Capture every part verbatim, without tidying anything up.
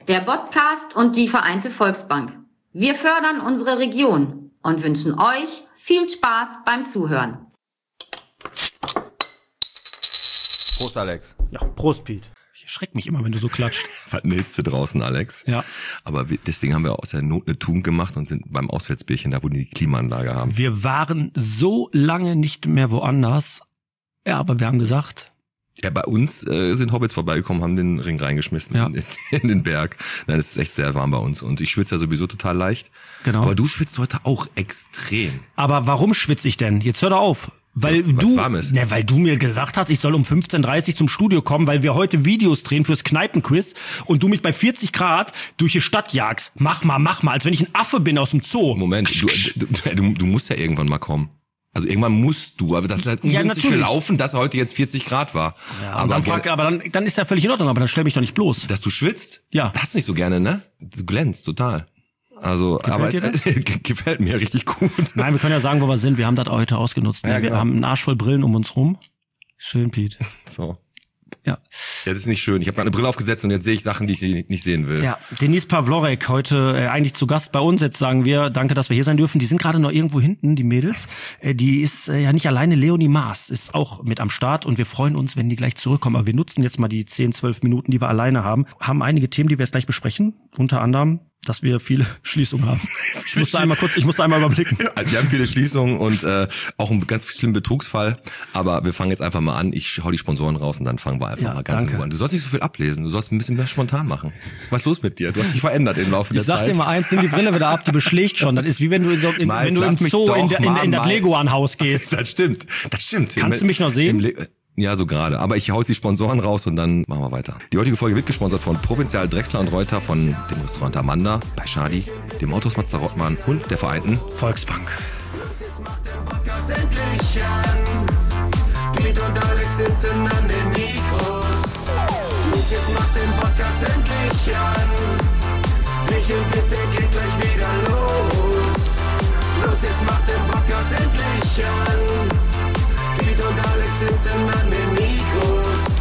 der Podcast und die Vereinte Volksbank. Wir fördern unsere Region und wünschen euch viel Spaß beim Zuhören. Prost, Alex. Ja, Prost, Piet. Ich erschreck mich immer, wenn du so klatscht. Was eine Hitze draußen, Alex. Ja. Aber wir, deswegen haben wir aus der Not eine Tugend gemacht und sind beim Auswärtsbierchen da, wo die die Klimaanlage haben. Wir waren so lange nicht mehr woanders. Ja, aber wir haben gesagt... Ja, bei uns äh, sind Hobbits vorbeigekommen, haben den Ring reingeschmissen ja. in, in den Berg. Nein, es ist echt sehr warm bei uns und ich schwitze ja sowieso total leicht. Genau. Aber du schwitzt heute auch extrem. Aber warum schwitze ich denn? Jetzt hör doch auf. Weil ja, du, warm ist. Ne, weil du mir gesagt hast, ich soll um fünfzehn Uhr dreißig zum Studio kommen, weil wir heute Videos drehen fürs Kneipenquiz und du mich bei vierzig Grad durch die Stadt jagst. Mach mal, mach mal, als wenn ich ein Affe bin aus dem Zoo. Moment, du, du, du, du musst ja irgendwann mal kommen. Also irgendwann musst du, aber das ist halt ungünstig ja, gelaufen, dass heute jetzt vierzig Grad war. Ja, aber dann, frag, aber dann, dann ist ja völlig in Ordnung, aber dann stell mich doch nicht bloß. Dass du schwitzt? Ja. Das hast du nicht so gerne, ne? Du glänzt total. Also, gefällt aber dir es, das? Gefällt mir richtig gut. Nein, wir können ja sagen, wo wir sind. Wir haben das heute ausgenutzt. Ja, wir genau. haben einen Arsch voll Brillen um uns rum. Schön, Piet. So. Ja. Ja, das ist nicht schön. Ich habe gerade eine Brille aufgesetzt und jetzt sehe ich Sachen, die ich nicht sehen will. Ja, Denise Pawlorek heute äh, eigentlich zu Gast bei uns. Jetzt sagen wir, danke, dass wir hier sein dürfen. Die sind gerade noch irgendwo hinten, die Mädels. Äh, die ist äh, ja nicht alleine. Leonie Maas ist auch mit am Start und wir freuen uns, wenn die gleich zurückkommen. Aber wir nutzen jetzt mal die zehn, zwölf Minuten, die wir alleine haben. Haben einige Themen, die wir jetzt gleich besprechen. Unter anderem, dass wir viele Schließungen haben. Ich musste einmal kurz, ich musste einmal überblicken. Ja, wir haben viele Schließungen und äh, auch einen ganz schlimmen Betrugsfall. Aber wir fangen jetzt einfach mal an. Ich hau die Sponsoren raus und dann fangen wir einfach ja, mal ganz danke. in Ruhe an. Du sollst nicht so viel ablesen. Du sollst ein bisschen mehr spontan machen. Was ist los mit dir? Du hast dich verändert im Laufe der Ich sag Zeit. dir mal eins, nimm die Brille wieder ab, die beschlägt schon. Das ist wie wenn du, in, in, Mike, wenn du im lass mich Zoo doch in, der- in, mal, in das Mike. Leguan-Haus gehst. Das stimmt. Das stimmt. Kannst du mich noch sehen? Im Le- Ja, so gerade. Aber ich hau jetzt die Sponsoren raus und dann machen wir weiter. Die heutige Folge wird gesponsert von Provinzial Drechsler und Reuter, von dem Restaurant Amanda, bei Schadi, dem Autos Mazda Rottmann und der Vereinten Volksbank. Los, jetzt macht der Podcast endlich an. Piet und Alex sitzen an den Mikros. Los, jetzt macht den Podcast endlich an. Michel, bitte geht gleich wieder los. Los, jetzt macht den Podcast endlich an. Piet und Alex sitzen an den Mikros.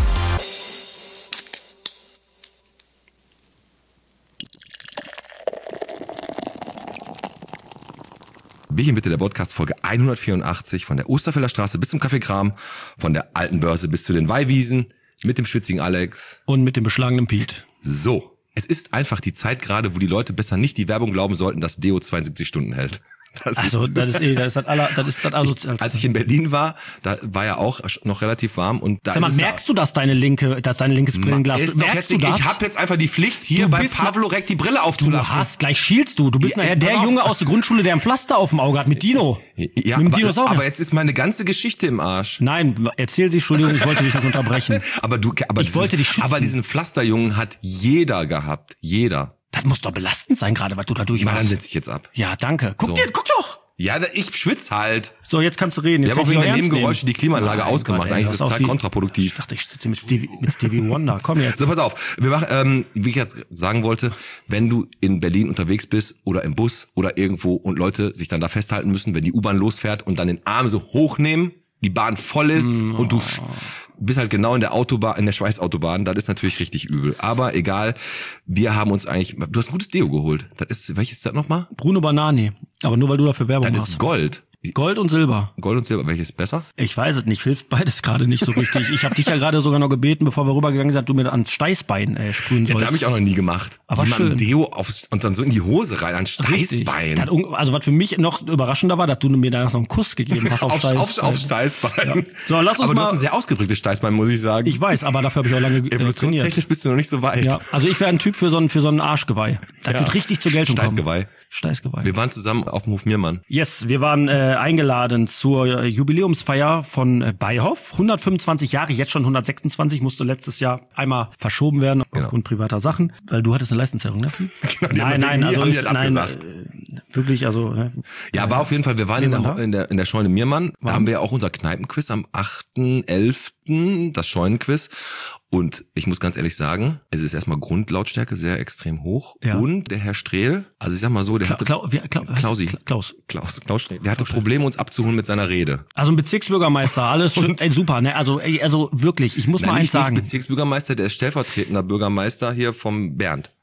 Bierchen bitte, der Podcast Folge hundertvierundachtzig, von der Osterfelder Straße bis zum Kaffeekram, von der alten Börse bis zu den Weihwiesen, mit dem schwitzigen Alex. Und mit dem beschlagenen Piet. So, es ist einfach die Zeit gerade, wo die Leute besser nicht die Werbung glauben sollten, dass Deo zweiundsiebzig Stunden hält. Das Also, ist, das ist eh, das ist das aller, das ist das asozialste. als ich in Berlin war, da war ja auch noch relativ warm und da Sag mal, ist es merkst du, dass deine linke, dass dein linkes Brillenglas, ist doch merkst jetzt, du das? ich habe jetzt einfach die Pflicht, hier Du bei bist Pavlorek die Brille Du aufzulassen. hast, gleich schielst du. Du bist Ja, nachher pass der auf. Junge aus der Grundschule, der ein Pflaster auf dem Auge hat, mit Dino. Ja, mit dem aber, Dinosaurier. aber jetzt ist meine ganze Geschichte im Arsch. Nein, erzähl sie, Entschuldigung, ich wollte dich nicht unterbrechen. Aber du, aber Ich diesen, wollte dich schützen. Aber diesen Pflasterjungen hat jeder gehabt. Jeder. Das muss doch belastend sein, gerade, was du da Na, dann durchmachst. setz ich jetzt ab. Ja, danke. Guck So. dir, guck doch. Ja, da- ich schwitz halt. So, jetzt kannst du reden. Jetzt Wir haben auch kann ich wegen dich der ernst Nebengeräusche nehmen. die Klimaanlage Nein, ausgemacht. Gott, ey, Eigentlich pass ist das auf, total wie- kontraproduktiv. Ich dachte, ich sitze mit Stevie, mit Stevie Wonder. Komm jetzt. So, pass auf. Wir machen, ähm, wie ich jetzt sagen wollte, wenn du in Berlin unterwegs bist oder im Bus oder irgendwo und Leute sich dann da festhalten müssen, wenn die U-Bahn losfährt und dann den Arm so hochnehmen, die Bahn voll ist Mm, und du sch- bist halt genau in der Autobahn, in der Schweißautobahn, das ist natürlich richtig übel. Aber egal, wir haben uns eigentlich, du hast ein gutes Deo geholt. Das ist, welches ist das nochmal? Bruno Banani. Aber nur, weil du dafür Werbung Das machst. ist Gold. Gold und Silber. Gold und Silber, welches ist besser? Ich weiß es nicht, hilft beides gerade nicht so richtig. Ich habe dich ja gerade sogar noch gebeten, bevor wir rübergegangen sind, dass du mir ans Steißbein äh, sprühen Ja, sollst. da habe ich auch noch nie gemacht. Aber Jemandem schön. Deo aufs, und dann so in die Hose rein, an Richtig. Steißbein. Das un- Also was für mich noch überraschender war, dass du mir danach noch einen Kuss gegeben hast auf Aufs, aufs, Steißbein. aufs Steißbein. Ja. So, lass uns Aber mal- du hast ein sehr ausgeprägtes Steißbein, muss ich sagen. Ich weiß, aber dafür habe ich auch lange äh, trainiert. Evolutionstechnisch bist du noch nicht so weit. Ja, also ich wäre ein Typ für so ein für so ein Arschgeweih. Das Ja. wird richtig zur Geltung kommen. Steißgeweih. Steißgeweih. Wir waren zusammen auf dem Hof Miermann. Yes, wir waren äh, eingeladen zur äh, Jubiläumsfeier von äh, Beihoff. hundertfünfundzwanzig Jahre, jetzt schon hundertsechsundzwanzig, musste letztes Jahr einmal verschoben werden Genau. aufgrund privater Sachen, weil du hattest eine Leistenszerrung, ne? die haben nein, wir nein, nie- also haben die ich, halt nein, abgesagt. äh, wirklich, also ne? Ja, war auf jeden Fall, wir waren in waren der, da? in der, in der Scheune Miermann. Da Waren? haben wir ja auch unser Kneipenquiz am achten elften das Scheunenquiz. Und ich muss ganz ehrlich sagen, es ist erstmal Grundlautstärke sehr extrem hoch. Ja. Und der Herr Strehl, also ich sag mal so, der Kla hatte, Klau, wie, Klau, heißt- Klausi. Kla- Klaus. Klaus, Klaus Strehl, der hatte Probleme, uns abzuholen mit seiner Rede. Also ein Bezirksbürgermeister, alles schön, ey, super, ne? Also, ey, also wirklich, ich muss Nein, mal eins nicht, nicht sagen. Bezirksbürgermeister, der ist stellvertretender Bürgermeister hier vom Bernd.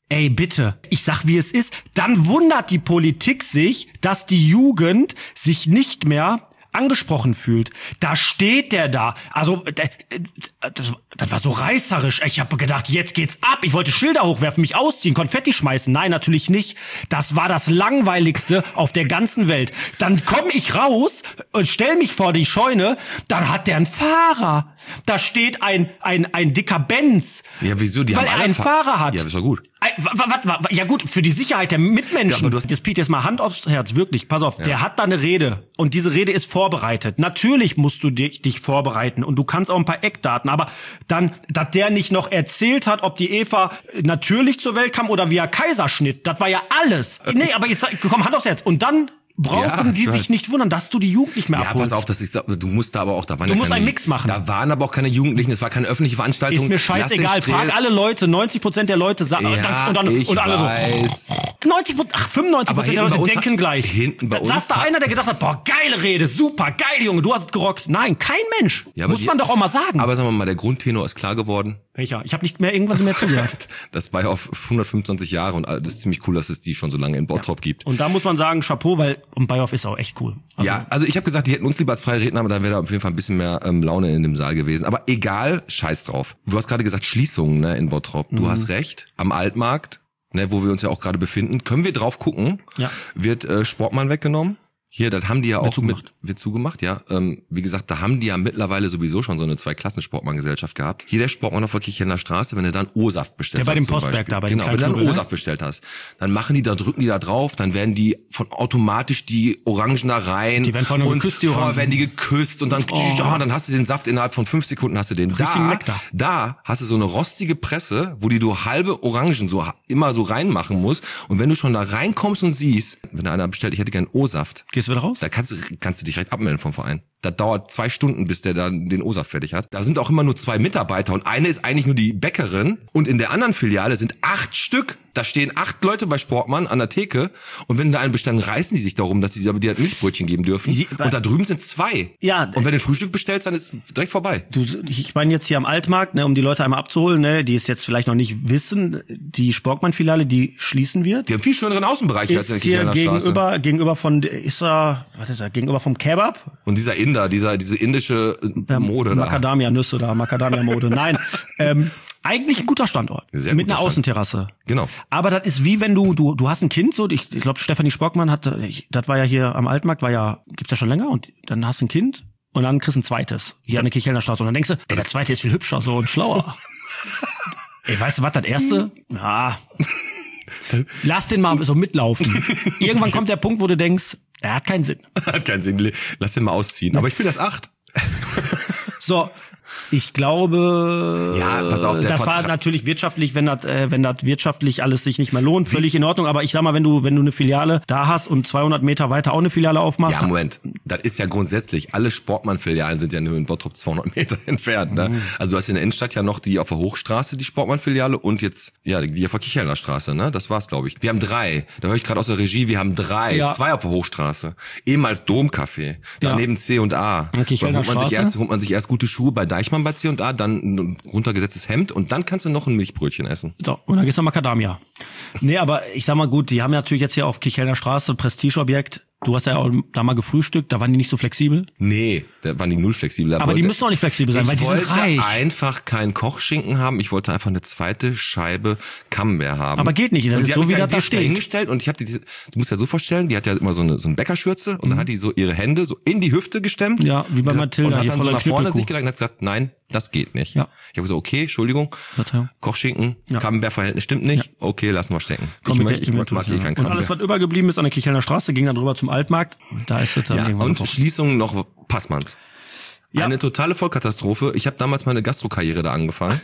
Ey, bitte, ich sag, wie es ist. Dann wundert die Politik sich, dass die Jugend sich nicht mehr angesprochen fühlt. Da steht der da. Also, das, das war so reißerisch. Ich habe gedacht, jetzt geht's ab. Ich wollte Schilder hochwerfen, mich ausziehen, Konfetti schmeißen. Nein, natürlich nicht. Das war das Langweiligste auf der ganzen Welt. Dann komme ich raus und stell mich vor die Scheune. Dann hat der einen Fahrer. Da steht ein ein ein dicker Benz. Ja, wieso? Die weil haben er alle einen Fa- Fahrer hat. Ja, das war gut. Ein, wa, wa, wa, ja gut, für die Sicherheit der Mitmenschen. Ja, aber du hast- Das Piet, jetzt mal Hand aufs Herz, wirklich. Pass auf, der hat da eine Rede und diese Rede ist vorbereitet. Natürlich musst du dich, dich vorbereiten und du kannst auch ein paar Eckdaten, aber dann, dass der nicht noch erzählt hat, ob die Eva natürlich zur Welt kam oder via Kaiserschnitt, das war ja alles. Nee, aber jetzt komm, Hand aufs Herz. Und dann brauchen Ja, die ich sich weiß. nicht wundern, dass du die Jugend nicht mehr Ja, abholst. pass auf, dass ich sag, du musst da aber auch, da waren Du ja musst keine, einen Mix machen. Da waren aber auch keine Jugendlichen, es war keine öffentliche Veranstaltung. Ist mir Lass scheißegal, dich frag still. alle Leute, neunzig Prozent der Leute sagen, Ja, und dann, und dann, ich und alle weiß. so, neunzig Prozent, ach, fünfundneunzig Aber Prozent der hinten bei Leute uns denken hat- gleich. hinten bei Da uns saß da hat- einer, der gedacht hat, boah, geile Rede, super, geil, Junge, du hast es gerockt. Nein, kein Mensch. Ja, aber Muss die- man doch auch mal sagen. Aber sagen wir mal, der Grundtenor ist klar geworden. Welcher? Ich habe nicht mehr irgendwas mehr zugehört. Das war ja auf hundertfünfundzwanzig Jahre und all- das ist ziemlich cool, dass es die schon so lange in Bottrop gibt. Und da muss man sagen, Chapeau, weil und Bayhoff ist auch echt cool. Also, Ja, also ich habe gesagt, die hätten uns lieber als freie Redner, aber da wäre da auf jeden Fall ein bisschen mehr ähm, Laune in dem Saal gewesen. Aber egal, scheiß drauf. Du hast gerade gesagt, Schließungen, ne, in Bottrop. Du Mhm. hast recht. Am Altmarkt, ne, wo wir uns ja auch gerade befinden, können wir drauf gucken. Ja. Wird äh, Sportmann weggenommen. Hier, das haben die ja auch zugemacht. mit, wird zugemacht, ja. Ähm, wie gesagt, da haben die ja mittlerweile sowieso schon so eine Zwei-Klassen-Sportmann-Gesellschaft gehabt. Hier der Sportmann auf der Kirchener Straße, wenn du dann O-Saft bestellt Der bei hast. dem zum Postberg Beispiel. da, bei dem Genau, wenn kleinen du dann Knubbel, ne? O-Saft bestellt hast, dann machen die da, drücken die da drauf, dann werden die von automatisch die Orangen da rein. Die werden vorne und geküsst, die vorher Orangen. werden die geküsst und dann, Oh. ja, dann hast du den Saft innerhalb von fünf Sekunden hast du den. Richtigen Da, Nektar. da hast du so eine rostige Presse, wo die du halbe Orangen so ha- immer so reinmachen musst. Und wenn du schon da reinkommst und siehst, wenn da einer bestellt, ich hätte gern O-Saft, Gehst du wieder raus? da kannst du, kannst du dich direkt abmelden vom Verein. Das dauert zwei Stunden, bis der dann den O-Saft fertig hat. Da sind auch immer nur zwei Mitarbeiter und eine ist eigentlich nur die Bäckerin und in der anderen Filiale sind acht Stück. Da stehen acht Leute bei Sportmann an der Theke und wenn da einen bestellen, reißen die sich darum, dass die aber dir halt Milchbrötchen geben dürfen. Sie- Und da drüben sind zwei. Ja. Und wenn du Frühstück bestellst, dann ist direkt vorbei. Du, ich meine jetzt hier am Altmarkt, ne, um die Leute einmal abzuholen, ne, die es jetzt vielleicht noch nicht wissen, die Sportmann-Filiale, die schließen wird. Die haben viel schöneren Außenbereich als in Ist der hier Kirchener Straße. gegenüber, gegenüber von, ist er, was ist er, gegenüber vom Kebab? Und dieser Inder, dieser, diese indische äh, Mode da. Macadamia-Nüsse da, Macadamia-Mode. Nein, ähm, eigentlich ein guter Standort. Sehr mit guter einer Außenterrasse. Genau. Aber das ist wie wenn du, du, du hast ein Kind, so, ich, ich glaube, Stefanie Sporkmann hat, ich, das war ja hier am Altmarkt, war ja, gibt's ja schon länger, und dann hast du ein Kind und dann kriegst du ein zweites. Hier an der Kirchhellner Straße. Und dann denkst du, ey, der zweite ist viel hübscher, so, und schlauer. Ey, weißt du was, das erste? Ja. Lass den mal so mitlaufen. Irgendwann kommt der Punkt, wo du denkst, er hat keinen Sinn. Hat keinen Sinn. Lass den mal ausziehen. Aber ich bin das acht. So, ich glaube, Ja, pass auf, der das war Vertra- natürlich wirtschaftlich, wenn das, äh, wenn das wirtschaftlich alles sich nicht mehr lohnt, völlig in Ordnung. Aber ich sag mal, wenn du, wenn du eine Filiale da hast und zweihundert Meter weiter auch eine Filiale aufmachst, Ja, Moment. Das ist ja grundsätzlich, alle Sportmann-Filialen sind ja nur in Bottrop zweihundert Meter entfernt. Ne? Mhm. Also du hast in der Innenstadt ja noch die auf der Hochstraße, die Sportmann-Filiale, und jetzt, ja, die auf der Kirchhellner Straße. Ne? Das war's, glaube ich. Wir haben drei. Da höre ich gerade aus der Regie, wir haben drei. Ja. Zwei auf der Hochstraße. Ehemals Domcafé. Daneben C und A. Okay, Kirchhellner Da holt man, sich Straße. erst, holt man sich erst gute Schuhe bei Deichmann bei C und A, dann ein runtergesetztes Hemd und dann kannst du noch ein Milchbrötchen essen. so, und dann gehst du nach Macadamia. Nee, aber ich sag mal gut, die haben ja natürlich jetzt hier auf Kirchhellner Straße Prestigeobjekt. Du hast ja auch da mal gefrühstückt, da waren die nicht so flexibel. Nee, da waren die null flexibel. Aber die müssen auch nicht flexibel sein, ich weil die wollte sind reich. einfach keinen Kochschinken haben. Ich wollte einfach eine zweite Scheibe Camembert haben. Aber geht nicht, das Und ist die so, hat mich wie dann das da direkt steht. hingestellt und ich habe diese, du musst ja so vorstellen, die hat ja immer so eine so eine Bäckerschürze und Mhm. dann hat die so ihre Hände so in die Hüfte gestemmt. Ja, wie bei gesagt- Mathilda und hat hier dann so voller nach vorne Knüppelkuh. sich gedacht und hat gesagt, nein, das geht nicht. Ja. Ich habe gesagt, okay, Entschuldigung, Verzeihung. Kochschinken, Ja. Camembert-Verhältnis stimmt nicht. Okay, lassen wir stecken. Komm, ich mit mag, der- ich mag, mit- mag eh ja. kein Und alles, Camembert. was übergeblieben ist an der Kirchhellner Straße, ging dann rüber zum Altmarkt. Da ist es dann Ja, irgendwann und gebrochen. Schließung noch Passmanns. Ja. Eine totale Vollkatastrophe. Ich habe damals meine Gastrokarriere da angefangen.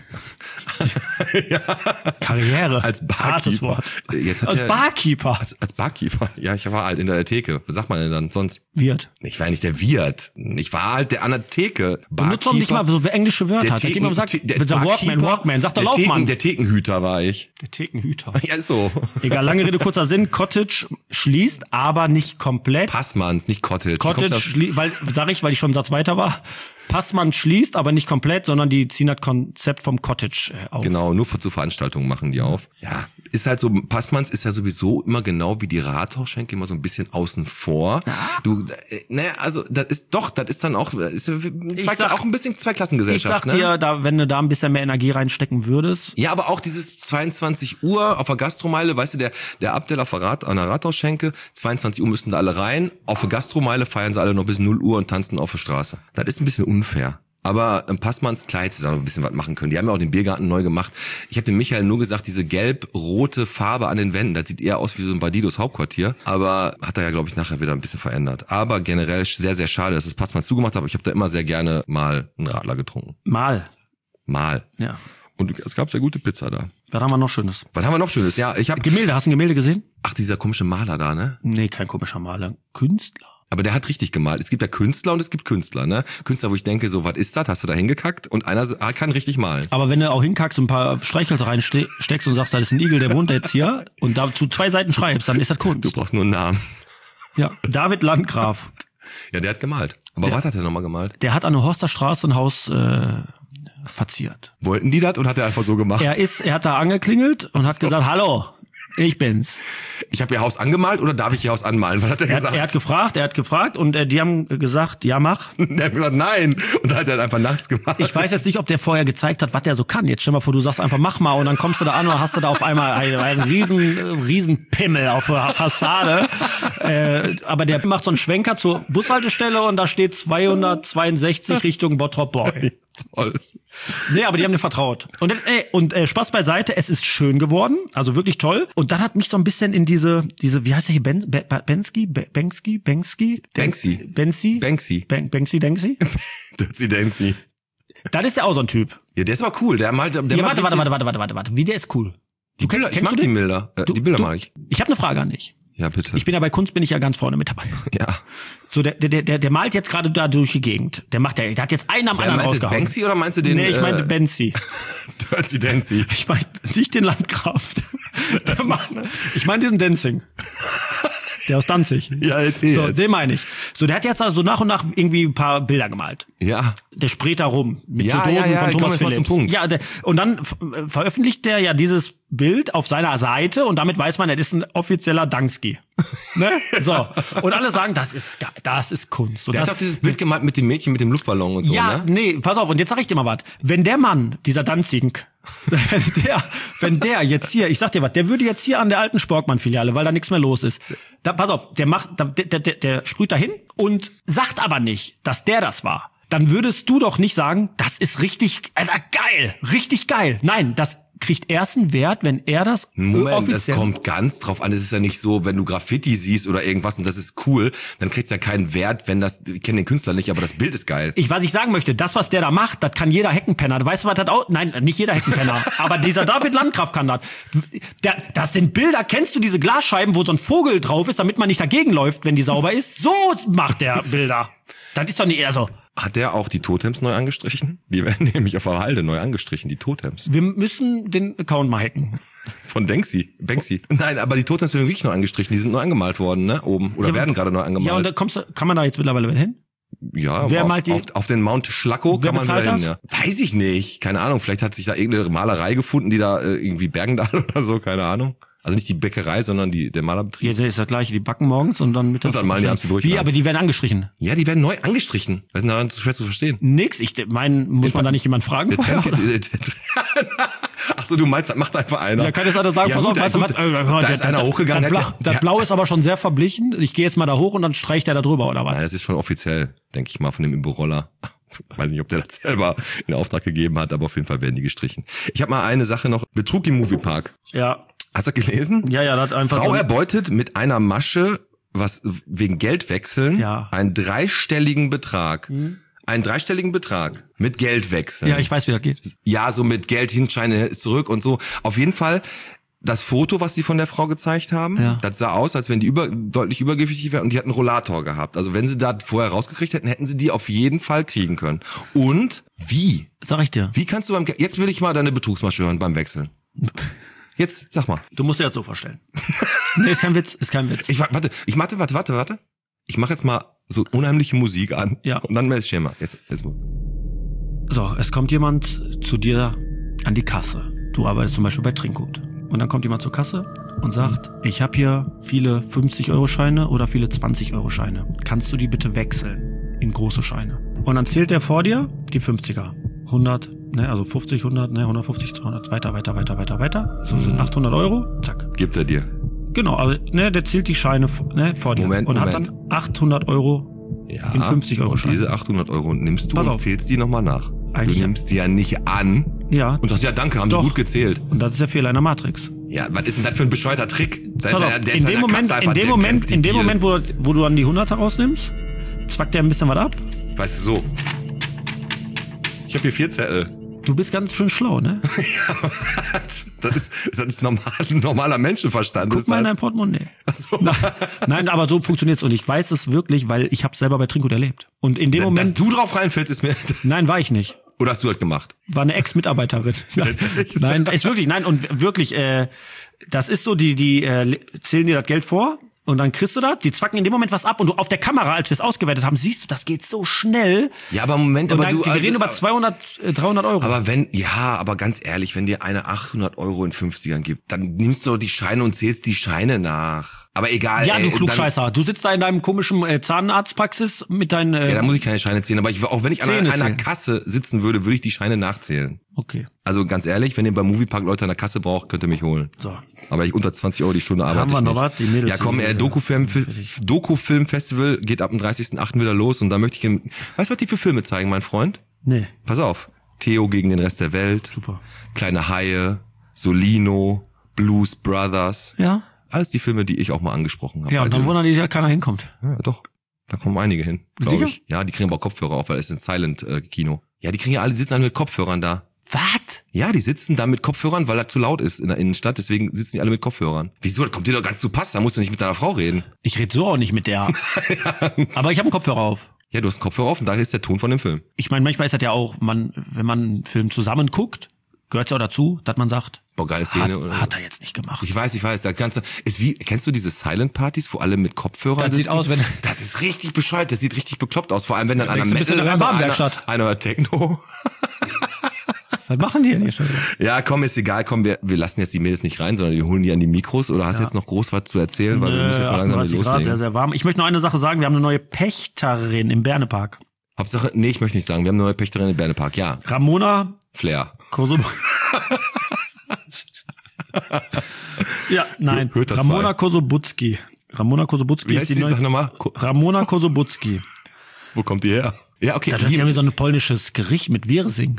Karriere. Als Hartes Barkeeper. Wort. Jetzt hat Als der- Barkeeper. Als, als Barkeeper. Ja, ich war halt in der Theke. Was sagt man denn dann sonst? Wirt. Ich war ja nicht der Wirt. Ich war halt der an der Theke. Benutzt doch nicht mal so englische Wörter. Der Hat Theken, jemand gesagt, T- der der Walkman, Barkeeper, Walkman. Sag doch der Laufmann. Theken, der Thekenhüter war ich. Der Thekenhüter. Ja, ist so. Egal, lange Rede, kurzer Sinn. Cottage schließt, aber nicht komplett. Passmanns, nicht Cottage. Wie kommst Cottage du auf- schließt, weil, sag ich, weil ich schon einen Satz weiter war. Passmann schließt, aber nicht komplett, sondern die ziehen das Konzept vom Cottage äh, auf. Genau, nur für, zu Veranstaltungen machen die auf. Ja, ist halt so, Passmanns ist ja sowieso immer genau wie die Rathausschenke, immer so ein bisschen außen vor. Du, äh, naja, also das ist doch, das ist dann auch, ist ja zwei, sag- auch ein bisschen Zweiklassengesellschaft. Ich sag ne? dir, da, wenn du da ein bisschen mehr Energie reinstecken würdest. Ja, aber auch dieses zweiundzwanzig Uhr auf der Gastromeile, weißt du, der der Abdel auf der Rat, an der Rathausschenke, zweiundzwanzig Uhr müssten da alle rein, auf der Gastromeile feiern sie alle noch bis null Uhr und tanzen auf der Straße. Das ist ein bisschen unfair. Aber im Passmanns Kleid sie da noch ein bisschen was machen können. Die haben ja auch den Biergarten neu gemacht. Ich habe dem Michael nur gesagt, diese gelb-rote Farbe an den Wänden, das sieht eher aus wie so ein Bandidos Hauptquartier. Aber hat er ja, glaube ich, nachher wieder ein bisschen verändert. Aber generell sehr, sehr schade, dass das Passmanns zugemacht hat. Aber ich habe da immer sehr gerne mal einen Radler getrunken. Mal. Mal. Ja. Und es gab sehr gute Pizza da. Was haben wir noch Schönes? Was haben wir noch Schönes? Ja, ich habe... Gemälde, hast du ein Gemälde gesehen? Ach, dieser komische Maler da, ne? Nee, kein komischer Maler. Künstler. Aber der hat richtig gemalt. Es gibt ja Künstler und es gibt Künstler, ne? Künstler, wo ich denke, so, was ist das? Hast du da hingekackt? Und einer kann richtig malen. Aber wenn du auch hinkackst und ein paar Streichhölzer reinsteckst und sagst, das ist ein Igel, der wohnt jetzt hier, und dazu zwei Seiten schreibst, dann ist das Kunst. Du brauchst nur einen Namen. Ja, David Landgraf. Ja, der hat gemalt. Aber Der- was hat er nochmal gemalt? Der hat an der Horster Straße ein Haus äh, verziert. Wollten die das oder hat er einfach so gemacht? Er ist, er hat da angeklingelt und hat So. gesagt, hallo, ich bin's. Ich habe ihr Haus angemalt oder darf ich ihr Haus anmalen? Was hat er Er hat, gesagt? er hat gefragt, er hat gefragt und äh, die haben gesagt, ja mach. Der hat gesagt, nein. Und dann hat er einfach nachts gemacht. Ich weiß jetzt nicht, ob der vorher gezeigt hat, was der so kann. Jetzt stell mal vor, du sagst einfach, mach mal, und dann kommst du da an und hast du da auf einmal einen, einen riesen, riesen Pimmel auf der Fassade. Äh, aber der macht so einen Schwenker zur Bushaltestelle und da steht zweihundertzweiundsechzig Richtung Bottrop Boy. Toll. Nee, aber die haben mir vertraut. Und, äh, und äh, Spaß beiseite, es ist schön geworden, also wirklich toll. Und dann hat mich so ein bisschen in diese, diese, wie heißt der hier, ben, ben, Bensky, Ben- Banksky, Banksky? Banksy. Banksy? Banksy. Ben, Banksy, Banksy? Dirty Dancy. Das ist ja auch so ein Typ. Ja, der ist aber cool. Der malt, der Ja, macht warte, warte, richtig- warte, warte, warte, warte, warte. Wie der ist cool. Die Bilder, ich kennst mag du die den? Bilder. Äh, Du- die Bilder du- mag ich. Ich habe eine Frage an dich. Ja, bitte. Ich bin ja bei Kunst bin ich ja ganz vorne mit dabei. ja. So, der, der, der, der malt jetzt gerade da durch die Gegend. Der macht der, der hat jetzt einen am Wer anderen meinst du rausgehauen. Banksy oder meinst du den? Nee, ich meinte äh, Banksy. Dirty Dancy. Ich meine nicht den Landgraf. Der macht- Ich meine diesen Dancing. Der aus Danzig. Ja, erzähl So, jetzt. den meine ich. So, der hat jetzt also nach und nach irgendwie ein paar Bilder gemalt. Ja. Der sprayt da rum. Mit Ja, so Dosen ja, ja, von komm Thomas jetzt mal zum Phillips. Punkt. Ja, der, und dann f- äh, veröffentlicht der ja dieses Bild auf seiner Seite und damit weiß man, er ist ein offizieller Dansky. Ne? So. Und alle sagen, das ist geil, das ist Kunst. Und Der das, hat doch dieses Bild gemalt mit dem Mädchen mit dem Luftballon und so, ja, ne? nee, pass auf, und jetzt sag ich dir mal was. Wenn der Mann, dieser Danzig, wenn der, wenn der jetzt hier, ich sag dir was, der würde jetzt hier an der alten Sporkmann-Filiale, weil da nichts mehr los ist. Da, pass auf, der macht, da, der, der, der sprüht da hin und sagt aber nicht, dass der das war. Dann würdest du doch nicht sagen, das ist richtig, Alter, geil, richtig geil. Nein, das kriegt erst einen Wert, wenn er das Moment, das offiziell... kommt ganz drauf an. Es ist ja nicht so, wenn du Graffiti siehst oder irgendwas und das ist cool, dann kriegt's ja keinen Wert, wenn das, ich kenne den Künstler nicht, aber das Bild ist geil. Ich, was ich sagen möchte, das, was der da macht, das kann jeder Heckenpenner. Weißt du, was das auch? Nein, nicht jeder Heckenpenner. Aber dieser David Landgraf kann das. Der, das sind Bilder, kennst du diese Glasscheiben, wo so ein Vogel drauf ist, damit man nicht dagegen läuft, wenn die sauber ist? So macht der Bilder. Das ist doch nicht eher so. Hat der auch die Totems neu angestrichen? Die werden nämlich auf der Halde neu angestrichen, die Totems. Wir müssen den Account mal hacken. Von Banksy. Banksy. Nein, aber die Totems werden wirklich neu angestrichen. Die sind neu angemalt worden, ne? Oben. Oder Ja, werden gerade neu angemalt. Ja, und da kommst du, kann man da jetzt mittlerweile wieder hin? Ja, Wer auf, malt die- auf, auf den Mount Schlackow Wer kann man bezahlt da hin, das? ja. Weiß ich nicht. Keine Ahnung. Vielleicht hat sich da irgendeine Malerei gefunden, die da äh, irgendwie Bergendal oder so, keine Ahnung. Also nicht die Bäckerei, sondern die, der Malerbetrieb. Hier ist das gleiche, die backen morgens und dann mittags. Und dann malen die abends die Brötchen Wie, an. aber die werden angestrichen. Ja, die werden neu angestrichen. Was ist denn daran so schwer zu verstehen? Nix, ich mein, muss man da nicht jemand fragen Der vorher, Trend, oder? der, der, der, ach so, du meinst, das macht einfach einer. Ja, kann jetzt einer sagen, Ja, pass gut, auf, weißt du gut. was? Äh, hör mal, Da der- ist einer der- hochgegangen. Das, der- Blau, der- das Blau ist aber schon sehr verblichen. Ich gehe jetzt mal da hoch und dann streicht er da drüber, oder was? Nein, das ist schon offiziell, denke ich mal, von dem Imbo-Roller. Weiß nicht, ob der das selber in Auftrag gegeben hat, aber auf jeden Fall werden die gestrichen. Ich habe mal eine Sache noch. Betrug im Moviepark. Ja. Hast du das gelesen? Ja, ja, das hat einfach. Frau so- erbeutet mit einer Masche, was wegen Geldwechseln, Ja. einen dreistelligen Betrag. Einen dreistelligen Betrag mit Geldwechseln. ja, ich weiß, wie das geht. Ja, so mit Geld hinscheine zurück und so. Auf jeden Fall das Foto, was die von der Frau gezeigt haben, Ja. das sah aus, als wenn die über, deutlich übergewichtig wäre und die hat einen Rollator gehabt. Also wenn sie da vorher rausgekriegt hätten, hätten sie die auf jeden Fall kriegen können. Und wie? Sag ich dir. Wie kannst du beim, Ge- jetzt will ich mal deine Betrugsmasche hören beim Wechseln. Jetzt, sag mal. Du musst dir das so vorstellen. Nee, ist kein Witz, ist kein Witz. Ich wa- warte, ich warte, warte, warte, warte. Ich mache jetzt mal so unheimliche Musik an. Ja. Und dann das Schema. Jetzt, jetzt. So, es kommt jemand zu dir an die Kasse. Du arbeitest zum Beispiel bei Trinkgut. und dann kommt jemand zur Kasse und sagt, ich habe hier viele fünfzig-Euro-Scheine oder viele zwanzig-Euro-Scheine. Kannst du die bitte wechseln in große Scheine? Und dann zählt der vor dir die fünfziger. hundert, ne, also fünfzig, hundert, ne, hundertfünfzig, zweihundert, weiter, weiter, weiter, weiter, weiter. So sind achthundert Euro, zack. Gibt er dir. Genau, also, ne, der zählt die Scheine ne, vor dir. Moment, und Moment. hat dann achthundert Euro Ja, in fünfzig-Euro-Scheine. und diese achthundert Euro nimmst du Pass und auf. zählst die nochmal nach. Eigentlich du ja. nimmst die ja nicht an Ja. und sagst, ja danke, haben Doch. sie gut gezählt. Und das ist der Fehler in der Matrix. Ja, was ist denn das für ein bescheuerter Trick? Da Pass ist auf, ja, der in ist dem an der Moment, Kasse einfach, in dem der Moment, grenzt in dem debil. Moment, wo, wo du dann die hunderter rausnimmst, zwackt der ein bisschen was ab. Weißt du, so. Ich habe hier vier Zettel. Du bist ganz schön schlau, ne? Das ist, das ist normal, normaler Menschenverstand. Guck Das mal in ist dein Portemonnaie. halt, so. Nein, nein, aber so funktioniert's und ich weiß es wirklich, weil ich habe selber bei Trinkgut erlebt. Und in dem Dass Moment, du drauf reinfällst, ist mir... nein, war ich nicht. Oder hast du das gemacht? War eine Ex-Mitarbeiterin. Nein, nein, ist wirklich, nein, und wirklich, äh, das ist so, die, die äh, zählen dir das Geld vor und dann kriegst du das, die zwacken in dem Moment was ab und du auf der Kamera, als wir es ausgewertet haben, siehst du, das geht so schnell. Ja, aber Moment, Und aber dann, du... die also, reden über zweihundert, äh, dreihundert Euro. Aber wenn, ja, aber ganz ehrlich, wenn dir einer achthundert Euro in fünfzigern gibt, dann nimmst du doch die Scheine und zählst die Scheine nach. Aber egal. ja, ey, du dann- Klugscheißer. Du sitzt da in deinem komischen äh, Zahnarztpraxis mit deinen... Äh, Ja, da muss ich keine Scheine zählen. Aber ich, auch wenn ich an Zähne einer, einer zählen. Kasse sitzen würde, würde ich die Scheine nachzählen. okay, Also ganz ehrlich, wenn ihr beim Moviepark Leute an der Kasse braucht, könnt ihr mich holen. so. Aber ich unter zwanzig Euro die Stunde arbeite Haben wir ich noch nicht. was? Die Mädels Ja komm, sind, äh, äh, Dokufilm, Dokufilmfestival geht ab dem dreißigsten achten wieder los und da möchte ich... Weißt du, was die für Filme zeigen, mein Freund? Nee, Pass auf. Theo gegen den Rest der Welt. super. Kleine Haie. Solino. Blues Brothers. Ja? Alles die Filme, die ich auch mal angesprochen habe. Ja, und dann Bei dir. wundern die sich, dass keiner hinkommt. Ja, doch. Da kommen einige hin, glaube Sicher? ich. Ja, die kriegen aber auch Kopfhörer auf, weil es ist ein Silent-Kino. Ja, die kriegen ja alle, die sitzen alle mit Kopfhörern da. Was? Ja, die sitzen da mit Kopfhörern, weil das zu laut ist in der Innenstadt. Deswegen sitzen die alle mit Kopfhörern. Wieso? Das kommt dir doch ganz zu Pass. Da musst du nicht mit deiner Frau reden. Ich rede so auch nicht mit der. Aber ich habe einen Kopfhörer auf. Ja, du hast einen Kopfhörer auf und da ist der Ton von dem Film. Ich meine, manchmal ist das ja auch, man, wenn man einen Film zusammen guckt, gehört ja auch dazu, dass man sagt, Boah, geile hat, Szene. oder? hat er jetzt nicht gemacht. Ich weiß, ich weiß. Das Ganze ist wie, kennst du diese Silent-Partys, wo alle mit Kopfhörern Das sieht sitzen? aus, wenn- Das ist richtig bescheuert. Das sieht richtig bekloppt aus. Vor allem, wenn dann einer denkst du, bist du Metal in der hört, einer, Warenwerkstatt. einer hört Techno. Was machen die denn hier schon wieder? Ja, komm, ist egal. Komm, wir, wir lassen jetzt die Mädels nicht rein, sondern wir holen die an die Mikros. Oder hast du jetzt noch groß was zu erzählen? Weil wir müssen jetzt mal langsam achtunddreißig Grad, loslegen. sehr, sehr warm. Ich möchte noch eine Sache sagen, wir haben eine neue Pächterin im Bernepark. Hauptsache, nee, ich möchte nicht sagen. Wir haben eine neue Pächterin im Bernepark. Ja, Ramona Flair. Kosob. ja, nein. Hört das Ramona mal. Kosobutski. Ramona Kosobutski Wie ist heißt die die? neue... Sag nochmal. Ko- Ramona Kosobutski. Wo kommt die her? Ja, okay. Das ist ja wie so ein polnisches Gericht mit Wirsing.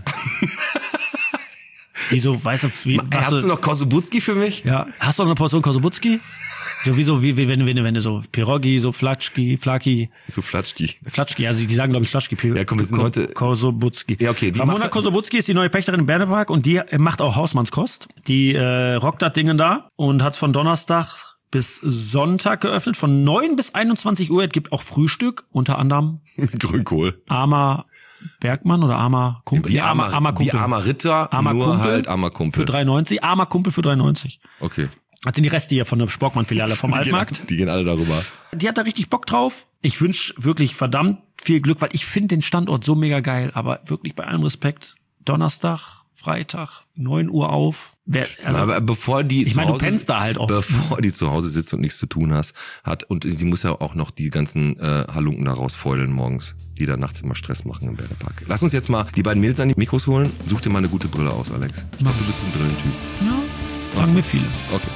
Wie so, weißt du, wie, Ey, hast du noch Kosobutski für mich? ja, hast du noch eine Portion Kosobutski? So wie so, wie, wie wenn, wenn, wenn du so Pierogi, so Flatschki, Flaki, So Flatschki. Flatschki, also die sagen, glaube ich, Flatschki. Ja, komm, wir sind Ko- heute- Kosobutski. Ja, okay, die Ramona macht- Kosobutski ist die neue Pächterin im Bernepark und die äh, macht auch Hausmannskost. Die äh, rockt das Ding da und hat von Donnerstag bis Sonntag geöffnet, von neun bis einundzwanzig Uhr. Es gibt auch Frühstück, unter anderem Mit Grünkohl. armer Bergmann oder armer Kumpel. Wie Nee, armer, armer wie Kumpel. armer Ritter, Armer nur Kumpel halt armer Kumpel. Für drei neunzig, armer Kumpel für drei neunzig. Okay. Das sind die Reste hier von der Sporkmann-Filiale vom Die gehen, Altmarkt. die gehen alle darüber. Die hat da richtig Bock drauf. Ich wünsch wirklich verdammt viel Glück, weil ich finde den Standort so mega geil. Aber wirklich bei allem Respekt, Donnerstag, Freitag, neun Uhr auf. Wer, also, Aber bevor die ich zu meine, du Hause- pennst da halt oft. Bevor die zu Hause sitzt und nichts zu tun hast, hat und die muss ja auch noch die ganzen äh, Halunken da rausfeulen morgens, die da nachts immer Stress machen im Bernepark. Lass uns jetzt mal die beiden Mädels an die Mikros holen. Such dir mal eine gute Brille aus, Alex. Ich glaube, du bist ein Brillentyp. ja, sagen mir viele. Okay.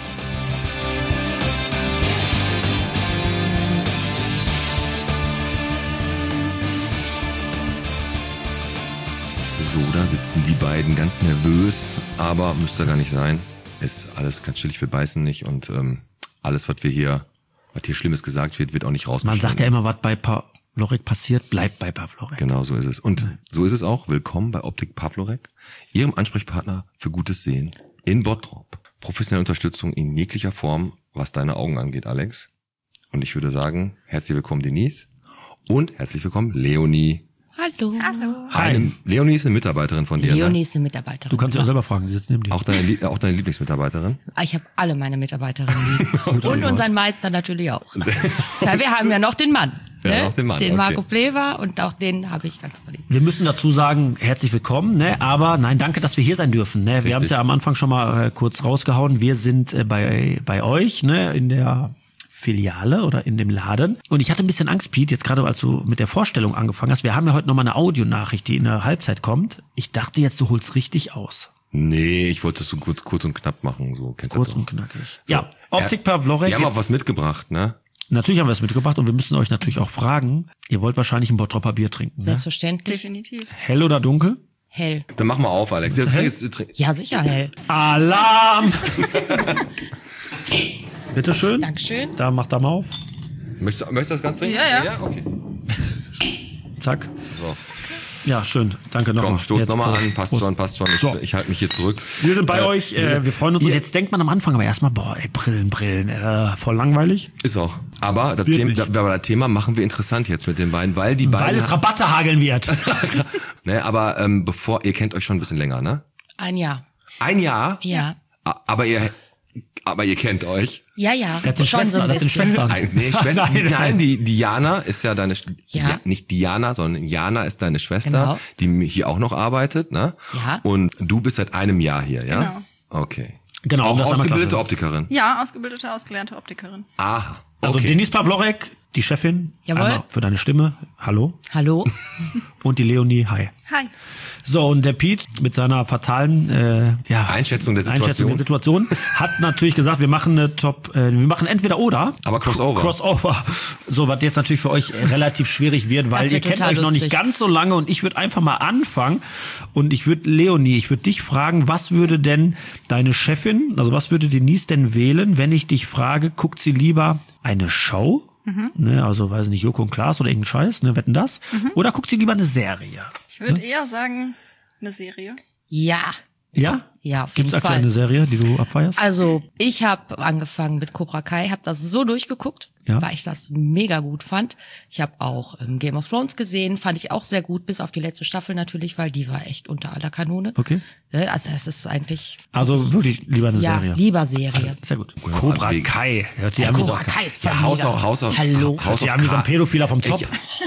So, da sitzen die beiden ganz nervös, aber müsste gar nicht sein. Ist alles ganz chillig, wir beißen nicht und ähm, alles, was wir hier, was hier Schlimmes gesagt wird, wird auch nicht Man rausgeschnitten. sagt ja immer, was bei Pavlorek passiert, bleibt bei Pavlorek. Genau, so ist es. Und so ist es auch. Willkommen bei Optik Pavlorek, Ihrem Ansprechpartner für gutes Sehen in Bottrop. Professionelle Unterstützung in jeglicher Form, was deine Augen angeht, Alex. Und ich würde sagen, herzlich willkommen Denise und herzlich willkommen Leonie. Hallo. Hallo. Eine, Leonie ist eine Mitarbeiterin von dir, Leonie ne? ist eine Mitarbeiterin. Du kannst ja selber fragen, die sitzt neben dir. Auch deine, Lie- auch deine Lieblingsmitarbeiterin? Ich habe alle meine Mitarbeiterinnen lieb. Und unseren Meister natürlich auch. Ja, wir haben ja noch den Mann. Ja, ne? auch den Mann, den okay. Marco Plewa und auch den habe ich ganz lieb. Wir müssen dazu sagen, herzlich willkommen, ne? Aber nein, danke, dass wir hier sein dürfen. Ne? Wir haben es ja am Anfang schon mal äh, kurz rausgehauen. Wir sind äh, bei, bei euch, ne, in der Filiale oder in dem Laden. Und ich hatte ein bisschen Angst, Piet, jetzt gerade als du mit der Vorstellung angefangen hast. Wir haben ja heute nochmal eine Audionachricht, die in der Halbzeit kommt. Ich dachte jetzt, du holst richtig aus. Nee, ich wollte es so kurz, kurz und knapp machen. So, kennst du Kurz das und doch. knackig. Ja, Optik Pavlorek. Die haben auch jetzt- was mitgebracht, ne? Natürlich haben wir es mitgebracht und wir müssen euch natürlich auch fragen. Ihr wollt wahrscheinlich ein Bottropper Bier trinken, ne? Selbstverständlich. Definitiv. Hell oder dunkel? Hell. Dann mach mal auf, Alex. Jetzt, jetzt, jetzt, Ja, sicher hell. Alarm! Bitteschön. Dankeschön. Da macht da mal auf. möchtest, du- möchtest du das ganz trinken? Ja, ja. Ja, okay. Zack. So. Ja, schön. Danke nochmal. Komm, stoß Jetzt nochmal Prost. an. Passt Prost. schon, passt schon. Ich, So. ich halte mich hier zurück. Wir sind bei Äh, euch. Äh, wir freuen uns. Und ihr- jetzt denkt man am Anfang aber erstmal, boah, ey, Brillen, Brillen. Äh, voll langweilig. Ist auch. Aber das, Wird Thema, nicht. das, aber das Thema machen wir interessant jetzt mit den beiden, weil die Weil beiden... es Rabatte hageln wird. ne, aber ähm, bevor, ihr kennt euch schon ein bisschen länger, ne? Ein Jahr. Ein Jahr? Ja. A- Aber ihr, aber ihr kennt euch. Ja, ja. Das sind Schon so Schwestern. ein Das sind bisschen. Schwestern. Nein, nee, Schwester, Nein, nein, nein. die Diana ist ja deine, Sch- Ja. Dia- nicht Diana, sondern Jana ist deine Schwester, Genau. die hier auch noch arbeitet, ne? Ja. Und du bist seit einem Jahr hier, ja? Genau. Okay. Genau, um Auch das einmal ausgebildete klar- Optikerin. Ja, ausgebildete, ausgelernte Optikerin. Aha. Also Okay. Denise Pavlorek, die Chefin. Jawohl. Einmal für deine Stimme. Hallo. Hallo. Und die Leonie. Hi. Hi. So, und der Piet mit seiner fatalen äh, ja, Einschätzung der Einschätzung der Situation hat natürlich gesagt, wir machen eine Top, äh, wir machen entweder oder. Aber Crossover. Crossover. So, was jetzt natürlich für euch relativ schwierig wird, weil Das ihr wird kennt total euch noch nicht lustig. ganz so lange und ich würde einfach mal anfangen und ich würde, Leonie, ich würde dich fragen, was würde denn deine Chefin, also was würde Denise denn wählen, wenn ich dich frage, guckt sie lieber eine Show? Mhm. Ne, also weiß nicht, Joko und Klaas oder irgendein Scheiß, ne, wetten das? Mhm. Oder guckt sie lieber eine Serie? Ich würde eher sagen, eine Serie. Ja. Ja? Ja, auf Gibt's jeden aktuell Fall. eine Serie, die du abfeierst? Also, ich habe angefangen mit Cobra Kai, habe das so durchgeguckt, Ja. weil ich das mega gut fand. Ich habe auch ähm, Game of Thrones gesehen, fand ich auch sehr gut, bis auf die letzte Staffel natürlich, weil die war echt unter aller Kanone. Okay. Ne, Also es ist eigentlich, Also wirklich lieber eine ja, Serie. lieber Serie. Sehr gut. Cobra abwägen. Kai. Hört sich Ja, an wie so, Cobra Kai ist voll Ja, Haus mega. auf, Haus auf, Hallo. Haus hört auf sich an wie so ein Ka- Pädophiler vom Zopf.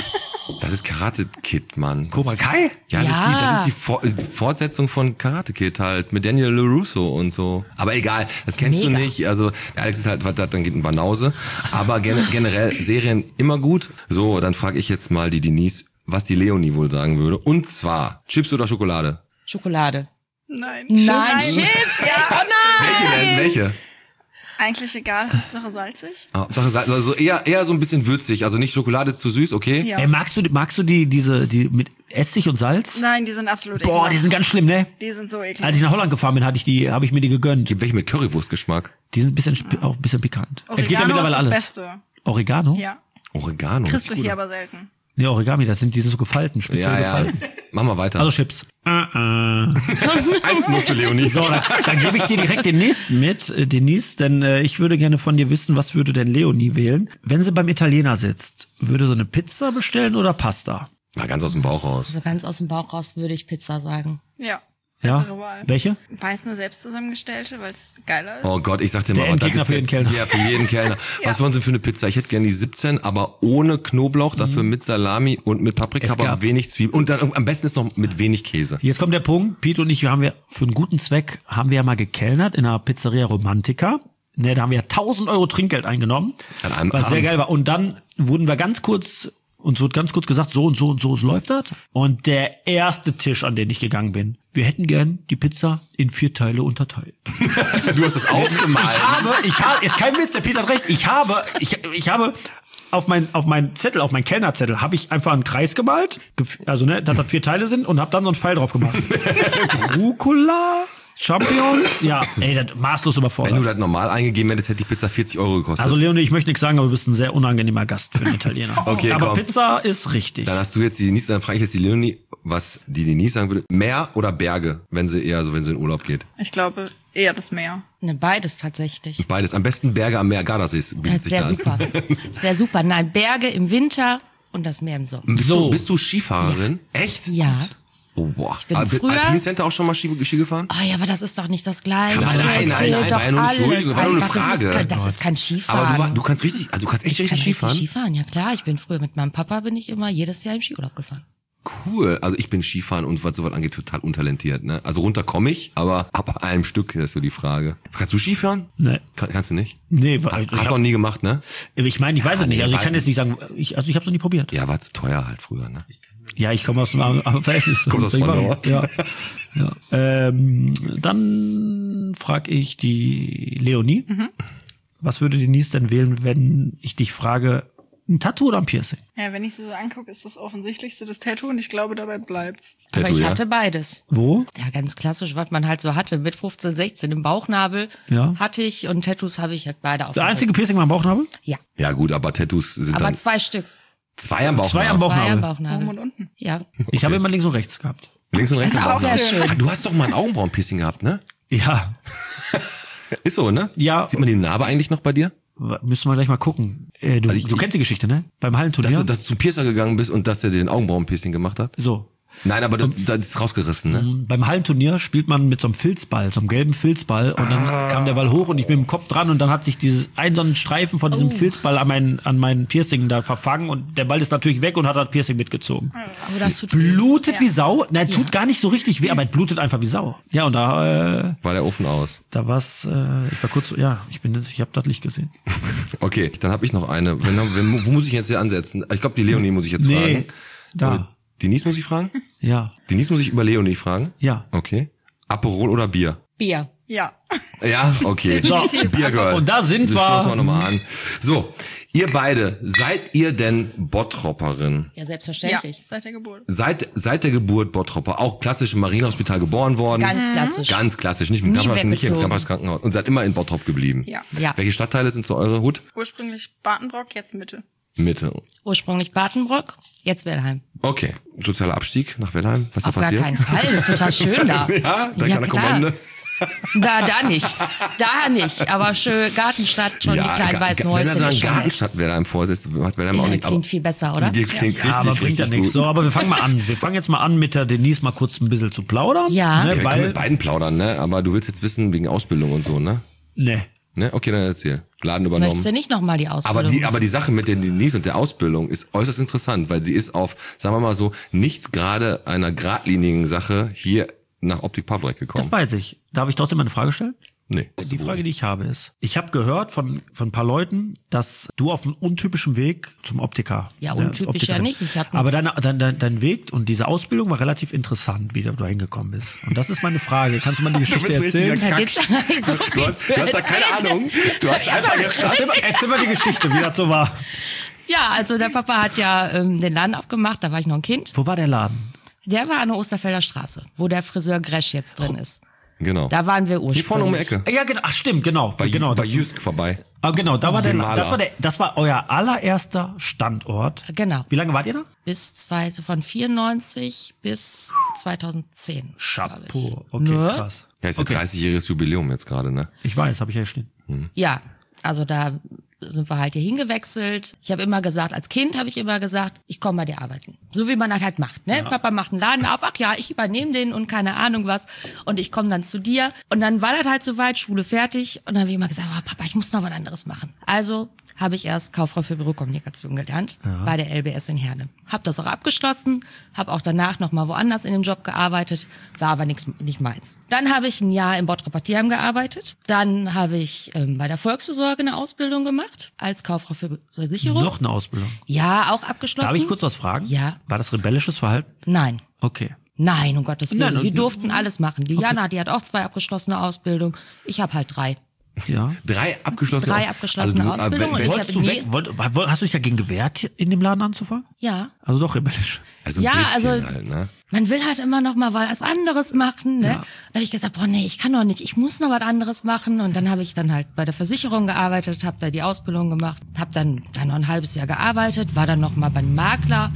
Das ist Karate Kid, Mann. Cobra Kai? Ja, das, Ja. Ist die, das ist die, For die Fortsetzung von Karate Kid halt, mit Daniel LaRusso und so. Aber egal, das kennst Mega. du nicht. Also, der Alex ist halt, was das, dann geht ein Banause. Aber gen generell Serien immer gut. So, dann frage ich jetzt mal die Denise, was die Leonie wohl sagen würde. Und zwar, Chips oder Schokolade? Schokolade. Nein. Nein, Chips! Ja, oh nein! Welche denn? Welche? Eigentlich egal, Hauptsache salzig. Hauptsache, also eher, eher so ein bisschen würzig. Also nicht Schokolade ist zu süß, okay? Ja. Ey, magst du, magst du die, diese, die mit Essig und Salz? Nein, die sind absolut Boah, ekelhaft. die sind ganz schlimm, ne? Die sind so eklig. Als ich nach Holland gefahren bin, hatte ich die, habe ich mir die gegönnt. Gibt welche mit Currywurstgeschmack? Die sind ein bisschen, sp- auch ein bisschen pikant. Es geht ja Oregano mittlerweile ist das alles. Beste. Oregano? Ja. Oregano. Kriegst du das ist hier gut. aber selten. Nee, Origami, das sind, die sind so gefalten, speziell Ja, ja. gefalten. Mach mal weiter. Also Chips. Äh, äh. eins null für Leonie. So, dann, dann gebe ich dir direkt den nächsten mit, äh, Denise, denn äh, ich würde gerne von dir wissen, was würde denn Leonie wählen? Wenn sie beim Italiener sitzt, würde sie eine Pizza bestellen oder Pasta? Mal ganz aus dem Bauch raus. So ganz aus dem Bauch raus würde ich Pizza sagen. Ja. Ja. Bessere Wahl. Welche? Weiß eine selbst zusammengestellte, weil es geiler ist. Oh Gott, ich sag dir Der mal, was das Endgegner ist für jeden Kellner. Ja, für jeden Kellner. Was wollen Sie für eine Pizza? Ich hätte gerne die siebzehn, aber ohne Knoblauch, dafür mit Salami und mit Paprika, Es aber gab- wenig Zwiebeln. Und dann am besten ist noch mit wenig Käse. Jetzt kommt der Punkt. Pete und ich, wir haben wir für einen guten Zweck haben wir ja mal gekellnert in einer Pizzeria Romantica. Ne, da haben wir ja tausend Euro Trinkgeld eingenommen, An einem was sehr Abend. geil war. Und dann wurden wir ganz kurz, uns wurde ganz kurz gesagt, so und so und so läuft das. Und der erste Tisch, an den ich gegangen bin, wir hätten gern die Pizza in vier Teile unterteilt. Du hast das aufgemalt. Ich habe, ich habe, ist kein Witz, der Peter hat recht, ich habe, ich, ich habe auf mein, auf meinen Zettel, auf meinen Kellnerzettel, habe ich einfach einen Kreis gemalt, gef- also ne, dass das vier Teile sind und habe dann so einen Pfeil drauf gemacht. Rucola, Champignons, ja, ey, das maßlos Wenn du überfordert. das normal eingegeben hättest, hätte die Pizza vierzig Euro gekostet. Also Leonie, ich möchte nichts sagen, aber du bist ein sehr unangenehmer Gast für einen Italiener. Okay, aber komm. Pizza ist richtig. Dann hast du jetzt die Denise, dann frage ich jetzt die Leonie, was die Denise sagen würde. Meer oder Berge, wenn sie eher so, wenn sie in Urlaub geht? Ich glaube eher das Meer. Ne, beides tatsächlich. Beides. Am besten Berge am Meer. Gardasee bietet Das sich wäre da an. super. Das wäre super. Nein, Berge im Winter und das Meer im Sommer. Bist, So. du, bist du Skifahrerin? Echt? Ja. Oh, boah. bin Aber früher- Alpine Center auch schon mal Ski, Ski gefahren? Oh ja, aber das ist doch nicht das Gleiche. Nein, nein, Es nein, fehlt nein, doch war ja nur eine alles. Entschuldigung, war nur eine Einfach, das ist Frage. kein- Das ist kein Skifahren. Aber du, war, du kannst richtig, also du kannst echt ich kann richtig richtig Skifahren. Skifahren, ja klar. Ich bin früher mit meinem Papa, bin ich immer jedes Jahr im Skiurlaub gefahren. Cool. Also ich bin Skifahren und was sowas angeht total untalentiert. Ne? Also runter komme ich, aber ab einem Stück, das ist so die Frage. Kannst du Skifahren? Nee. Kann, kannst du nicht? Nee, weil Hast du auch nie gemacht, ne? ich meine, ich weiß es Ah, nicht. nee, Also ich weil- kann jetzt nicht sagen, ich, also ich habe es noch nie probiert. Ja, war zu teuer halt früher, ne? Ja, ich komme aus dem Ar- Ar- Verhältnis. Kommst aus Soll ich machen? Vornord. Ja. ja. Ähm, dann frage ich die Leonie. Was würde Denise denn wählen, wenn ich dich frage, ein Tattoo oder ein Piercing? Ja, wenn ich sie so angucke, ist das offensichtlichste das Tattoo und ich glaube, dabei bleibt's. Aber Tattoo, ich ja? hatte beides. Wo? Ja, ganz klassisch, was man halt so hatte. Mit fünfzehn, sechzehn im Bauchnabel Ja. hatte ich und Tattoos habe ich halt beide auf Der dem einzige Rücken. Piercing war am Bauchnabel? Ja, Ja gut, aber Tattoos sind aber dann zwei Stück. zwei am Bauch. Zwei am Bauch. Zwei am Bauchnabel. Bauchnabel. Oben und unten. Ja. Ich habe immer links und rechts gehabt. Links und rechts. Ist am auch Bauch. sehr schön. Ah, du hast doch mal ein Augenbrauenpiercing gehabt, ne? Ja. Ist so, ne? Ja. Sieht man die Narbe eigentlich noch bei dir? W- Müssen wir gleich mal gucken. Äh, du, Also ich- du kennst die Geschichte, ne? Beim Hallenturnier. Dass, du, dass du zum Piercer gegangen bist und dass er dir den Augenbrauenpiercing gemacht hat? so. Nein, aber das, das ist rausgerissen, ne? Beim Hallenturnier spielt man mit so einem Filzball, so einem gelben Filzball und dann kam der Ball hoch und ich bin mit dem Kopf dran und dann hat sich dieses ein so ein Streifen von diesem Filzball an meinen an meinen Piercing da verfangen und der Ball ist natürlich weg und hat das Piercing mitgezogen. Aber das tut weh. Blutet wie Sau. Nein, tut Ja. gar nicht so richtig weh, aber es blutet einfach wie Sau. Ja, und da äh, War der Ofen aus. da war's äh, ich war kurz so, ja, ich bin ich habe das Licht gesehen. Okay, dann habe ich noch eine. Wenn, wenn, wo muss ich jetzt hier ansetzen? Ich glaube, die Leonie muss ich jetzt Nee, fragen. da. Oder Denise muss ich fragen? Ja. Denise muss ich über Leonie fragen? Ja. Okay. Aperol oder Bier? Bier. Ja. Ja, okay. Definitiv. Bier Girl. Und da sind das wir. schlossen wir nochmal an. So, ihr beide, seid ihr denn Bottropperin? Ja, Ja, selbstverständlich. seit der Geburt. Seit, seit der Geburt Bottropper, auch klassisch im Marienhospital geboren worden. Ganz klassisch. Ganz klassisch, nicht, mit Nie Krankenhaus, nicht im weggezogen. Krankenhaus und seid immer in Bottrop geblieben. Ja. Ja. Welche Stadtteile sind so eure Hut? Ursprünglich Bartenbrock, jetzt Mitte. Mitte. Ursprünglich Badenbrock, jetzt Wellheim. Okay. Sozialer Abstieg nach Wellheim. Was ist Auf da gar passiert? keinen Fall, das ist total schön da. Ja, direkt an der Kommande. Da, da nicht. Da nicht. Aber schön Gartenstadt, schon die kleinen Ga- weißen Ga- wenn er Häuschen. sagen ist schon nett. Gartenstadt Wellheim vorsetzt, hat Wellheim auch Ja, nicht. klingt viel besser, oder? Die klingt richtig, Ja, aber bringt ja richtig nichts. gut. So, aber wir fangen mal an. Wir fangen jetzt mal an mit der Denise mal kurz ein bisschen zu plaudern. Ja. Ne, Ja, wir können weil, mit beiden plaudern, ne? Aber du willst jetzt wissen, wegen Ausbildung und so, ne? ne. Ne? Okay, dann erzähl. Laden übernommen. Möchtest du nicht nochmal die Ausbildung Aber die, machen? aber die Sache mit der Denise und der Ausbildung ist äußerst interessant, weil sie ist auf, sagen wir mal so, nicht gerade einer geradlinigen Sache hier nach Optik Pavlek gekommen. Das weiß ich. Darf ich trotzdem eine Frage stellen? Nee. Die Frage, die ich habe, ist, ich habe gehört von, von ein paar Leuten, dass du auf einem untypischen Weg zum Optiker. Ja, ne, untypisch Optiker- ja nicht. Ich hab Aber dein, dein, dein, dein Weg und diese Ausbildung war relativ interessant, wie du da hingekommen bist. Und das ist meine Frage. Kannst du mal die Geschichte bist richtig erzählen? Da gibt's gar nicht so viel Du hast, zu du hast da keine erzählen. Ahnung. Du hast einfach Erzähl gestern. mal, erzähl mal die Geschichte, wie das so war. Ja, also der Papa hat ja ähm, den Laden aufgemacht, da war ich noch ein Kind. Wo war der Laden? Der war an der Osterfelder Straße, wo der Friseur Gresch jetzt drin ist. Genau. Da waren wir ursprünglich. Hier vorne um die Ecke. Ja, genau. Ach, stimmt, genau. Bei, genau, bei das, Jüsk vorbei. ah, genau, da war der, Dem La- Maler. das war der, das war euer allererster Standort. Genau. Wie lange wart ihr da? Bis zwei, von vierundneunzig bis zweitausendzehn. Chapeau. Okay, Ne? krass. Ja, ist ja Okay. dreißigjähriges Jubiläum jetzt gerade, ne? Ich weiß, habe ich ja stehen. Ja, also da sind wir halt hier hingewechselt. Ich habe immer gesagt, als Kind habe ich immer gesagt, ich komme bei dir arbeiten. So wie man das halt macht, ne? Papa macht einen Laden auf, ach ja, ich übernehme den und keine Ahnung was. Und ich komme dann zu dir. Und dann war das halt soweit, Schule fertig. Und dann habe ich immer gesagt, oh, Papa, ich muss noch was anderes machen. Also habe ich erst Kauffrau für Bürokommunikation gelernt bei der L B S in Herne. Hab das auch abgeschlossen, habe auch danach noch mal woanders in dem Job gearbeitet, war aber nix, nicht meins. Dann habe ich ein Jahr im Bottroper Tierheim gearbeitet. Dann habe ich ähm, bei der Volksvorsorge eine Ausbildung gemacht als Kauffrau für Versicherung. Noch eine Ausbildung. Ja, auch abgeschlossen. Darf ich kurz was fragen? Ja. War das rebellisches Verhalten? Nein. Okay. Nein, um Gottes Willen. Nein, Wir und- durften alles machen. Die Jana, die hat auch zwei abgeschlossene Ausbildungen. Ich habe halt drei. Ja. Drei abgeschlossene Drei abgeschlossene du, äh, Ausbildungen wenn, und wenn, ich Wolltest hab du nie- weg? Wollt, woll- hast du dich dagegen gewehrt, in dem Laden anzufangen? Ja. Also doch rebellisch. also ein Ja, bisschen also- halt, ne? Man will halt immer noch mal was anderes machen, ne? Ja. Da habe ich gesagt, boah, nee, ich kann doch nicht, ich muss noch was anderes machen. Und dann habe ich dann halt bei der Versicherung gearbeitet, habe da die Ausbildung gemacht, habe dann, dann noch ein halbes Jahr gearbeitet, war dann noch mal beim Makler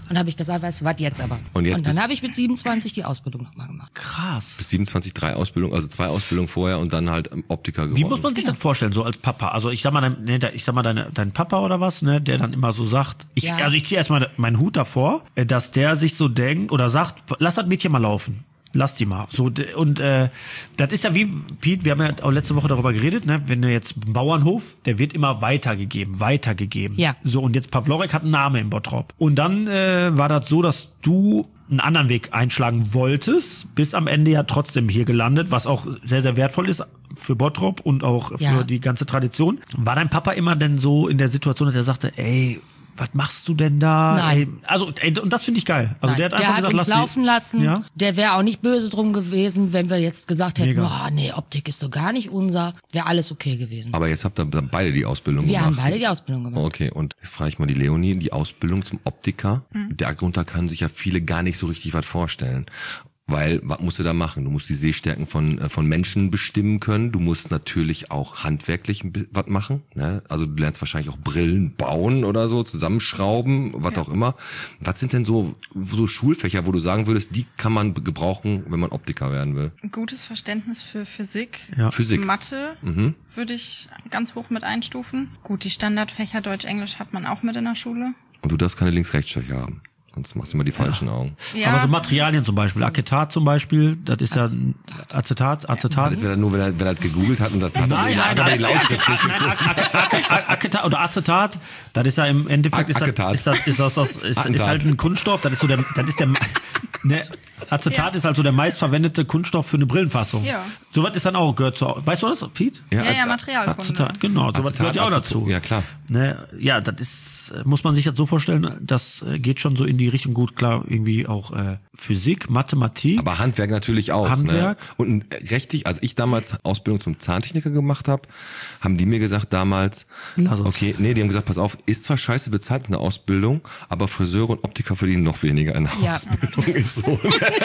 Und habe ich gesagt, weißt du was, jetzt aber. Und jetzt und dann bist- habe ich mit siebenundzwanzig die Ausbildung nochmal gemacht. Krass. Bis siebenundzwanzig, drei Ausbildungen, also zwei Ausbildungen vorher und dann halt Optiker geworden. Wie muss man sich das vorstellen, so als Papa? Also ich sag mal, dein, ne, der- ich sag mal, deine, dein Papa oder was, ne, der dann immer so sagt, ich, Ja. also ich ziehe erstmal meinen Hut davor, äh, dass der sich so denkt oder sagt, lass das Mädchen mal laufen. Lass die mal. So, d- und äh, das ist ja wie, Piet, wir haben ja auch letzte Woche darüber geredet, ne? Wenn du jetzt einen Bauernhof, der wird immer weitergegeben, weitergegeben. Ja. So, und jetzt Pawlorek hat einen Namen in Bottrop. Und dann äh, war das so, dass du einen anderen Weg einschlagen wolltest, bis am Ende ja trotzdem hier gelandet, was auch sehr, sehr wertvoll ist für Bottrop und auch für Ja. die ganze Tradition. War dein Papa immer denn so in der Situation, dass er sagte, ey, was machst du denn da? Nein. Ey, also, ey, und das finde ich geil. Also Nein, der hat einfach gesagt, uns lass sie- laufen lassen. Ja? Der wäre auch nicht böse drum gewesen, wenn wir jetzt gesagt hätten, Mega. oh, nee, Optik ist so gar nicht unser. Wäre alles okay gewesen. Aber jetzt habt ihr dann beide die Ausbildung wir haben gemacht. beide die Ausbildung gemacht. Okay, und jetzt frage ich mal die Leonie, die Ausbildung zum Optiker, darunter können sich ja viele gar nicht so richtig was vorstellen. Weil, was musst du da machen? Du musst die Sehstärken von äh, von Menschen bestimmen können. Du musst natürlich auch handwerklich ein bi- was machen. Ne? Also du lernst wahrscheinlich auch Brillen bauen oder so, zusammenschrauben, was auch immer. Was sind denn so so Schulfächer, wo du sagen würdest, die kann man gebrauchen, wenn man Optiker werden will? Ein gutes Verständnis für Physik. Ja. Physik. Mathe Mhm. würde ich ganz hoch mit einstufen. Gut, die Standardfächer Deutsch, Englisch hat man auch mit in der Schule. Und du darfst keine Links-Rechts-Fächer haben. Sonst machst du immer die falschen Augen. Ja, Aber so Materialien zum Beispiel, Acetat zum Beispiel, das ist ja ein Acetat, Acetat. Das wäre dann nur, wenn er, wenn er halt gegoogelt hat und das hat Nein, nein, aber die nein, Lautschrift nicht nein, Ac- Ac- Ac- Acetat oder Acetat, das ist ja im Endeffekt ist das, Acetat. ist das, ist das, das ist, ist Attentat. halt ein Kunststoff, das ist so der, das ist der, ne, Acetat Ja. ist halt so der meistverwendete Kunststoff für eine Brillenfassung. Ja. Sowas ist dann auch, gehört zu, weißt du das, Pete? ja, ja, Ac- Materialkunde. Acetat, genau, sowas Acetat, gehört ja auch Acetat, dazu. ja, klar. Ne, ja, das ist, muss man sich das so vorstellen, das äh, geht schon so in die Richtung, gut, klar, irgendwie auch äh, Physik, Mathematik. Aber Handwerk natürlich auch. Handwerk. Ne? Und richtig, als ich damals Ausbildung zum Zahntechniker gemacht habe, haben die mir gesagt damals, Lass es. okay, nee, die haben gesagt, pass auf, ist zwar scheiße bezahlt in der Ausbildung, aber Friseure und Optiker verdienen noch weniger in der Ja. Ausbildung. Ist so.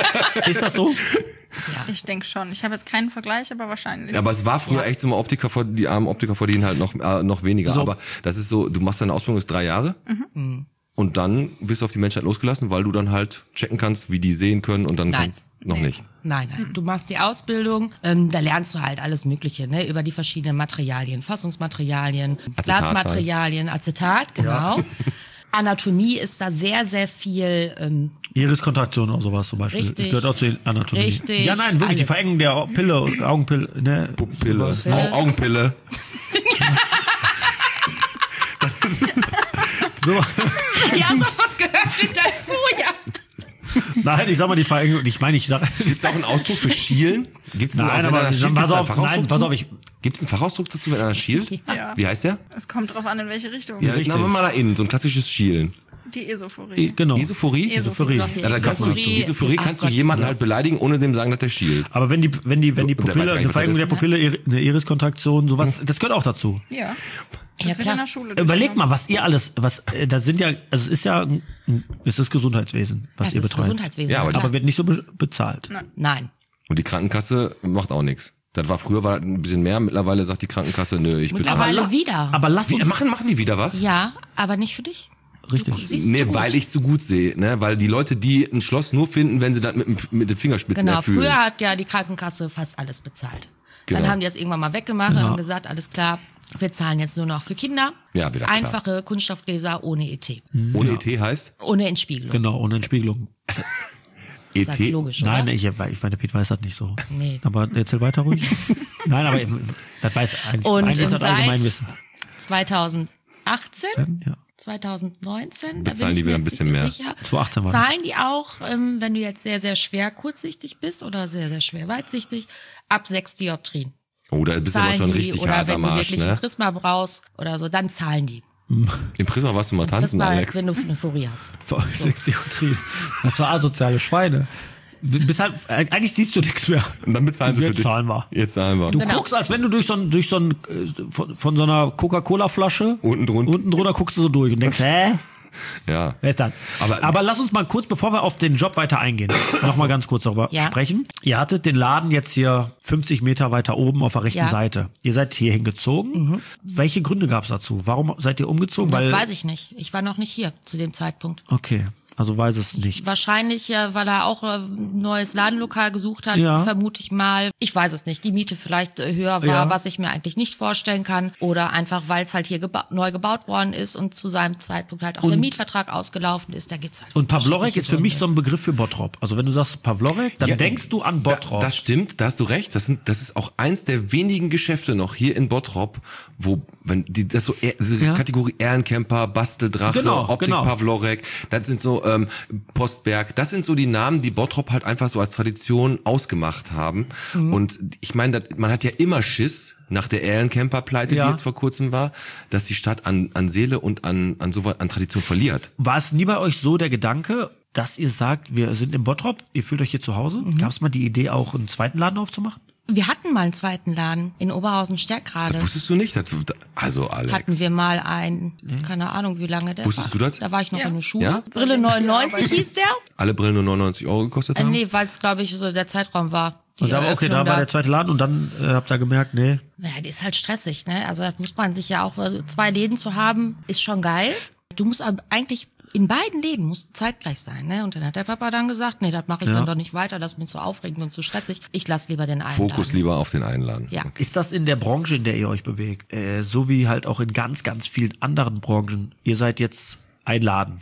Ist das so? Ich denke schon. Ich habe jetzt keinen Vergleich, aber wahrscheinlich. Ja, aber es war früher echt so mal Optiker, vor- die armen Optiker verdienen halt noch, äh, noch weniger. So. Aber das ist so, du machst deine Ausbildung ist drei Jahre. Und dann wirst du auf die Menschheit losgelassen, weil du dann halt checken kannst, wie die sehen können und dann Nein. kannst, noch Nee. nicht. Nein, nein. Du machst die Ausbildung, ähm, da lernst du halt alles Mögliche, ne, über die verschiedenen Materialien, Fassungsmaterialien, Acetat Glasmaterialien, Acetat, genau. Anatomie ist da sehr, sehr viel, ähm, Iris-Kontraktion oder sowas zum Beispiel. Richtig. Gehört auch zur Anatomie. Richtig, Ja, nein, wirklich, die alles. Verengung der Pille, Augenpille, ne? Pille, sowas. Au- Augenpille. So. ja, sowas gehört mit dazu, ja. Nein, ich sag mal die Verengung, ich meine, ich sag, Gibt's auch einen Ausdruck für Schielen? Gibt's einen, nein, wenn aber einer schielt, pass gibt's einen auf, Fachausdruck nein, pass zu? auf, ich, Gibt's einen Fachausdruck dazu, wenn einer schielt? Ja. Wie heißt der? Es kommt drauf an, in welche Richtung. Ja, richtig. na, mal da innen, so ein klassisches Schielen. Die Esophorie. genau. Esophorie? Esophorie. Ja, da kannst du, Esophorie. Esophorie kannst du Ach Gott. jemanden halt beleidigen, ohne dem sagen, dass der schielt. Aber wenn die, wenn die, wenn die Und der weiß Pupille, gar nicht, eine was Verengung das der Pupille, Iri- eine Iriskontraktion, sowas, das gehört auch dazu. Ja. Das Ja, wird klar. in der Schule. Überleg mal, durchgenommen. was ihr alles, was, äh, das sind ja, also es ist ja, ein- ein- es ist Gesundheitswesen, was Es ihr ist betreut. Gesundheitswesen. Ja, aber klar. Aber wird nicht so be bezahlt. Nein. Und die Krankenkasse macht auch nichts. Das war früher war das ein bisschen mehr, mittlerweile sagt die Krankenkasse, nö, ich bezahle. Mittlerweile wieder. Aber lass Wie, uns, machen, machen die wieder was? ja, aber nicht für dich. richtig. Du siehst Nee, zu gut. weil ich zu gut sehe, ne? Weil die Leute, die ein Schloss nur finden, wenn sie das mit, dem- mit den Fingerspitzen Genau, erfüllen. früher hat ja die Krankenkasse fast alles bezahlt. Genau. Dann haben die das irgendwann mal weggemacht Genau. und haben gesagt, alles klar, wir zahlen jetzt nur noch für Kinder. Ja, wieder klar. Einfache Kunststoffgläser ohne E T. Ohne E T heißt? Ohne Entspiegelung. Genau, ohne Entspiegelung. E Ist halt T? logisch, Nein, oder? ich, ich meine, Pete weiß das nicht so. Nee. Aber erzähl weiter ruhig. Nein, aber eben, das weiß eigentlich, Und eigentlich ist ähm, das allgemein seit Wissen. zweitausendachtzehn, Ja. zweitausendneunzehn, da Bezahlen bin ich die wieder mir ein bisschen ziemlich mehr. sicher, zweitausendachtzehn war das. zahlen die auch, ähm, wenn du jetzt sehr, sehr schwer kurzsichtig bist oder sehr, sehr schwer weitsichtig, ab sechs Dioptrien. Oh, da bist du aber Zahlen schon die, richtig oder hart wenn am du Arsch, wirklich ein ne? Prisma brauchst oder so, dann zahlen die. Im Prisma warst du mal tanzen, Prisma Alex. ist, wenn du eine Furie hast. sechs Dioptrien. Das war asoziale Schweine. Bis halt, eigentlich siehst du nichts mehr. Und dann bezahlen sie Jetzt für dich. zahlen wir. Jetzt zahlen wir. Du Genau. guckst, als wenn du durch so ein, durch so ein, äh, von, von so einer Coca-Cola-Flasche Unten drunter. unten drunter guckst du so durch und denkst, hä? Ja. Wer dann? Aber- Aber, lass uns mal kurz, bevor wir auf den Job weiter eingehen, noch mal ganz kurz darüber Ja. sprechen. Ihr hattet den Laden jetzt hier fünfzig Meter weiter oben auf der rechten Ja. Seite. Ihr seid hier hingezogen. Welche Gründe gab es dazu? Warum seid ihr umgezogen? Das Weil, weiß ich nicht. Ich war noch nicht hier zu dem Zeitpunkt. Okay. Also weiß es nicht. Wahrscheinlich, äh, weil er auch äh, ein neues Ladenlokal gesucht hat, Ja. vermute ich mal. Ich weiß es nicht. Die Miete vielleicht äh, höher war, Ja. was ich mir eigentlich nicht vorstellen kann. Oder einfach, weil es halt hier geba- neu gebaut worden ist und zu seinem Zeitpunkt halt auch Und- der Mietvertrag ausgelaufen ist. Da gibt's halt Und Pavlorek ist für mich so Gründe. ein Begriff für Bottrop. Also wenn du sagst Pavlorek, dann Ja, denkst du an Bottrop. Da, das stimmt, da hast du recht. Das, sind, das ist auch eins der wenigen Geschäfte noch hier in Bottrop, wo, wenn die das so eher- diese Ja. Kategorie Ehrencamper, Basteldrache, Genau, Optik genau. Pavlorek, das sind so ähm, Postberg, das sind so die Namen, die Bottrop halt einfach so als Tradition ausgemacht haben. Mhm. Und ich meine, das- man hat ja immer Schiss nach der Ehrencamper-Pleite, Ja. die jetzt vor kurzem war, dass die Stadt an, an Seele und an, an so an Tradition verliert. War es nie bei euch so der Gedanke, dass ihr sagt, wir sind in Bottrop, ihr fühlt euch hier zu Hause? Mhm. Gab es mal die Idee, auch einen zweiten Laden aufzumachen? Wir hatten mal einen zweiten Laden in Oberhausen-Stärkrade. Das wusstest du nicht? Das, also Alex. Hatten wir mal einen, keine Ahnung, wie lange der Wusstest war. du das? Da war ich noch Ja. in der Schule. Ja? Brille neunundneunzig hieß der. Alle Brillen nur neunundneunzig Euro gekostet Äh, haben? nee, weil es, glaube ich, so der Zeitraum war. Die Und da, okay, Eröffnung da war der zweite Laden und dann äh, habt ihr gemerkt, nee. Ja, die ist halt stressig, ne? Also da muss man sich ja auch, äh, zwei Läden zu haben, ist schon geil. Du musst aber eigentlich in beiden Läden musst du zeitgleich sein, ne? Und dann hat der Papa dann gesagt, nee, das mache ich Ja. dann doch nicht weiter, das ist mir zu aufregend und zu stressig. Ich lass lieber den einen Fokus Laden. lieber auf den einen Laden. Ja. Ist das in der Branche, in der ihr euch bewegt, äh, so wie halt auch in ganz, ganz vielen anderen Branchen? Ihr seid jetzt ein Laden.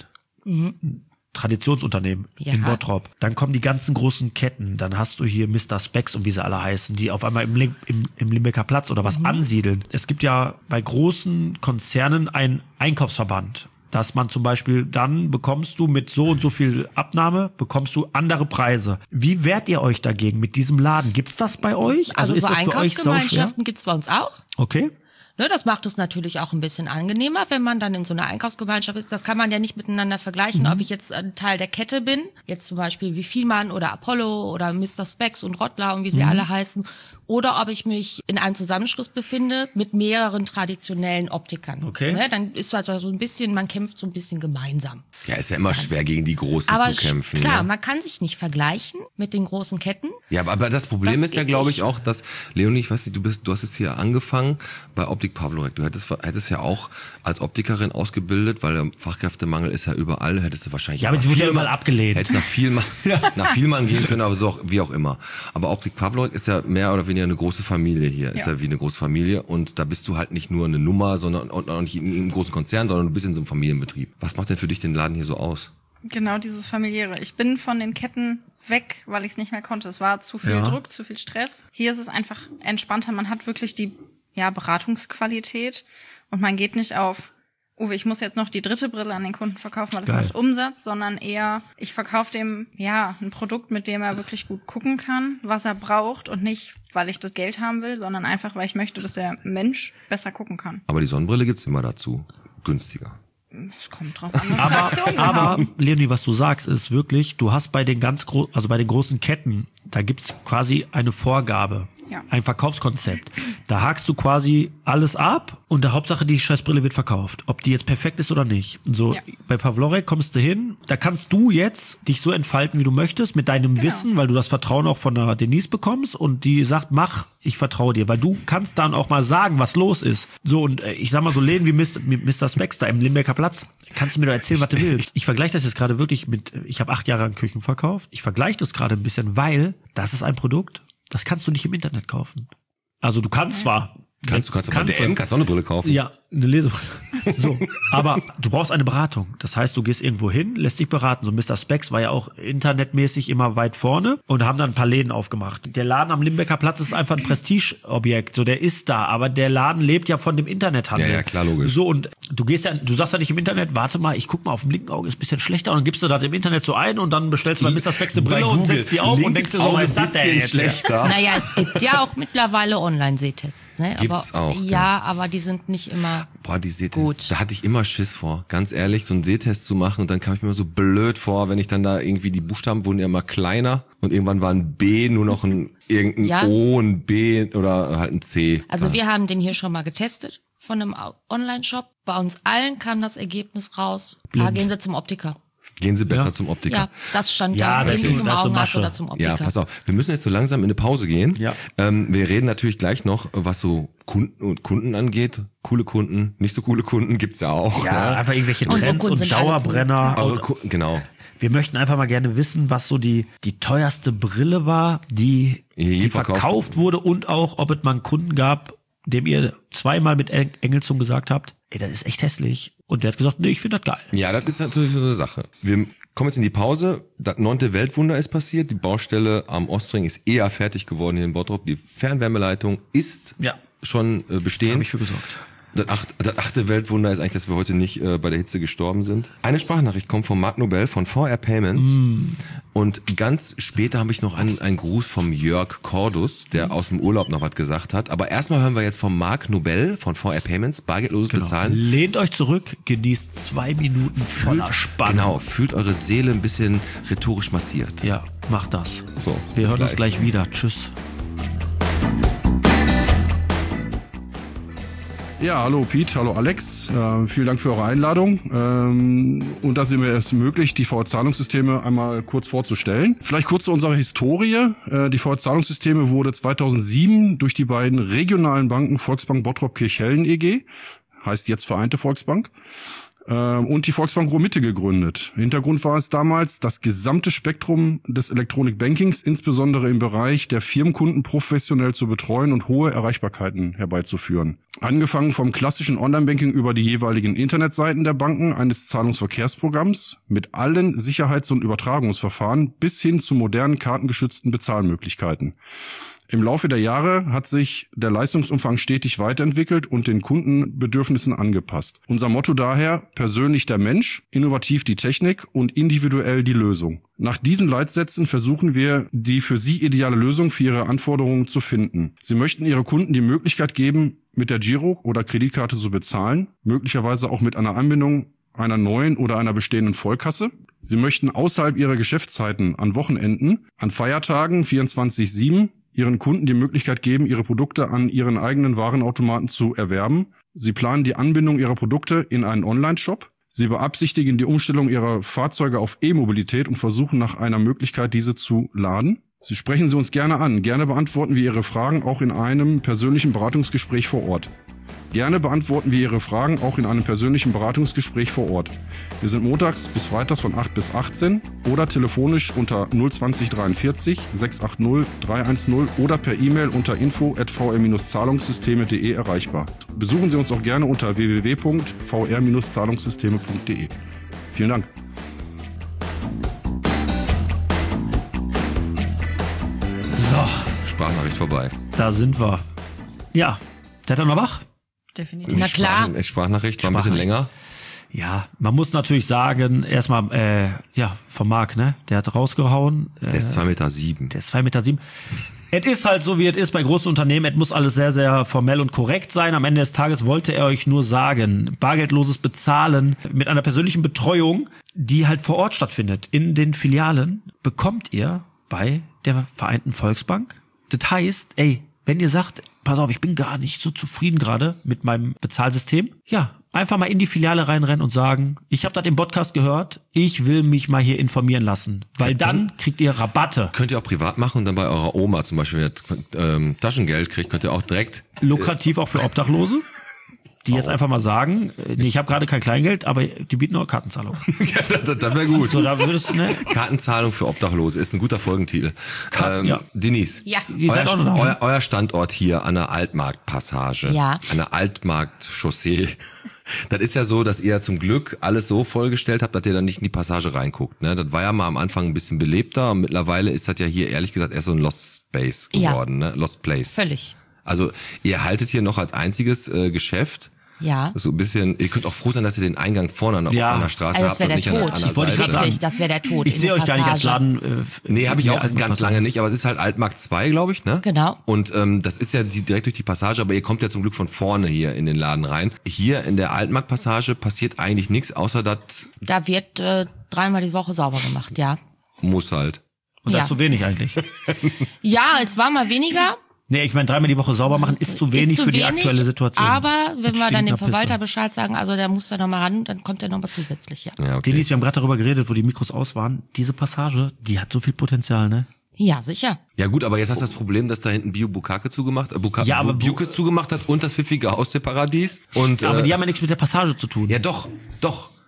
Ein Traditionsunternehmen Ja. in Bottrop. Dann kommen die ganzen großen Ketten. Dann hast du hier Mister Spex und wie sie alle heißen, die auf einmal im, Lim im, im Limbecker Platz oder was ansiedeln. Es gibt ja bei großen Konzernen einen Einkaufsverband. Dass man zum Beispiel, dann bekommst du mit so und so viel Abnahme, bekommst du andere Preise. Wie wehrt ihr euch dagegen mit diesem Laden? Gibt's das bei euch? Also, ist so das für euch Einkaufsgemeinschaften gibt's bei uns auch. sauschwer? Okay. Ne, das macht es natürlich auch ein bisschen angenehmer, wenn man dann in so einer Einkaufsgemeinschaft ist. Das kann man ja nicht miteinander vergleichen, ob ich jetzt ein Teil der Kette bin, jetzt zum Beispiel wie Vielmann oder Apollo oder Mister Spex und Rottler und wie sie alle heißen, oder ob ich mich in einem Zusammenschluss befinde mit mehreren traditionellen Optikern. Okay. Ne, dann ist also so ein bisschen, man kämpft so ein bisschen gemeinsam. Ja, ist ja immer schwer gegen die Großen Aber zu kämpfen. klar, ne? man kann sich nicht vergleichen mit den großen Ketten. Ja, aber, aber das Problem Das ist ja, geht glaube ich, nicht. auch, dass, Leonie, ich weiß nicht, du bist, du hast jetzt hier angefangen bei Optik Pavlorek. Du hättest, hättest ja auch als Optikerin ausgebildet, weil der Fachkräftemangel ist ja überall, hättest du wahrscheinlich. Ja, aber nach die wurde ja Vielmann- überall abgelehnt. Hättest nach Vielmann, nach Vielmann gehen können, aber so auch, wie auch immer. Aber Optik Pavlorek ist ja mehr oder weniger eine große Familie hier. Ist Ja. ja wie eine große Familie und da bist du halt nicht nur eine Nummer, sondern und auch nicht in einem großen Konzern, sondern du bist in so einem Familienbetrieb. Was macht denn für dich den Laden hier so aus? Genau dieses familiäre. Ich bin von den Ketten weg, weil ich es nicht mehr konnte. Es war zu viel Ja. Druck, zu viel Stress. Hier ist es einfach entspannter. Man hat wirklich die ja, Beratungsqualität und man geht nicht auf, oh, ich muss jetzt noch die dritte Brille an den Kunden verkaufen, weil das Geil. macht Umsatz, sondern eher, ich verkaufe dem ja ein Produkt, mit dem er wirklich gut gucken kann, was er braucht und nicht, weil ich das Geld haben will, sondern einfach, weil ich möchte, dass der Mensch besser gucken kann. Aber die Sonnenbrille gibt's immer dazu. Günstiger. Es kommt drauf an, was für Aktionen Aber, wir aber haben. Leonie, was du sagst, ist wirklich, du hast bei den ganz gro also bei den großen Ketten, da gibt's quasi eine Vorgabe, Ja. ein Verkaufskonzept. Da hakst du quasi alles ab und der Hauptsache, die Scheißbrille wird verkauft. Ob die jetzt perfekt ist oder nicht. So, Ja. bei Pavlorek kommst du hin, da kannst du jetzt dich so entfalten, wie du möchtest, mit deinem Genau. Wissen, weil du das Vertrauen auch von der Denise bekommst und die sagt, mach, ich vertraue dir, weil du kannst dann auch mal sagen, was los ist. So, und äh, ich sag mal so Läden wie Mister Spex da im Limbecker Platz, kannst du mir doch erzählen, was du willst. Ich vergleiche das jetzt gerade wirklich mit, ich habe acht Jahre lang Küchen verkauft, ich vergleiche das gerade ein bisschen, weil das ist ein Produkt, das kannst du nicht im Internet kaufen. Also du kannst zwar... Kannst du kannst du bei D M, kannst auch eine Brille kaufen. Ja, eine Lesebrille. So, aber du brauchst eine Beratung. Das heißt, du gehst irgendwo hin, lässt dich beraten. So Mister Spex war ja auch internetmäßig immer weit vorne und haben dann ein paar Läden aufgemacht. Der Laden am Limbecker Platz ist einfach ein Prestigeobjekt. So, der ist da, aber der Laden lebt ja von dem Internethandel. Ja, ja, klar, logisch. So, und du gehst ja, du sagst ja nicht im Internet, warte mal, ich guck mal auf dem linken Auge, ist ein bisschen schlechter, und dann gibst du das im Internet so ein und dann bestellst du bei Mister Spex eine Bei Brille und Google. setzt die auf und Linkes denkst dir so, Auge was ist das denn bisschen jetzt? schlechter. Naja, es gibt ja auch mittlerweile Online-Sehtests. Ne? Gibt's aber, auch, Ja, aber die sind nicht immer... Boah, die Sehtests, Gut. da hatte ich immer Schiss vor. Ganz ehrlich, so einen Sehtest zu machen und dann kam ich mir so blöd vor, wenn ich dann da irgendwie, die Buchstaben wurden ja immer kleiner und irgendwann war ein B nur noch ein irgendein Ja. O, ein B oder halt ein C. Also wir haben den hier schon mal getestet von einem Online-Shop. Bei uns allen kam das Ergebnis raus. Ah, gehen Sie zum Optiker. Gehen Sie besser Ja. zum Optiker. Ja, das stand Ja, da. das Gehen Sie ist- zum das ist so Augenarzt Masche. oder zum Optiker. Ja, pass auf. Wir müssen jetzt so langsam in eine Pause gehen. Ja. Ähm, wir reden natürlich gleich noch, was so Kunden und Kunden angeht. Coole Kunden, nicht so coole Kunden gibt's ja auch. Ja, ne? einfach irgendwelche Unsere Trends Kunden und sind alle cool. Dauerbrenner. Eure Kunden, genau. Wir möchten einfach mal gerne wissen, was so die, die teuerste Brille war, die, Je die verkauft. verkauft wurde und auch, ob es mal einen Kunden gab, dem ihr zweimal mit Eng- Engelsum gesagt habt, ey, das ist echt hässlich. Und der hat gesagt, nee, ich finde das geil. Ja, das ist natürlich so eine Sache. Wir kommen jetzt in die Pause. Das neunte Weltwunder ist passiert. Die Baustelle am Ostring ist eher fertig geworden hier in Bottrop. Die Fernwärmeleitung ist Ja. schon äh, bestehen. Habe ich für gesorgt. Das, acht, das achte Weltwunder ist eigentlich, dass wir heute nicht äh, bei der Hitze gestorben sind. Eine Sprachnachricht kommt von Marc Nobel von V R Payments. Mm. Und ganz später habe ich noch einen, einen Gruß vom Jörg Cordus, der aus dem Urlaub noch was gesagt hat. Aber erstmal hören wir jetzt von Marc Nobel von V R Payments, bargeldloses Genau. Bezahlen. Lehnt euch zurück, genießt zwei Minuten voller Spannung. Genau, fühlt eure Seele ein bisschen rhetorisch massiert. Ja, macht das. So, Wir bis hören uns gleich wieder. Tschüss. Ja, hallo Piet, hallo Alex. Äh, vielen Dank für eure Einladung ähm, und dass ihr mir es ermöglicht, die V R-Zahlungssysteme einmal kurz vorzustellen. Vielleicht kurz zu unserer Historie. Äh, die V R-Zahlungssysteme wurde zweitausendsieben durch die beiden regionalen Banken Volksbank Bottrop-Kirchhellen E G, heißt jetzt Vereinte Volksbank, und die Volksbank Ruhr-Mitte gegründet. Hintergrund war es damals, das gesamte Spektrum des Electronic Bankings, insbesondere im Bereich der Firmenkunden, professionell zu betreuen und hohe Erreichbarkeiten herbeizuführen. Angefangen vom klassischen Online-Banking über die jeweiligen Internetseiten der Banken, eines Zahlungsverkehrsprogramms mit allen Sicherheits- und Übertragungsverfahren bis hin zu modernen kartengeschützten Bezahlmöglichkeiten. Im Laufe der Jahre hat sich der Leistungsumfang stetig weiterentwickelt und den Kundenbedürfnissen angepasst. Unser Motto daher: persönlich der Mensch, innovativ die Technik und individuell die Lösung. Nach diesen Leitsätzen versuchen wir, die für Sie ideale Lösung für Ihre Anforderungen zu finden. Sie möchten Ihre Kunden die Möglichkeit geben, mit der Giro- oder Kreditkarte zu bezahlen, möglicherweise auch mit einer Anbindung einer neuen oder einer bestehenden Vollkasse. Sie möchten außerhalb Ihrer Geschäftszeiten an Wochenenden, an Feiertagen vierundzwanzig sieben Ihren Kunden die Möglichkeit geben, ihre Produkte an ihren eigenen Warenautomaten zu erwerben. Sie planen die Anbindung ihrer Produkte in einen Online-Shop. Sie beabsichtigen die Umstellung ihrer Fahrzeuge auf E-Mobilität und versuchen nach einer Möglichkeit, diese zu laden. Sie sprechen Sie uns gerne an. Gerne beantworten wir Ihre Fragen auch in einem persönlichen Beratungsgespräch vor Ort. Gerne beantworten wir Ihre Fragen auch in einem persönlichen Beratungsgespräch vor Ort. Wir sind montags bis freitags von acht bis achtzehn oder telefonisch unter null zwanzig dreiundvierzig sechshundert dreihundert oder per E-Mail unter info at v r dash zahlungssysteme punkt de erreichbar. Besuchen Sie uns auch gerne unter w w w punkt v r dash zahlungssysteme punkt de. Vielen Dank. So, Sprachnachricht vorbei. da sind wir. Ja, seid ihr noch wach? Definitiv. Na klar. Sprach- Sprachnachricht war ein bisschen Sprachnachricht. länger. Ja, man muss natürlich sagen, erstmal, äh, ja, vom Marc, ne? Der hat rausgehauen. Äh, Der ist zwei Meter sieben. Der ist zwei Meter sieben. Es ist halt so, wie es ist bei großen Unternehmen. Es muss alles sehr, sehr formell und korrekt sein. Am Ende des Tages wollte er euch nur sagen, bargeldloses Bezahlen mit einer persönlichen Betreuung, die halt vor Ort stattfindet, in den Filialen, bekommt ihr bei der Vereinten Volksbank. Das heißt, ey, wenn ihr sagt, pass auf, ich bin gar nicht so zufrieden gerade mit meinem Bezahlsystem, ja, einfach mal in die Filiale reinrennen und sagen, ich habe das im Podcast gehört, ich will mich mal hier informieren lassen, weil dann kriegt ihr Rabatte. Könnt ihr auch privat machen und dann bei eurer Oma zum Beispiel, wenn ihr ähm, Taschengeld kriegt, könnt ihr auch direkt Lukrativ auch für Obdachlose, die jetzt einfach mal sagen, äh, nee, ich habe gerade kein Kleingeld, aber die bieten nur Kartenzahlung. das, das wäre gut. So, da würdest du, ne? Kartenzahlung für Obdachlose ist ein guter Folgentitel. Ka- ähm, ja. Denise, Ja. Ihr seid euer, auch noch da. euer, euer Standort hier an der Altmarktpassage, Ja. an der Altmarktchaussee. Das ist ja so, dass ihr zum Glück alles so vollgestellt habt, dass ihr dann nicht in die Passage reinguckt. Ne? Das war ja mal am Anfang ein bisschen belebter und mittlerweile ist das ja hier ehrlich gesagt erst so ein Lost Space Ja. geworden, ne? Lost Place. Völlig. Also ihr haltet hier noch als einziges äh, Geschäft. Ja. So ein bisschen, ihr könnt auch froh sein, dass ihr den Eingang vorne noch Ja. an der Straße Also das habt wäre und der nicht an der, Tod. an der Wollte ich Seite. grad Wirklich, das wäre der Tod. Ich in sehe der euch gar nicht als Passage. Laden. Äh, Nee, habe ich in auch der ganz Altmarkt- lange nicht, aber es ist halt Altmarkt zwei, glaube ich, ne? Genau. Und ähm, das ist ja die, direkt durch die Passage, aber ihr kommt ja zum Glück von vorne hier in den Laden rein. Hier in der Altmarktpassage passiert eigentlich nichts, außer das Da wird äh, dreimal die Woche sauber gemacht, ja. muss halt. Und das Ja. ist zu wenig eigentlich. Ja, es war mal weniger. Nee, ich meine, dreimal die Woche sauber machen ist zu wenig ist zu für die wenig, aktuelle Situation. Aber wenn wir dann dem Stinkt nach Verwalter Pisse. Bescheid sagen, also der muss da nochmal ran, dann kommt der nochmal zusätzlich, ja. Ja, okay. Denise, wir haben gerade darüber geredet, wo die Mikros aus waren. Diese Passage, die hat so viel Potenzial, ne? Ja, sicher. Ja gut, aber jetzt hast du das Problem, dass da hinten Bio Bukake zugemacht, äh, Buka, Ja, aber Bu- Bukes zugemacht hat und das pfiffige Haustierparadies. Und Aber äh, die haben ja nichts mit der Passage zu tun. ja doch, doch.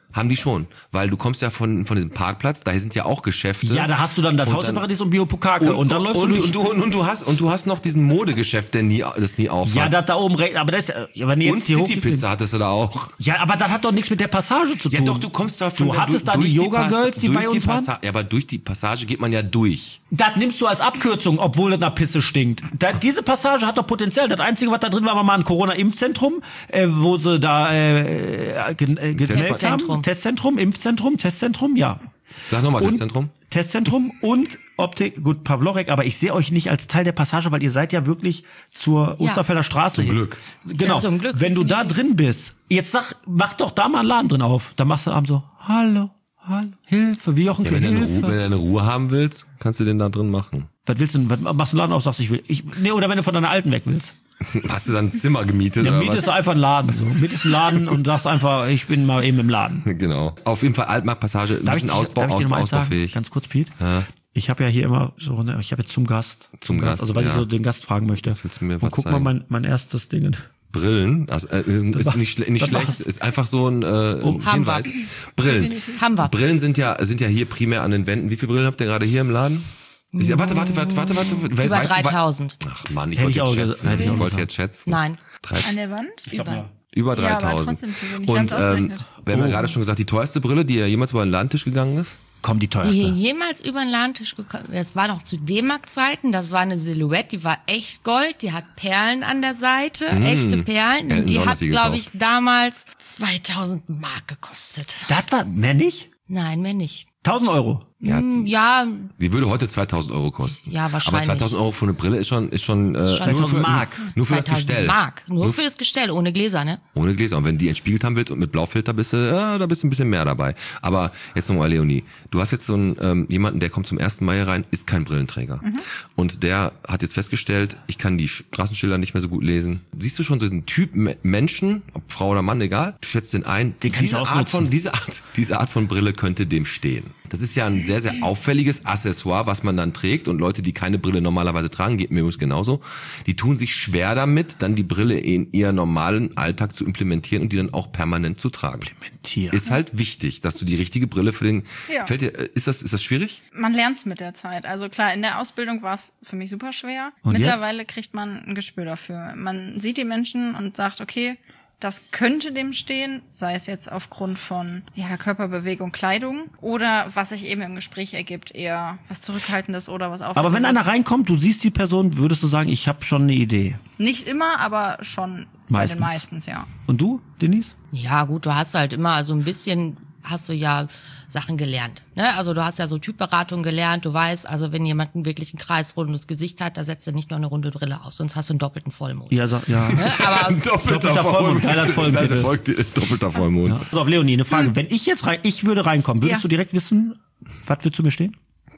haben die schon. Weil du kommst ja von, von diesem Parkplatz, da sind ja auch Geschäfte. Ja, da hast du dann das Und Haus im dann- Paradies und Biopokake. Und, und dann läufst und, du durch. und, du und, und du hast und du hast noch diesen Modegeschäft, der nie das nie aufhat. Ja, das da oben rechts, aber das ist, ja, wenn ihr und jetzt hier City hochgehst- Pizza hattest du da auch. Ja, aber das hat doch nichts mit der Passage zu tun. Ja, doch, du kommst da von Du der- hattest da durch die die Yoga-Girls, Passa- die durch bei uns waren? Passa- Ja, aber durch die Passage geht man ja durch. Das nimmst du als Abkürzung, obwohl das nach Pisse stinkt. Da, diese Passage hat doch Potenzial. Das Einzige, was da drin war, war mal ein Corona-Impfzentrum, äh, wo sie da äh, gen- äh, gemeldet Testzentrum. haben. Testzentrum, Impfzentrum, Testzentrum, ja. Sag nochmal, das Und- Zentrum. Testzentrum und Optik, gut, Pavlorek, aber ich sehe euch nicht als Teil der Passage, weil ihr seid ja wirklich zur Ja. Osterfelder Straße. Zum hin. Glück. Genau. Ja, zum Glück, Wenn du da definitiv. drin bist, jetzt sag, mach doch da mal einen Laden drin auf. Dann machst du abends so, hallo, hallo, Hilfe, wie Jochen Ja, wenn, du Hilfe. eine Ruhe, wenn du eine Ruhe haben willst, kannst du den da drin machen. Was willst du, was machst du einen Laden auf, sagst du, ich will, ich, nee, oder wenn du von deiner Alten weg willst. Hast du dann ein Zimmer gemietet? Ja, oder mietest was? du einfach einen Laden, so. Mietest einen Laden und sagst einfach, ich bin mal eben im Laden. Genau. Auf jeden Fall Altmarktpassage, ein Darf ich, bisschen Ausbau, darf ich dir noch Ausbau, mal eins sagen? ausbaufähig. Ganz kurz, Pete. Ja. Ich habe ja hier immer so, ne, ich habe jetzt zum Gast. Zum Gast, Also weil ja. ich so den Gast fragen möchte. willst du mir und was guck zeigen? mal mein, mein erstes Ding. Brillen, also, äh, ist machst- nicht, schle nicht das schlecht, machst- ist einfach so ein äh, Haben Hinweis. wir. Brillen. Haben wir. Brillen sind ja sind ja hier primär an den Wänden. Wie viele Brillen habt ihr gerade hier im Laden? Ist ja, warte, warte, warte, warte, warte. Über weißt du, wei- dreitausend. Ach Mann, ich Hätte wollte ich auch jetzt gesagt, schätzen. hätte ich auch Ich wollte gesagt. jetzt schätzen. Nein. Drei, An der Wand? Über. über Ja, aber dreitausend. trotzdem zu wenig. Wir Und haben's ähm, ausgerechnet. wir haben ja Oh. gerade schon gesagt, die teuerste Brille, die ja jemals über den Ladentisch gegangen ist. Komm, die Die hier teuerste. jemals über den Ladentisch gekommen, das war noch zu D-Mark-Zeiten, das war eine Silhouette, die war echt Gold, die hat Perlen an der Seite, echte Perlen, Elton und die John hat, hat die glaube gekauft. ich, damals zweitausend Mark gekostet. Das war, mehr nicht? Nein, mehr nicht. tausend Euro. Ja, Hm, Ja, die würde heute zweitausend Euro kosten. Ja, wahrscheinlich. Aber zweitausend Euro für eine Brille ist schon, ist schon, äh, schon- nur für, zweitausend Mark. Nur für das zweitausend Gestell. Mark. Nur für das Gestell, ohne Gläser, ne? Ohne Gläser. Und wenn die entspiegelt haben willst und mit Blaufilter bist du, ja, da bist du ein bisschen mehr dabei. Aber jetzt nochmal, Leonie. Du hast jetzt so einen, ähm, jemanden, der kommt zum ersten Mal hier rein, ist kein Brillenträger. Und der hat jetzt festgestellt, ich kann die Straßenschilder nicht mehr so gut lesen. Siehst du schon so einen Typ Me- Menschen, ob Frau oder Mann, egal, du schätzt den ein. Den kann ich diese Art ausnutzen. von, diese Art, diese Art von Brille könnte dem stehen. Das ist ja ein sehr, sehr auffälliges Accessoire, was man dann trägt. Und Leute, die keine Brille normalerweise tragen, geht mir übrigens genauso, die tun sich schwer damit, dann die Brille in ihren normalen Alltag zu implementieren und die dann auch permanent zu tragen. Tier. Ist halt wichtig, dass du die richtige Brille für den, Ja. fällt dir, äh, ist das, ist das schwierig? Man lernt's mit der Zeit. Also klar, in der Ausbildung war es für mich super schwer. Und Mittlerweile kriegt man ein Gespür dafür. Man sieht die Menschen und sagt, okay, das könnte dem stehen, sei es jetzt aufgrund von ja, Körperbewegung, Kleidung oder was sich eben im Gespräch ergibt, eher was Zurückhaltendes oder was Aber wenn Auffälliges. einer reinkommt, du siehst die Person, würdest du sagen, ich habe schon eine Idee. Nicht immer, aber schon bei Meistens. den meistens, ja. Und du, Denise? Ja, gut, du hast halt immer so ein bisschen, hast du ja Sachen gelernt. Ne? Also du hast ja so Typberatung gelernt, du weißt, also wenn jemand ein wirklich ein kreisrundes Gesicht hat, da setzt du nicht nur eine runde Brille auf, sonst hast du einen doppelten Vollmond. Ja, sag, ja. Ne? Aber Doppelter Vollmond, geiler Folgentitel. Das folgt dir- doppelter Vollmond. Pass auf, Leonie, eine Frage. Wenn ich jetzt rein, ich würde reinkommen, würdest Ja. du direkt wissen, was wird zu mir stehen?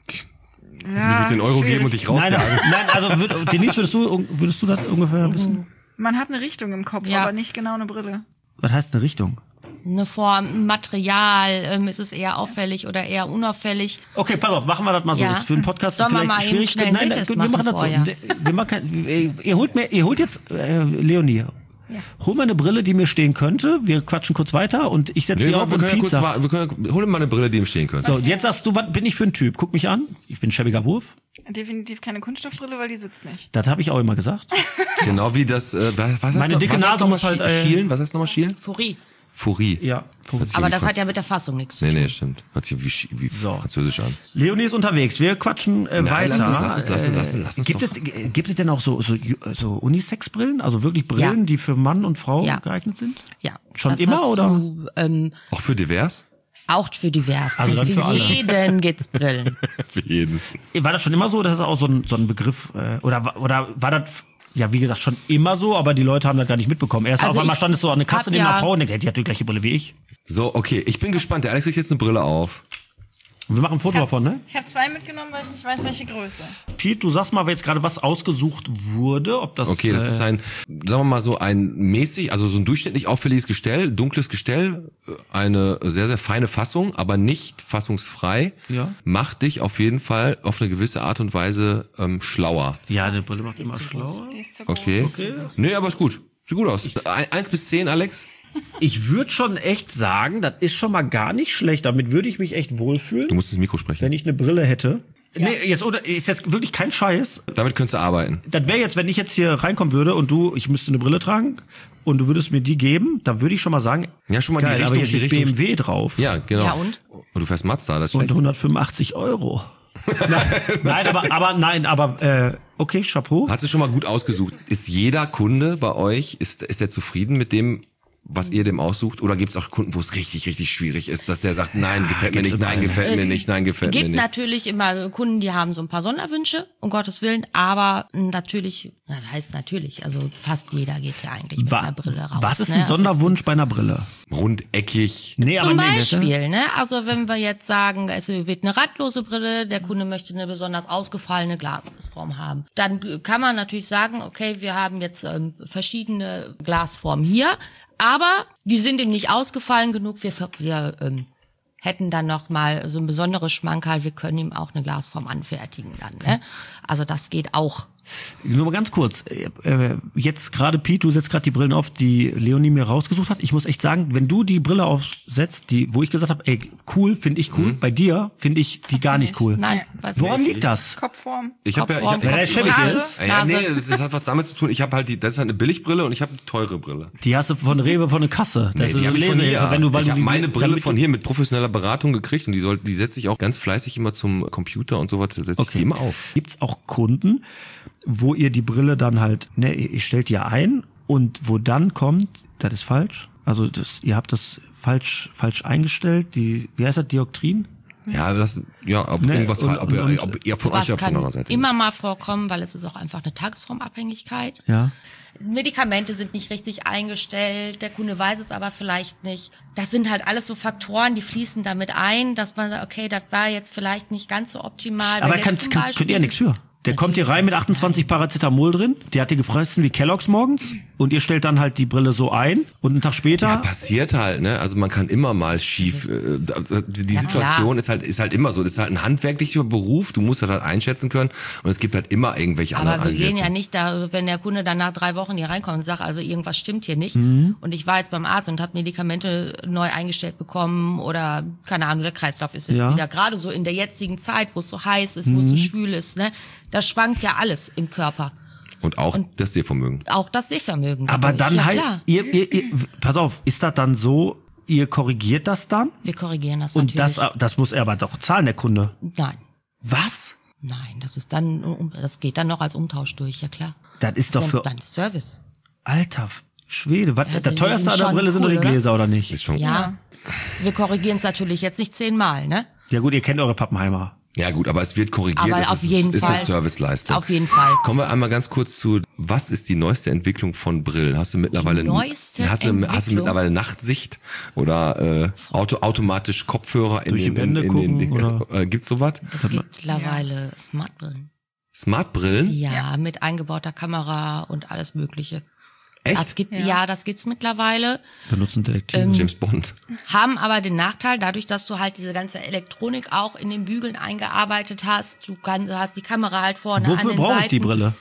Die wird den Euro geben und dich Nein, rausjagen. nein, also würd, Denise, würdest du, würdest du das ungefähr wissen? Man hat eine Richtung im Kopf, Ja. aber nicht genau eine Brille. Was heißt eine Richtung? eine Form, ein Material, ähm, ist es eher auffällig oder eher unauffällig? Okay, pass auf, machen wir das mal so. Ja. Das ist für einen Podcast Sollen wir vielleicht mal eben schwierig. schnell einen Nein, Sehtest wir machen machen das vorher? so. Wir machen, ihr, ihr holt mir, ihr holt jetzt, äh, Leonie, hol mir eine Brille, die mir stehen könnte. Wir quatschen kurz weiter und ich setze Nee, sie wir, auf wir und können ja kurz Pizza. warten. Wir können, hol dir mal eine Brille, die ihm stehen könnte. So, jetzt sagst du, was bin ich für ein Typ? Guck mich an. Ich bin ein schäbiger Wurf. Definitiv keine Kunststoffbrille, weil die sitzt nicht. Das habe ich auch immer gesagt. Genau wie das, äh, was heißt Meine noch- dicke was heißt Nase noch mal muss halt, Schi- äh, Schielen? Was heißt nochmal Schielen? Furie. Furie. Ja. Hört sich Aber wie das Franz- hat ja mit der Fassung nichts zu Nee, tun. nee, stimmt. Hört sich wie, Schi- wie So. französisch an. Leonie ist unterwegs. Wir quatschen äh, Nein, weiter. lass uns- lass uns- lass uns- Äh, lass uns- lass uns gibt, doch- es, äh, gibt es denn auch so, so, so Unisex-Brillen? Also wirklich Brillen, Ja. die für Mann und Frau Ja. geeignet sind? Ja. Schon das immer, hast oder? Du, ähm, Auch für divers? auch für divers. Also dann für für alle. jeden gibt's Brillen. Für jeden. War das schon immer so? Das ist auch so ein, so ein Begriff. Äh, oder, wa- oder war das, ja, wie gesagt, schon immer so, aber die Leute haben das gar nicht mitbekommen. Erst Also auf einmal ich stand es so an der Kasse hab neben einer ja- Frau und denkt, die hat die gleiche Brille wie ich. So, okay, ich bin gespannt. Der Alex kriegt jetzt eine Brille auf. Und wir machen ein Foto davon, ne? Ich habe zwei mitgenommen, weil ich nicht weiß, welche Größe. Pete, du sagst mal, wer jetzt gerade was ausgesucht wurde, ob das. Okay, das äh, ist ein, sagen wir mal so ein mäßig, also so ein durchschnittlich auffälliges Gestell, dunkles Gestell, eine sehr, sehr feine Fassung, aber nicht fassungsfrei. Ja. Macht dich auf jeden Fall auf eine gewisse Art und Weise ähm, schlauer. Ja, eine Brille macht immer schlauer. Die ist zu groß. Okay. Okay. Nee, aber ist gut. Sieht gut aus. Ein- Eins bis zehn, Alex? ich würde schon echt sagen, das ist schon mal gar nicht schlecht. Damit würde ich mich echt wohlfühlen. Du musst ins Mikro sprechen. Wenn ich eine Brille hätte. Ja. Nee, jetzt oder ist jetzt wirklich kein Scheiß. Damit könntest du arbeiten. Das wäre jetzt, wenn ich jetzt hier reinkommen würde und du, ich müsste eine Brille tragen und du würdest mir die geben, dann würde ich schon mal sagen, ja, schon mal geil, die Richtung, aber jetzt die ist Richtung, B M W drauf. Ja, genau. Ja, und? Und du fährst Mazda, das ist Und schlecht. hundertfünfundachtzig Euro. nein, nein, aber, aber, nein, aber, äh, okay, Chapeau. Hat sie schon mal gut ausgesucht. Ist jeder Kunde bei euch, ist, ist er zufrieden mit dem, was ihr dem aussucht? Oder gibt es auch Kunden, wo es richtig, richtig schwierig ist, dass der sagt, nein, gefällt mir nicht, nein, gefällt mir nicht, nein, gefällt mir gibt nicht? natürlich immer Kunden, die haben so ein paar Sonderwünsche, um Gottes Willen, aber natürlich, das heißt natürlich, also fast jeder geht ja eigentlich mit Wa- einer Brille raus. Was ist ne? ein Also Sonderwunsch bei einer Brille? Rundeckig. Nee, Zum nee, Beispiel, ne? Also wenn wir jetzt sagen, es wird eine randlose Brille, der Kunde möchte eine besonders ausgefallene Glasform haben, dann kann man natürlich sagen, okay, wir haben jetzt ähm, verschiedene Glasformen hier, aber die sind ihm nicht ausgefallen genug. Wir, wir ähm, hätten dann noch mal so ein besonderes Schmankerl. Wir können ihm auch eine Glasform anfertigen dann. Ne? Also das geht auch. Nur mal ganz kurz, äh, jetzt gerade Piet, du setzt gerade die Brillen auf, die Leonie mir rausgesucht hat. Ich muss echt sagen, wenn du die Brille aufsetzt, die, wo ich gesagt habe, ey, cool, finde ich cool, mhm. bei dir finde ich die gar nicht cool. Nein, weiß Woran nicht. liegt das? Kopfform. Ich habe ja, ich hab, Ja, der Chevy Nase, ja, Nase. nee, das hat was damit zu tun. Ich habe halt die, das ist halt eine Billigbrille und ich habe eine teure Brille. Die hast du von Rewe von der Kasse. Das Nee, ist die eine habe ich von Lesehilfe, hier. wenn du, weil ich du habe die, meine Brille damit von du- hier mit professioneller Beratung gekriegt und die soll, die setze ich auch ganz fleißig immer zum Computer und sowas, setze ich Okay. die immer auf. Gibt's auch Kunden, wo ihr die Brille dann halt, ne, ihr stellt die ein und wo dann kommt, das ist falsch. Also das, ihr habt das falsch, falsch eingestellt. Die, wie heißt das, Dioptrien? Ja, das, ja, ob Ne, irgendwas, und- ob, ihr, und- ob ihr von Was euch oder von eurer kann Seite. immer mal vorkommen, weil es ist auch einfach eine Tagesformabhängigkeit. Ja. Medikamente sind nicht richtig eingestellt, der Kunde weiß es aber vielleicht nicht. Das sind halt alles so Faktoren, die fließen damit ein, dass man sagt, okay, das war jetzt vielleicht nicht ganz so optimal. Aber Wenn kann, jetzt zum kann, könnt ihr ja Beispiel- nichts für. Der kommt hier rein mit achtundzwanzig Paracetamol drin, der hat die gefressen wie Kellogg's morgens und ihr stellt dann halt die Brille so ein und einen Tag später... Ja, passiert halt, ne? Also man kann immer mal schief. Äh, also die die Ja, Situation klar. ist halt ist halt immer so. Das ist halt ein handwerklicher Beruf. Du musst das halt einschätzen können und es gibt halt immer irgendwelche anderen. Aber wir gehen ja Einwirkungen. nicht da, wenn der Kunde dann nach drei Wochen hier reinkommt und sagt, also irgendwas stimmt hier nicht. Mhm. Und ich war jetzt beim Arzt und habe Medikamente neu eingestellt bekommen oder keine Ahnung, der Kreislauf ist jetzt Ja. wieder gerade so in der jetzigen Zeit, wo es so heiß ist, wo Mhm. es so schwül ist, ne? Da schwankt ja alles im Körper. Und auch das Sehvermögen. Auch das Sehvermögen. Aber dadurch. dann ja, halt, klar. ihr, ihr, ihr, pass auf, ist das dann so, ihr korrigiert das dann? Wir korrigieren das Und natürlich. das, das muss er aber doch zahlen, der Kunde. Nein. Was? Nein, das ist dann, um- das geht dann noch als Umtausch durch, ja klar. Das ist doch Das für, ist ein Service. alter Schwede, was, Ja, das sind- die teuerste sind an der schon Brille sind doch die cool, oder? Gläser, oder nicht? Ist schon. Ja. Wir korrigieren es natürlich jetzt nicht zehnmal, ne? Ja gut, ihr kennt eure Pappenheimer. Ja gut, aber es wird korrigiert. Aber es auf ist, jeden ist Fall. eine Serviceleistung. Auf jeden Fall. Kommen wir einmal ganz kurz zu, was ist die neueste Entwicklung von Brillen? Hast du mittlerweile Die neueste hast, du, hast du Entwicklung? mittlerweile Nachtsicht oder äh, Auto, automatisch Kopfhörer in Durch die den, Wände in, in den gucken, Ding- äh, gibt's sowas? Es gibt mittlerweile Smartbrillen. Smartbrillen? Ja, mit eingebauter Kamera und alles Mögliche. Echt? Das gibt, ja. Ja. das gibt's mittlerweile. Benutzen Detektive. Ähm, James Bond. Haben aber den Nachteil, dadurch, dass du halt diese ganze Elektronik auch in den Bügeln eingearbeitet hast, du kannst, du hast die Kamera halt vorne an Wofür den brauche Seiten. ich die Brille?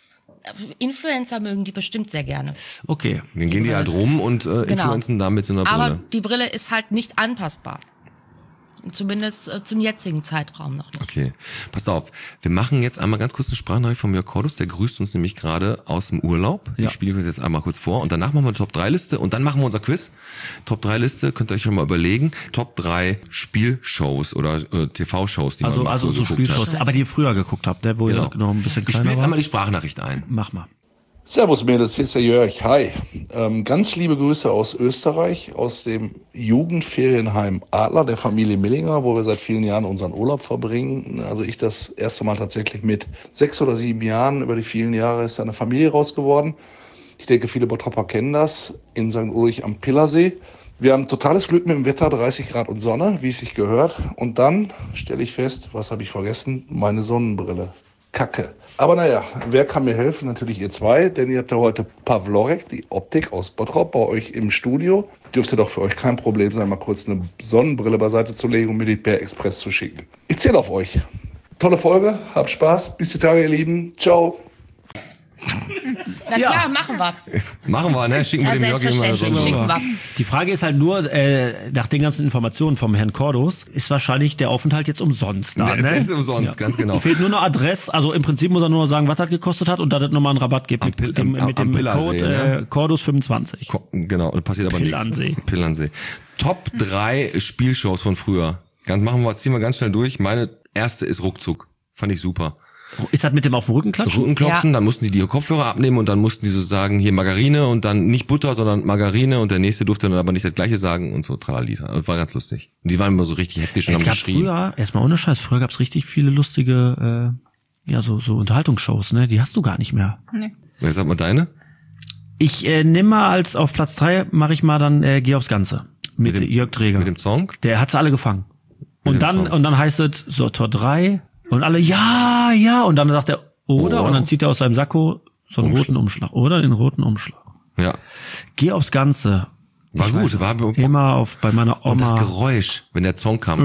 Influencer mögen die bestimmt sehr gerne. Okay. Dann gehen die halt rum und äh, Genau. influenzen da mit so einer Aber Brille. die Brille ist halt nicht anpassbar. Zumindest äh, zum jetzigen Zeitraum noch nicht. Okay, passt auf. Wir machen jetzt einmal ganz kurz eine Sprachnachricht von Jörg Cordus. Der grüßt uns nämlich gerade aus dem Urlaub. Ja. Ich spiele euch jetzt einmal kurz vor und danach machen wir eine Top drei Liste und dann machen wir unser Quiz. Top drei Liste könnt ihr euch schon mal überlegen. Top drei Spielshows oder äh, T V-Shows, die Also, man mal also früher so geguckt Spielshows, hat. aber die ihr früher geguckt habt, ne, wo Genau. ihr noch ein bisschen Ich spiele kleiner jetzt einmal war. die Sprachnachricht ein. Mach mal. Servus Mädels, hier ist der Jörg. Hi. Ähm, ganz liebe Grüße aus Österreich, aus dem Jugendferienheim Adler der Familie Millinger, wo wir seit vielen Jahren unseren Urlaub verbringen. Also ich das erste Mal tatsächlich mit sechs oder sieben Jahren. Über die vielen Jahre ist eine Familie raus geworden. Ich denke, viele Bottropper kennen das. In Sankt Ulrich am Pillersee. Wir haben totales Glück mit dem Wetter, dreißig Grad und Sonne, wie es sich gehört. Und dann stelle ich fest, was habe ich vergessen? Meine Sonnenbrille. Kacke. Aber naja, wer kann mir helfen? Natürlich ihr zwei, denn ihr habt ja heute Pavlorek, die Optik aus Bottrop, bei euch im Studio. Dürfte doch für euch kein Problem sein, mal kurz eine Sonnenbrille beiseite zu legen und mir die per Express zu schicken. Ich zähle auf euch. Tolle Folge, habt Spaß, bis die Tage, ihr Lieben. Ciao. Na Ja. klar, machen wir. Machen wir, ne? Schicken wir Ja, dem Jörg immer selbstverständlich, so. schicken wir. Die Frage ist halt nur, äh, nach den ganzen Informationen vom Herrn Cordos, ist wahrscheinlich der Aufenthalt jetzt umsonst da, Der- ne? der ist umsonst, ganz genau. Fehlt nur eine Adresse, also im Prinzip muss er nur noch sagen, was das gekostet hat und dass es nochmal einen Rabatt gibt Am mit Pill- dem, am- mit am dem Pillarsee, Code ne? äh, Cordos fünfundzwanzig. Ko- Genau, passiert aber nichts. Pillansee. Pillansee. Top drei Spielshows von früher. Ganz, machen wir, ziehen wir ganz schnell durch. Meine erste ist Ruckzuck. Fand ich super. Ist das mit dem auf den Rücken klatschen? Rückenklopfen, Ja. dann mussten die die Kopfhörer abnehmen und dann mussten die so sagen, hier Margarine und dann nicht Butter, sondern Margarine und der nächste durfte dann aber nicht das gleiche sagen und so Tralalita. Das war ganz lustig. Und die waren immer so richtig hektisch und Es haben gab geschrien. früher, erstmal ohne Scheiß, früher gab's richtig viele lustige, äh, ja, so, so Unterhaltungsshows, ne? Die hast du gar nicht mehr. Nee. Wer sagt mal deine? Ich äh, nimm mal als auf Platz drei, mache ich mal dann äh, Geh aufs Ganze. Mit, Mit dem- Jörg Träger. Mit dem Song? Der hat's alle gefangen. Und dem dann, Song. und dann heißt es so Tor drei und alle, ja, ja, und dann sagt er, oder, Oder. und dann zieht er aus seinem Sakko so einen Umschlag. roten Umschlag, oder? Den roten Umschlag. Ja. Geh aufs Ganze. War Ich gut. weiß, War, Immer auf, bei meiner und das Oma. Geräusch, wenn der Song kam.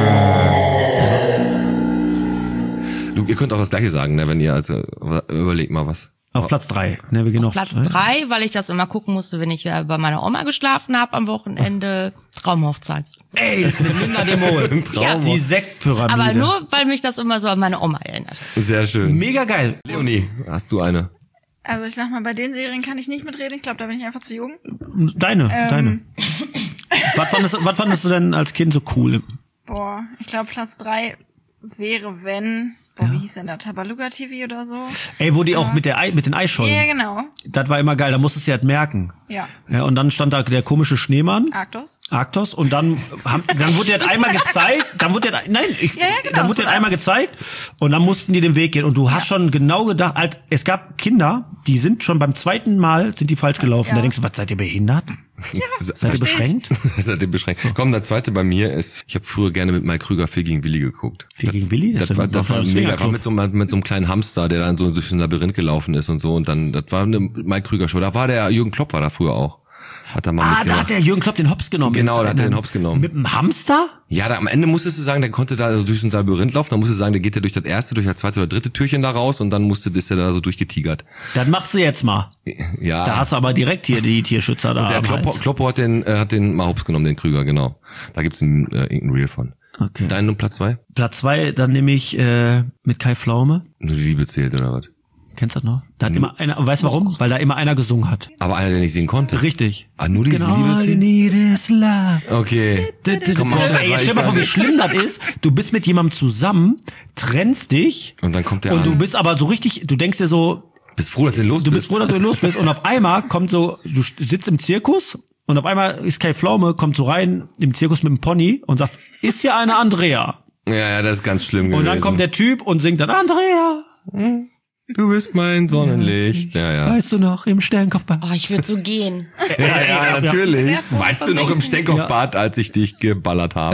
Du, ihr könnt auch das Gleiche sagen, ne, wenn ihr, also, überlegt mal was. Auf Platz drei. Ne, wir gehen auf Platz drei, weil ich das immer gucken musste, wenn ich äh, bei meiner Oma geschlafen habe am Wochenende. Traumhochzeit. Ey, mit Linda de Mol. Ja. Die Sektpyramide. Aber nur, weil mich das immer so an meine Oma erinnert. Sehr schön. Mega geil. Leonie, hast du eine? Also ich sag mal, bei den Serien kann ich nicht mitreden. Ich glaube, da bin ich einfach zu jung. Deine, Ähm. deine. Was fandest, was fandest du denn als Kind so cool? Boah, ich glaube, Platz drei wäre, wenn, boah, wie hieß denn der? Tabaluga T V oder so? Ey, wo die auch mit der Ei, mit den Eischollen. Ja, genau. Das war immer geil, da musstest du ja halt merken. Ja. Ja, und dann stand da der komische Schneemann, Arktos. Arktos, und dann, haben, dann wurde der einmal gezeigt, dann wurde der, nein, ich, Ja, ja, genau, dann das wurde der war- einmal gezeigt, und dann mussten die den Weg gehen. Und du hast schon genau gedacht, halt, es gab Kinder, die sind schon beim zweiten Mal, sind die falsch gelaufen. Ja. Da denkst du, was, seid ihr behindert? Seid ihr versteh ich. beschränkt? Seitdem beschränkt. Komm, der zweite bei mir ist, ich habe früher gerne mit Mike Krüger Phil gegen Willi geguckt. Phil gegen Willi? Das, Das war, ist das doch war ein mega. Das war Swingerclub. mit so, einem- mit so einem kleinen Hamster, der dann so durch ein Labyrinth gelaufen ist und so. Und dann, das war eine Mike Krüger Show. Da war der Jürgen Klopp war da früher auch. Hat er mal Ah, da mitgemacht. hat der Jürgen Klopp den Hops genommen. Genau, da hat er den Hops genommen. Mit einem Hamster? Ja, da, am Ende musstest du sagen, der konnte da so durch so ein Labyrinth laufen. Dann musst du sagen, der geht ja durch das erste, durch das zweite oder dritte Türchen da raus und dann musste, ist er da so durchgetigert. Das machst du jetzt mal. Ja. Da hast du aber direkt hier die Tierschützer da. Und der am Kloppo, Hals. Kloppo hat den, äh, hat den mal Hops genommen, den Krüger, genau. Da gibt's ein, äh, irgendein Reel von. Okay. Dein und Platz zwei? Platz zwei, dann nehme ich äh, mit Kai Pflaume. Nur die Liebe zählt, oder was? Kennst du das noch? Da hat immer einer, weißt du warum? Weil da immer einer gesungen hat. Aber einer, der nicht singen konnte. Richtig. Ah, nur diese Genau, Liebe all you zählt? need is love. Okay. Komm, mach schnell, Ey, weil jetzt stell ich mal vor, dann- wie schlimm das ist. Du bist mit jemandem zusammen, trennst dich Und dann kommt der und an. du bist aber so richtig, du denkst dir so, Bist froh, dass du los du bist froh, dass du los bist und auf einmal kommt so, du sitzt im Zirkus und auf einmal ist Kai Pflaume, kommt so rein im Zirkus mit dem Pony und sagt, ist hier eine Andrea? Ja, ja, das ist ganz schlimm gewesen. Und dann kommt der Typ und singt dann, Andrea, Du bist mein Sonnenlicht. Ja, ja. weißt du noch, im Sternkopfbad. Oh, ich würde so gehen. Ja, ja, natürlich. Weißt du noch im Stenkopfbad, als ich dich geballert habe?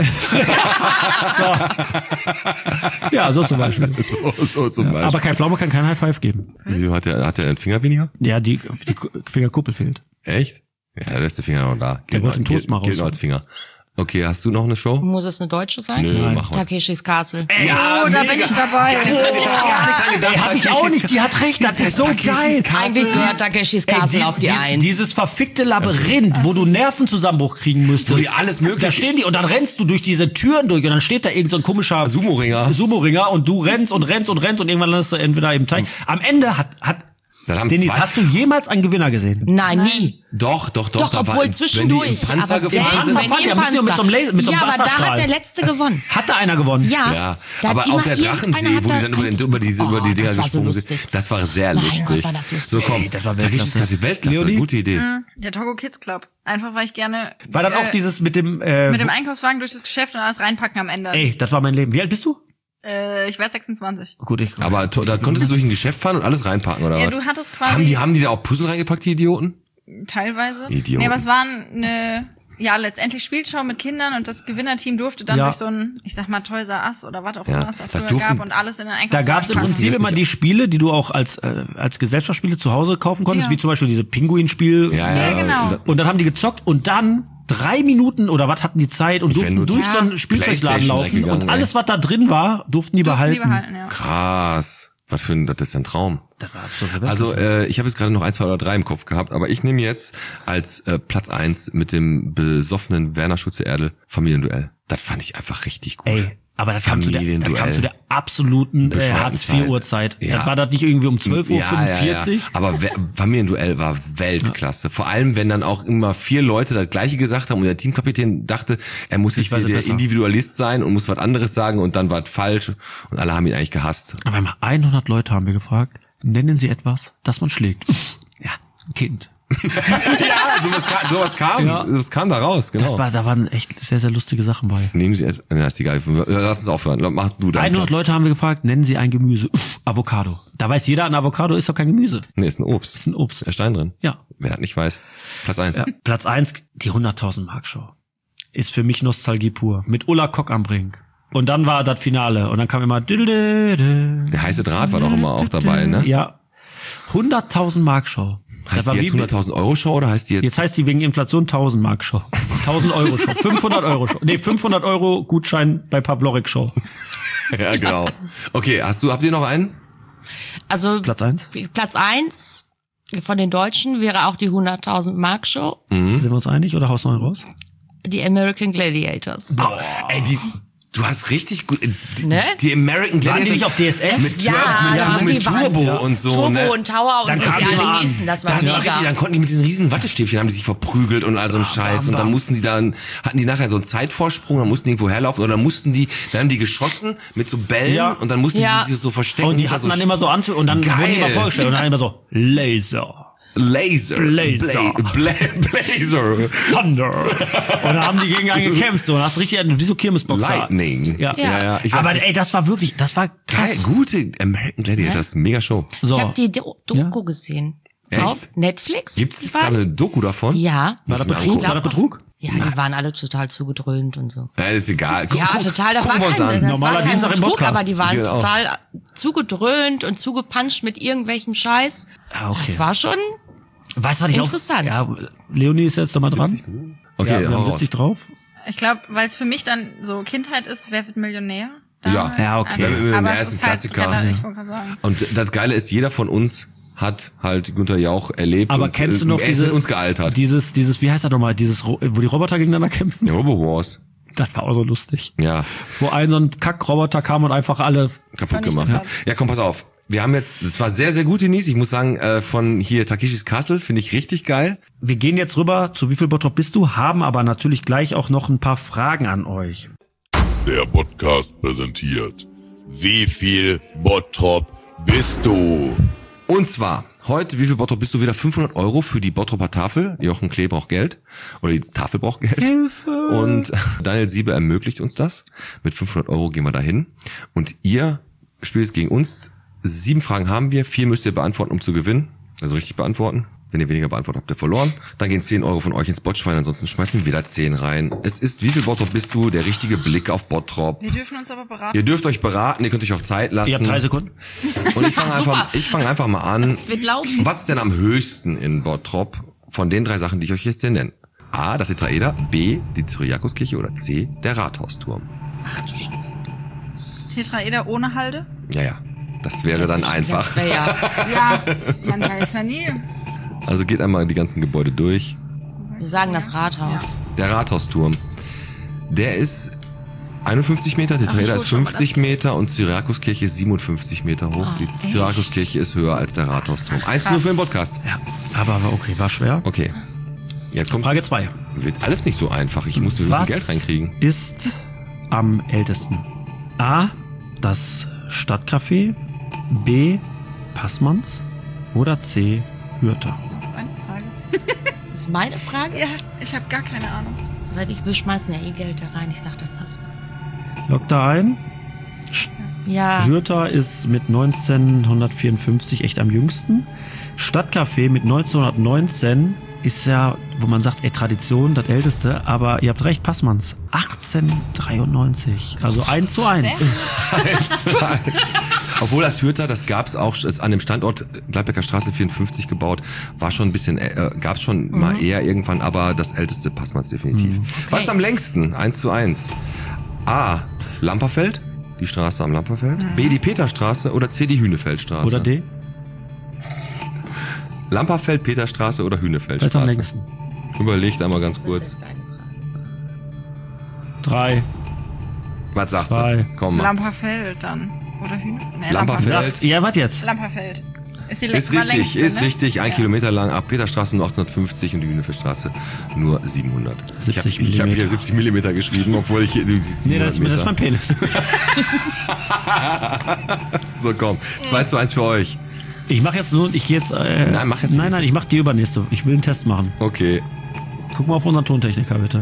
Ja, so zum Beispiel. so, so zum Beispiel. Aber Kai Pflaume kann kein High Five geben. Wieso hat er, hat er einen Finger weniger? Ja, die, die Fingerkuppel fehlt. Echt? Ja, der ist der Finger noch da. Der wollte den Toast mal Gilt raus. noch als Finger. Okay, hast du noch eine Show? Muss es eine deutsche sein? Nö, Nein. mach mal. Takeshis Castle. Ja, Oh, da bin ich dabei. Ey, hab ich auch nicht, die hat recht, das ist so geil. Eigentlich gehört Takeshis Ey, Castle die- auf die die- Eins. Dieses verfickte Labyrinth, wo du Nervenzusammenbruch kriegen müsstest. Wo die alles mögliche- Da stehen die und dann rennst du durch diese Türen durch und dann steht da irgend so ein komischer Sumo-Ringer. Sumo-Ringer und du rennst und rennst und rennst und irgendwann landest du entweder im Teich. Am Ende hat, hat, Dann haben Dennis, zwei- hast du jemals einen Gewinner gesehen? Nein, nie. Doch, doch, doch. Doch, da obwohl war- wenn zwischendurch. die im Panzer aber gefahren selten, sind. Panzer fahren, wenn die ja, im müssen die mit so einem Laser- mit so einem ja, aber da Wasserstrahl. hat der Letzte gewonnen. Hat da einer gewonnen? Ja. Ja, Da hat aber immer auch der irgendeiner Drachensee, wo die hat dann da über, den, über diese, oh, über die Dinger das war so gesprungen lustig. sind. Das war sehr Mein lustig. Gott, war das lustig. So, komm, Ey, das war Takeshis Weltklasse. Castle, Weltklasse, Leonie? gute Idee. Der Togo Kids Club. Einfach, weil ich gerne War dann auch äh, dieses mit dem, äh, mit dem Einkaufswagen durch das Geschäft und alles reinpacken am Ende. ey, das war mein Leben. Wie alt bist du? Äh, ich werde sechsundzwanzig. Gut, ich. Aber to- da konntest du durch ein Geschäft fahren und alles reinpacken, oder Ja, was? du hattest quasi Haben die, haben die da auch Puzzle reingepackt, die Idioten? teilweise. Idioten. Nee, aber es waren eine, ja, letztendlich Spielshow mit Kindern und das Gewinnerteam durfte dann Ja. durch so ein, ich sag mal, Toys R Us oder was auch Ja, immer es da das früher durften- gab und alles in den Da Einkaufswagen gab es im packen. Prinzip das immer nicht- die Spiele, die du auch als äh, als Gesellschaftsspiele zu Hause kaufen konntest, Ja. wie zum Beispiel diese Pinguinspiel. Ja, Ja, genau. Und- Und dann haben die gezockt und dann drei Minuten oder was hatten die Zeit und Ich wär durften nur durch Ja. so einen Spielzeugladen PlayStation laufen reingegangen, und alles, ey. was da drin war, durften die Durften behalten. die behalten, ja. Krass. Was für ein, das ist ja ein Traum. Das war absolut Also äh, ich habe jetzt gerade noch ein, zwei oder drei im Kopf gehabt, aber ich nehme jetzt als äh, Platz eins mit dem besoffenen Werner Schulze-Erdel Familienduell. Das fand ich einfach richtig gut. Ey, aber das kam, zu der, das kam zu der absoluten äh, Hartz vier Uhrzeit. Ja. Das war das nicht irgendwie um zwölf Uhr fünfundvierzig? Ja, ja. Aber We- Familienduell war Weltklasse. Ja. Vor allem, wenn dann auch immer vier Leute das Gleiche gesagt haben und der Teamkapitän dachte, er muss jetzt hier der besser. Individualist sein und muss was anderes sagen und dann war es falsch und alle haben ihn eigentlich gehasst. Aber einmal hundert Leute haben wir gefragt, nennen Sie etwas, das man schlägt. Ja, ein Kind. Ja, sowas kam, sowas kam, Ja. sowas kam da raus, genau. Das war, da waren echt sehr, sehr lustige Sachen bei. Nehmen Sie etwas, ja, ist egal, lass uns aufhören, mach du deinen hundert Platz. Leute haben wir gefragt, nennen Sie ein Gemüse. Avocado. Da weiß jeder, ein Avocado ist doch kein Gemüse. Nee, ist ein Obst. Ist ein Obst. Der Stein drin. Ja. Wer das nicht weiß. Platz eins. Ja. Platz eins, die hunderttausend Mark Show. Ist für mich Nostalgie pur. Mit Ulla Kock am Brink. Und dann war das Finale. Und dann kam immer... Der heiße Draht war doch immer auch dabei, ne? Ja. hunderttausend Mark Show. Heißt die jetzt hunderttausend Euro Show oder heißt die jetzt... Jetzt heißt die wegen Inflation tausend Mark Show. tausend Euro Show. fünfhundert Euro Show. Nee, fünfhundert Euro Gutschein bei Pavlorik Show. Ja, genau. Okay, hast du, habt ihr noch einen? Also Platz eins? Platz eins von den Deutschen wäre auch die hunderttausend Mark Show. Mhm. Sind wir uns einig oder haust du noch einen raus? Die American Gladiators. Boah, ey, die... Du hast richtig gut, die, Ne? die American Gladiators. Waren die nicht auf D S F? Mit, Ja, Tur- mit, ja, mit die waren- Turbo ja. und so, Turbo ne? und Tower und Dann wie kam sie die mal alle an. hießen. Das war Das war mega. richtig, dann konnten die mit diesen riesen Wattestäbchen, haben die sich verprügelt und all so ein Scheiß. bam, Und dann bam. mussten die dann, hatten die nachher so einen Zeitvorsprung, dann mussten die irgendwo herlaufen und dann mussten die, dann haben die geschossen mit so Bällen Ja. und dann mussten Ja. die sich so verstecken. Und die hinter hatten so dann immer so Anzüge und dann Geil. wurden die mal vorgestellt und dann immer so Laser, Laser. Blazer. Bla- Bla- Blazer. Thunder. Und dann haben die gegen einen gekämpft. So, und hast richtig wie so Kirmesboxer. Lightning. Ja. ja, ja. Ich weiß Aber nicht. ey, das war wirklich, das war krass. Geil, gute American Gladiators, mega Show. So. Ich habe die Do- Doku gesehen. Echt? Auf Netflix. Gibt's jetzt War- gerade eine Doku davon? Ja. War das Muss ich mir Betrug? angucken. War das Betrug? Ja, die waren alle total zugedröhnt und so. Ja, ist egal. Guck, Ja, guck, total, das war gucken wir uns kein, an. das Normaler war kein Dienstag im Betrug, Podcast. aber die waren Genau. total zugedröhnt und zugepanscht mit irgendwelchem Scheiß. Ah, okay. Das war schon, Weißt du, was ich Interessant. auch... Ja, Leonie ist jetzt nochmal dran. Okay, ja, wir hau haben raus. siebzig drauf. Ich glaube, weil es für mich dann so Kindheit ist, wer wird Millionär? Da Ja. halt. Ja, okay. Also, Wer wird Millionär aber ist es ein ist halt Klassiker. relativ, ich wollte gerade sagen. Und das Geile ist, jeder von uns hat halt Günther Jauch erlebt. Aber und, kennst du äh, noch er ist diese... mit uns gealtert. Dieses, dieses, wie heißt das nochmal? Dieses, Ro- wo die Roboter gegeneinander kämpfen? Ja, Robo Wars. Das war auch so lustig. Ja, Wo ein so ein Kackroboter kam und einfach alle... kaputt Fand ich gemacht. total. Ja, komm, pass auf. Wir haben jetzt, das war sehr, sehr gut, Denise. Ich muss sagen, äh, von hier Takeshis Castle finde ich richtig geil. Wir gehen jetzt rüber zu Wie viel Bottrop bist du? Haben aber natürlich gleich auch noch ein paar Fragen an euch. Der Podcast präsentiert. Wie viel Bottrop bist du? Und zwar, heute, wie viel Bottrop bist du wieder? fünfhundert Euro für die Bottroper Tafel. Jochen Klee braucht Geld. Oder die Tafel braucht Geld. Hilfe! Und Daniel Siebe ermöglicht uns das. Mit fünfhundert Euro gehen wir dahin. Und ihr spielt es gegen uns. Sieben Fragen haben wir. Vier müsst ihr beantworten, um zu gewinnen. Also richtig beantworten. Wenn ihr weniger beantwortet, habt ihr verloren. Dann gehen zehn Euro von euch ins Botschwein, ansonsten schmeißen wir wieder zehn rein. Es ist, wie viel Bottrop bist du? Der richtige Blick auf Bottrop. Wir dürfen uns aber beraten. Ihr dürft euch beraten, ihr könnt euch auch Zeit lassen. Ihr habt drei Sekunden. Und ich fange einfach, ich fange einfach mal an. es wird laufen. Was ist denn am höchsten in Bottrop von den drei Sachen, die ich euch jetzt hier nenne? A, das Tetraeder, B, die Cyriakuskirche oder C, der Rathausturm. Ach du Scheiße. Tetraeder ohne Halde? Ja, ja, das wäre dann einfach. Das wär ja, Ja, man weiß ja nie. Also geht einmal die ganzen Gebäude durch. wir sagen das Rathaus. Der Rathausturm, der ist einundfünfzig Meter, Tetraeder Ach, ist schon mal, das- fünfzig Meter und Cyriakuskirche ist siebenundfünfzig Meter hoch. Ah, Die echt? Cyriakuskirche ist höher als der Rathausturm. eins zu null für den Podcast. Ja, aber war okay, war schwer. Okay, jetzt kommt, Frage zwei. wird alles nicht so einfach. Ich muss ein bisschen Was Geld reinkriegen. ist am ältesten? A, das Stadtcafé, B, Passmanns oder C, Hürter? Eine Frage. Das ist meine Frage? Ja, ich habe gar keine Ahnung. Soweit ich, wir schmeißen ja eh Geld da rein. Ich sag, das passt was. Lockt da ein. Ja, Hürter ist mit neunzehnhundertvierundfünfzig echt am jüngsten. Stadtcafé mit neunzehnhundertneunzehn ist ja, wo man sagt, ey, Tradition, das älteste, aber ihr habt recht, Passmanns, achtzehnhundertdreiundneunzig, also eins zu eins. Obwohl das Hürter, das gab's auch ist an dem Standort Gladbecker Straße vierundfünfzig gebaut, war schon ein bisschen, äh, gab's schon Mhm. mal eher irgendwann, aber das älteste Passmanns definitiv. Was ist am längsten? Eins zu eins. A. Lamperfeld, die Straße am Lamperfeld, mhm. B, die Peterstraße oder C, die Hühnefeldstraße? Oder D? Lamperfeld, Peterstraße oder Hühnefeldstraße? Was am längsten? Überlegt einmal ganz kurz. Drei. Was sagst Zwei. du? Komm mal. Lamperfeld dann. Oder Hühner? Nee, Lamperfeld. Ja, was jetzt? Lamperfeld. Ist, die Ist richtig, längste, ist ne? richtig. Ein Ja. Kilometer lang, ab Peterstraße nur achthundertfünfzig und die Hühnefeldstraße nur siebenhundert. Ich habe siebzig ich hab hier Millimeter. siebzig Millimeter geschrieben, obwohl ich hier die Nee, das, das ist mein Penis. So, komm. zwei zu eins für euch. Ich mache jetzt nur, ich gehe jetzt, äh, Nein, mach jetzt Nein, nicht. nein, ich mache die übernächste. Ich will einen Test machen. Okay. Guck mal auf unseren Tontechniker, bitte.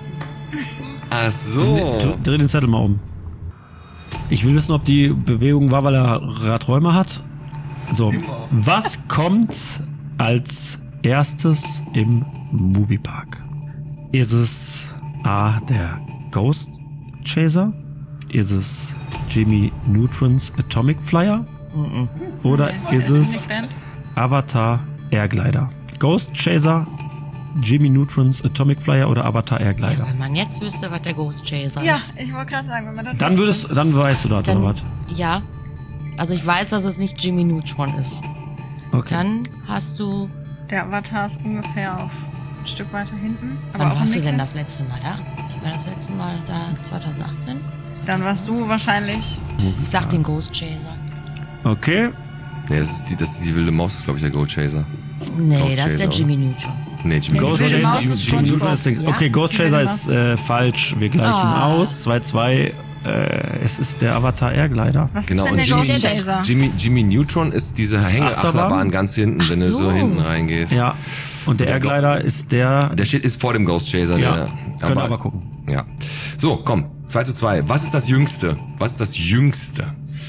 Ach so. Dreh- Dreh den Zettel mal um. Ich will wissen, ob die Bewegung war, weil er Radträume hat. So, was kommt als erstes im Moviepark? Ist es A, der Ghost Chaser? Ist es Jimmy Neutrons Atomic Flyer? Oder ist es Avatar Airglider? Ghost Chaser, Jimmy Neutrons Atomic Flyer oder Avatar Airglider? Ja, wenn man jetzt wüsste, was der Ghost Chaser Ja, ist. ich wollte gerade sagen, wenn man das Dann würdest, dann weißt du das, Dann, oder was? ja. Also ich weiß, dass es nicht Jimmy Neutron ist. Okay. Dann hast du... Der Avatar ist ungefähr auf ein Stück weiter hinten. Aber Wann auch warst du im denn Nickname. das letzte Mal da? Ich war das letzte Mal da zwanzig achtzehn. Dann warst du wahrscheinlich. Ich sag den Ghost Chaser. Okay. Nee, das ist die, das ist die wilde Maus, glaube ich, der Gold Chaser. Nee, Ghost das ist der Chaser, Jimmy Neutron. Nee, Jimmy Ghost wilde Chaser, Maus ist Jimmy SpongeBob. Neutron ist der- Ja? Okay, Ghost Die Chaser wilde ist äh, falsch. Wir gleichen Ah. aus. zwei zwei. Äh, es ist der Avatar Airglider. Was Genau, ist und denn der Jimmy, Ghost Chaser? Jimmy, Jimmy Neutron ist diese Hängeachterbahn Achterbahn? ganz hinten, wenn Ach du so so. hinten reingehst. Ja. Und der Der Glo- Airglider ist der. Der steht ist vor dem Ghost Chaser. Ja, Der, können wir aber gucken. Ja. So, komm. zwei zu zwei. Was ist das Jüngste? Was ist das Jüngste?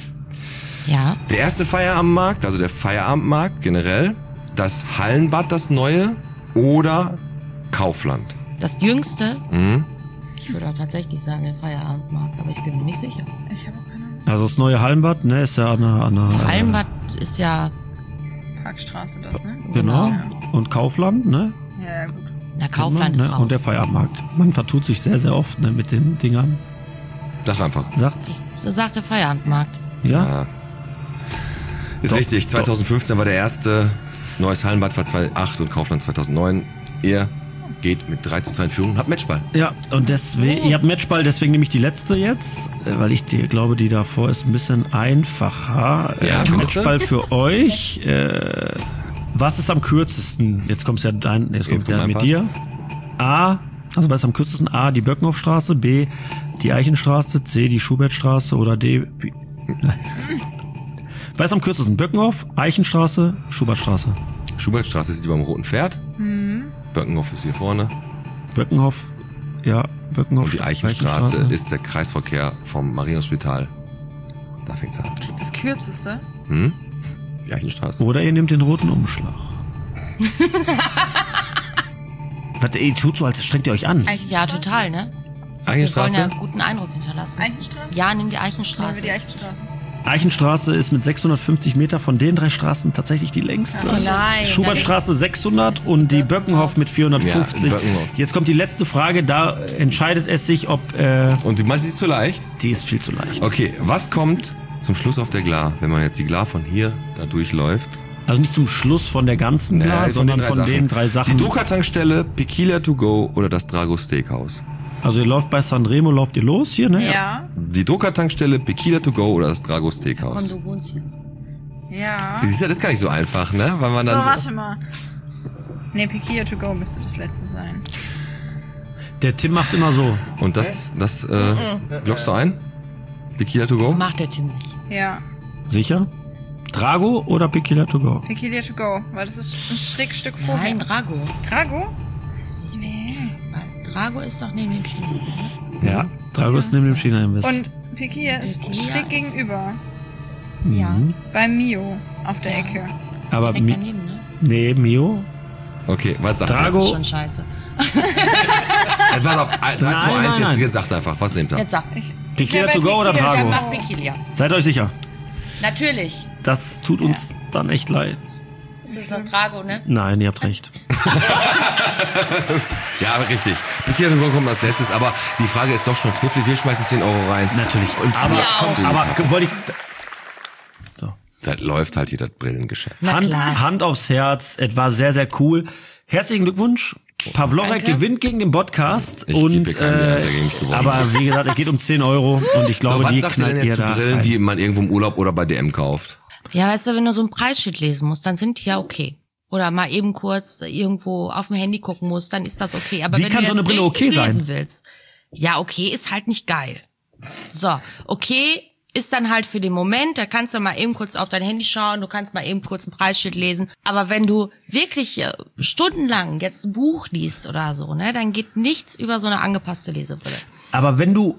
Ja. Der erste Feierabendmarkt, also der Feierabendmarkt generell, das Hallenbad, das neue oder Kaufland? Das Jüngste, Mhm. ich würde auch tatsächlich sagen, der Feierabendmarkt, aber ich bin mir nicht sicher. Ich habe auch keine Also das neue Hallenbad, ne, ist ja an der, an der Hallenbad ist ja, Parkstraße, das, ne? Genau. Ja. Und Kaufland, ne? Ja, ja, gut. na Kaufland ne? ist raus. Und der Feierabendmarkt. Man vertut sich sehr, sehr oft, ne, mit den Dingern. Sag einfach. Sagt, Ich sagt der Feierabendmarkt. ja? Ja. Ist Doch, richtig. zwanzig fünfzehn war der erste. Neues Hallenbad war zweitausendacht und Kaufland zweitausendneun. Ihr geht mit drei zu zwei in Führung und habt Matchball. Ja, und deswegen, ihr habt Matchball, deswegen nehme ich die letzte jetzt, äh, weil ich die, glaube, die davor ist ein bisschen einfacher. Ja, äh, findest du? Matchball für euch. Äh, was ist am kürzesten? Jetzt kommt's ja dein, jetzt kommt's kommt ja mein mit Part. dir. A, also was ist am kürzesten? A, die Böckenhofstraße, B, die Eichenstraße, C, die Schubertstraße oder D. Was ist am kürzesten? Böckenhof, Eichenstraße, Schubertstraße. Schubertstraße ist die beim Roten Pferd. Mhm. Böckenhof ist hier vorne. Böckenhof, ja, Böckenhof. Und die Eichenstraße ist der Kreisverkehr vom Marienhospital. Da fängt's an. Das kürzeste. Hm? Die Eichenstraße. Oder ihr nehmt den roten Umschlag. Was, ey, tut so, als strengt ihr euch an. Ja, total, ne? Wir wollen ja Eichenstraße? einen guten Eindruck hinterlassen. Eichenstraße? Ja, nimm die Nehmen wir Eichenstraße. die Eichenstraße. Eichenstraße ist mit sechshundertfünfzig Meter von den drei Straßen tatsächlich die längste. Oh nein, Schubertstraße sechshundert das ist und die die Böckenhof mit vierhundertfünfzig. Ja, Böckenhof. Jetzt kommt die letzte Frage, da entscheidet es sich, ob äh, Und du meinst, sie ist zu leicht? die ist viel zu leicht. Okay, was kommt zum Schluss auf der Glar, wenn man jetzt die Glar von hier da durchläuft? Also nicht zum Schluss von der ganzen Nee, Glas, sondern drei von Sachen. den drei Sachen. Die Doka-Tankstelle, Pequila to go oder das Drago Steakhouse? Also ihr lauft bei Sanremo, lauft ihr los hier, ne? Ja. Die Doka-Tankstelle, Pequila to go oder das Drago Komm, Steakhouse? du wohnst hier. Ja. Siehst du, das ist gar nicht so einfach, ne? Weil man So, dann warte mal. Nee, Pekia to go müsste das letzte sein. Der Tim macht immer so. Und das, das, äh, lockst du ein? Pequila to go? Macht der Tim nicht. Ja. Sicher? Drago oder Pequila to go? Pekia to go, weil das ist ein Schrägstück vorher. Nein, Drago. Drago? Drago ist doch neben dem China. Ja. Drago ist neben dem China-Imbiss. Und Pekia ist Pekia schräg ist- gegenüber. Ja. Mhm. Bei Mio auf der Ecke. Aber Direkt Mi daneben, ne? nee, Mio. Okay, was sagt Drago. Das ist schon scheiße. er? Pass auf, drei, zwei, Nein, eins, nein, jetzt nein. sagt einfach, was nehmt ihr? Jetzt sag. Ich, Pekia ich wär to bei go oder Pekia Drago? Dann to mach go. Pekilia. Seid euch sicher. Natürlich. Das tut uns dann echt leid. Das ist doch Drago, ne? Nein, ihr habt recht. Ja, richtig. Bikini kommt als letztes, aber die Frage ist doch schon knifflig. Wir schmeißen zehn Euro rein. Natürlich. Und aber, Ja, komm, aber wollte ich... So. da läuft halt hier das Brillengeschäft. Na Hand, klar. Hand aufs Herz, es war sehr, sehr cool. Herzlichen Glückwunsch. Pavlorek Danke. gewinnt gegen den Podcast. Ich und gebe keinen mehr, äh, der gegen mich gewonnen aber wie gesagt, es geht um zehn Euro und ich glaube, so, was die sagt ihr denn knallt ihr jetzt zu da Brillen, rein. die man irgendwo im Urlaub oder bei D M kauft? Ja, weißt du, wenn du so ein Preisschild lesen musst, dann sind die ja okay. Oder mal eben kurz irgendwo auf dem Handy gucken musst, dann ist das okay. Aber Wie wenn kann du so jetzt eine Brille richtig okay sein? lesen willst, ja, okay ist halt nicht geil. So, okay ist dann halt für den Moment, da kannst du mal eben kurz auf dein Handy schauen, du kannst mal eben kurz ein Preisschild lesen. Aber wenn du wirklich äh, stundenlang jetzt ein Buch liest oder so, ne, dann geht nichts über so eine angepasste Lesebrille. Aber wenn du,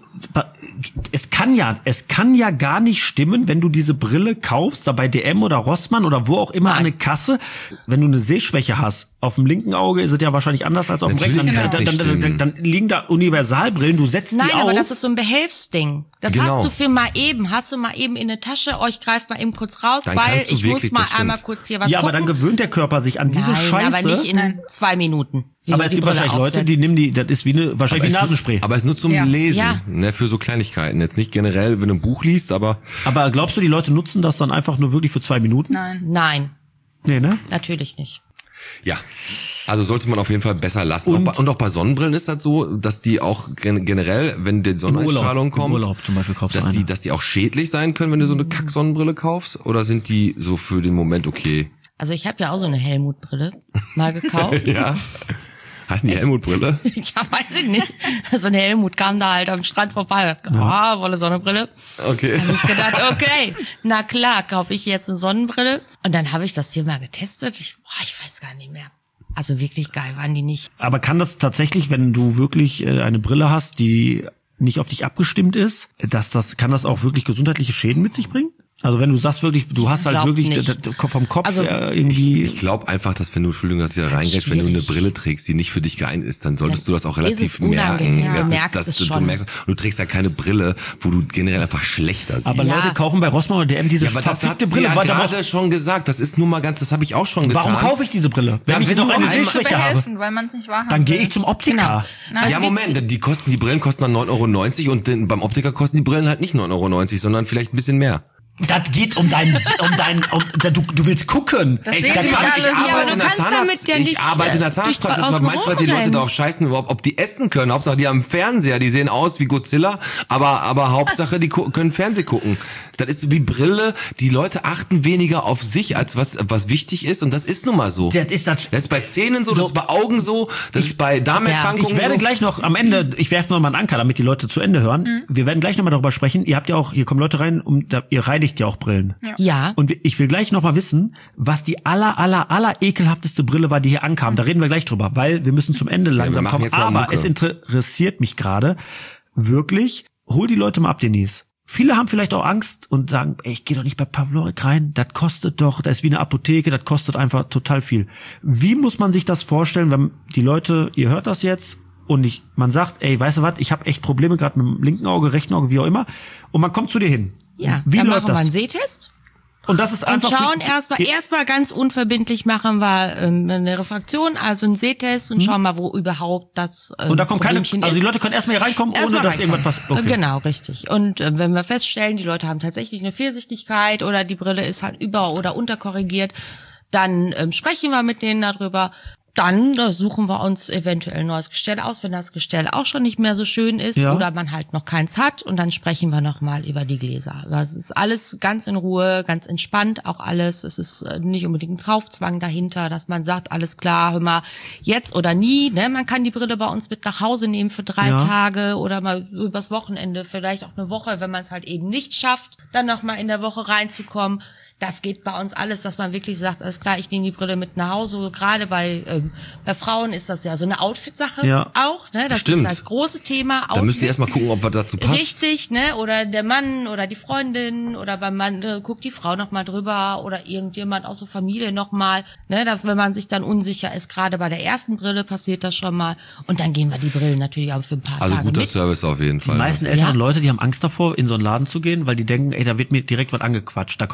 es kann ja, es kann ja gar nicht stimmen, wenn du diese Brille kaufst, da bei D M oder Rossmann oder wo auch immer Nein. an der Kasse, wenn du eine Sehschwäche hast, auf dem linken Auge ist es ja wahrscheinlich anders als auf dem Natürlich rechten. kann Dann, das dann, nicht dann, dann, dann liegen da Universalbrillen, du setzt Nein, die auf. aber das ist so ein Behelfsding. Das Genau. hast du für mal eben, hast du mal eben in der Tasche, oh, ich greif mal eben kurz raus, Dann weil kannst du ich muss wirklich, mal das stimmt. einmal kurz hier was ja, aber gucken. dann gewöhnt der Körper sich an diese Nein, Scheiße. aber nicht in Nein. zwei Minuten. wie aber du es die gibt Brille wahrscheinlich Leute, die aufsetzt. nehmen die, das ist wie eine, wahrscheinlich wie es- Nasenspray. aber es ist nur zum Ja. Lesen, Ja. ne, für so Kleinigkeiten. Jetzt nicht generell, wenn du ein Buch liest, aber Aber glaubst du, die Leute nutzen das dann einfach nur wirklich für zwei Minuten? Nein. Nein, Nee, ne? natürlich nicht. ja. Also sollte man auf jeden Fall besser lassen. Und- Und, auch, bei, und auch bei Sonnenbrillen ist das so, dass die auch gen generell, wenn die Sonneneinstrahlung Im kommt, Urlaub zum Beispiel kaufst du dass die, eine. dass die auch schädlich sein können, wenn du so eine Kack-Sonnenbrille kaufst? Oder sind die so für den Moment okay? Also ich habe ja auch so eine Helmut-Brille mal gekauft. Ja. Heißen die Helmut-Brille? Ja, weiß ich nicht. So eine Helmut kam da halt am Strand vorbei. Hat gesagt, ah, wolle Sonnenbrille. Okay. Hab ich gedacht, okay, na klar, kaufe ich jetzt eine Sonnenbrille. Und dann habe ich das hier mal getestet. Ich, boah, ich weiß gar nicht mehr. Also wirklich geil waren die nicht. Aber kann das tatsächlich, wenn du wirklich äh, eine Brille hast, die nicht auf dich abgestimmt ist, dass das, kann das auch wirklich gesundheitliche Schäden mit sich bringen? Also wenn du sagst wirklich, du hast halt glaub wirklich nicht. d- d- vom Kopf Also, äh, irgendwie... Ich glaube einfach, dass wenn du, Entschuldigung, dass ich da Das ist reingehst, wenn du eine schwierig. Brille trägst, die nicht für dich geeignet ist, dann solltest Dann du das auch ist relativ es unangenehm. merken. Ja. Du Das ist- merkst das- es du, du schon. merkst, du trägst ja keine Brille, wo du generell einfach schlechter siehst. aber Ja. Leute kaufen bei Rossmann oder D M diese Ja, aber das hat verfickte sie Brille. ja Warte, aber- gerade schon gesagt. Das ist nun mal ganz, das habe ich auch schon getan. warum kaufe ich diese Brille? Wenn Damit ich doch du eine einmal- Zu Sehschwäche habe, behelfen, weil man es nicht wahrhaben dann gehe will. ich zum Optiker. Genau. Na, Ja, es gibt- Moment, die kosten, die Brillen kosten dann neun Euro neunzig und den, beim Optiker kosten die Brillen halt nicht neun Euro neunzig, sondern vielleicht ein bisschen mehr. Das geht um dein, um dein, um, da, du, du willst gucken. Das Ey, sehen da Sie kann nicht ich alles. arbeite Ja, aber du in der kannst Zahnarzt, damit ja nicht, ich arbeite in der äh, durch Zahnarztpraxis, was außen meinst du, was die Leute rumrennen. darauf scheißen, überhaupt, ob die essen können? Hauptsache, die haben einen Fernseher, die sehen aus wie Godzilla, aber, aber Hauptsache, die gu- können Fernseh gucken. Das ist wie Brille, die Leute achten weniger auf sich, als was, was wichtig ist, und das ist nun mal so. Das ist das. Das ist bei Zähnen so, das ist bei Augen so, das ist bei Darmerkrankungen Ich werde so. gleich noch am Ende, ich werfe noch mal einen Anker, damit die Leute zu Ende hören. Mhm. Wir werden gleich noch mal darüber sprechen. Ihr habt ja auch, hier kommen Leute rein, um, da, ihr reinigt ja auch Brillen. Ja. Und ich will gleich noch mal wissen, was die aller, aller, aller ekelhafteste Brille war, die hier ankam. Da reden wir gleich drüber, weil wir müssen zum Ende langsam machen kommen. jetzt mal Aber Mucke. es interessiert mich gerade wirklich. Hol die Leute mal ab, Denise. Viele haben vielleicht auch Angst und sagen, ey, ich gehe doch nicht bei Pavlorek rein, das kostet doch, das ist wie eine Apotheke, das kostet einfach total viel. Wie muss man sich das vorstellen, wenn die Leute, ihr hört das jetzt und ich, man sagt, ey, weißt du was, ich habe echt Probleme gerade mit dem linken Auge, rechten Auge, wie auch immer, und man kommt zu dir hin. Ja, Wie dann läuft machen wir einen das? Sehtest. Und das ist Und einfach schauen erstmal, erstmal ganz unverbindlich machen wir ähm, eine Refraktion, also einen Sehtest und schauen mal, wo überhaupt das ähm, Und da kommt keine, Problemchen also die ist. Leute können erstmal hier reinkommen, ohne Erstmal dass reinkommen. irgendwas passiert. Okay. Genau, richtig. Und äh, wenn wir feststellen, die Leute haben tatsächlich eine Fehlsichtigkeit oder die Brille ist halt über- oder unterkorrigiert, dann ähm, sprechen wir mit denen darüber. Dann äh, suchen wir uns eventuell ein neues Gestell aus, wenn das Gestell auch schon nicht mehr so schön ist Ja. oder man halt noch keins hat, und dann sprechen wir nochmal über die Gläser. Das ist alles ganz in Ruhe, ganz entspannt auch alles. Es ist äh, nicht unbedingt ein Kaufzwang dahinter, dass man sagt, alles klar, hör mal, jetzt oder nie. Ne? Man kann die Brille bei uns mit nach Hause nehmen für drei Ja. Tage oder mal übers Wochenende, vielleicht auch eine Woche, wenn man es halt eben nicht schafft, dann nochmal in der Woche reinzukommen. Das geht bei uns alles, dass man wirklich sagt, alles klar, ich nehme die Brille mit nach Hause. Gerade bei ähm, bei Frauen ist das ja so eine Outfit-Sache Ja. auch. Ne? Das Stimmt. ist das große Thema. Da müsst ihr erstmal gucken, ob was dazu passt. Richtig, ne? Oder der Mann oder die Freundin oder beim Mann äh, guckt die Frau noch mal drüber oder irgendjemand aus der Familie noch mal. Ne? Das, wenn man sich dann unsicher ist, gerade bei der ersten Brille passiert das schon mal. Und dann gehen wir die Brillen natürlich auch für ein paar Also Tage guter mit. Service auf jeden Die Fall. meisten ne? älteren Ja. Leute, die haben Angst davor, in so einen Laden zu gehen, weil die denken, ey, da wird mir direkt was angequatscht. Da kommt der Verkäufer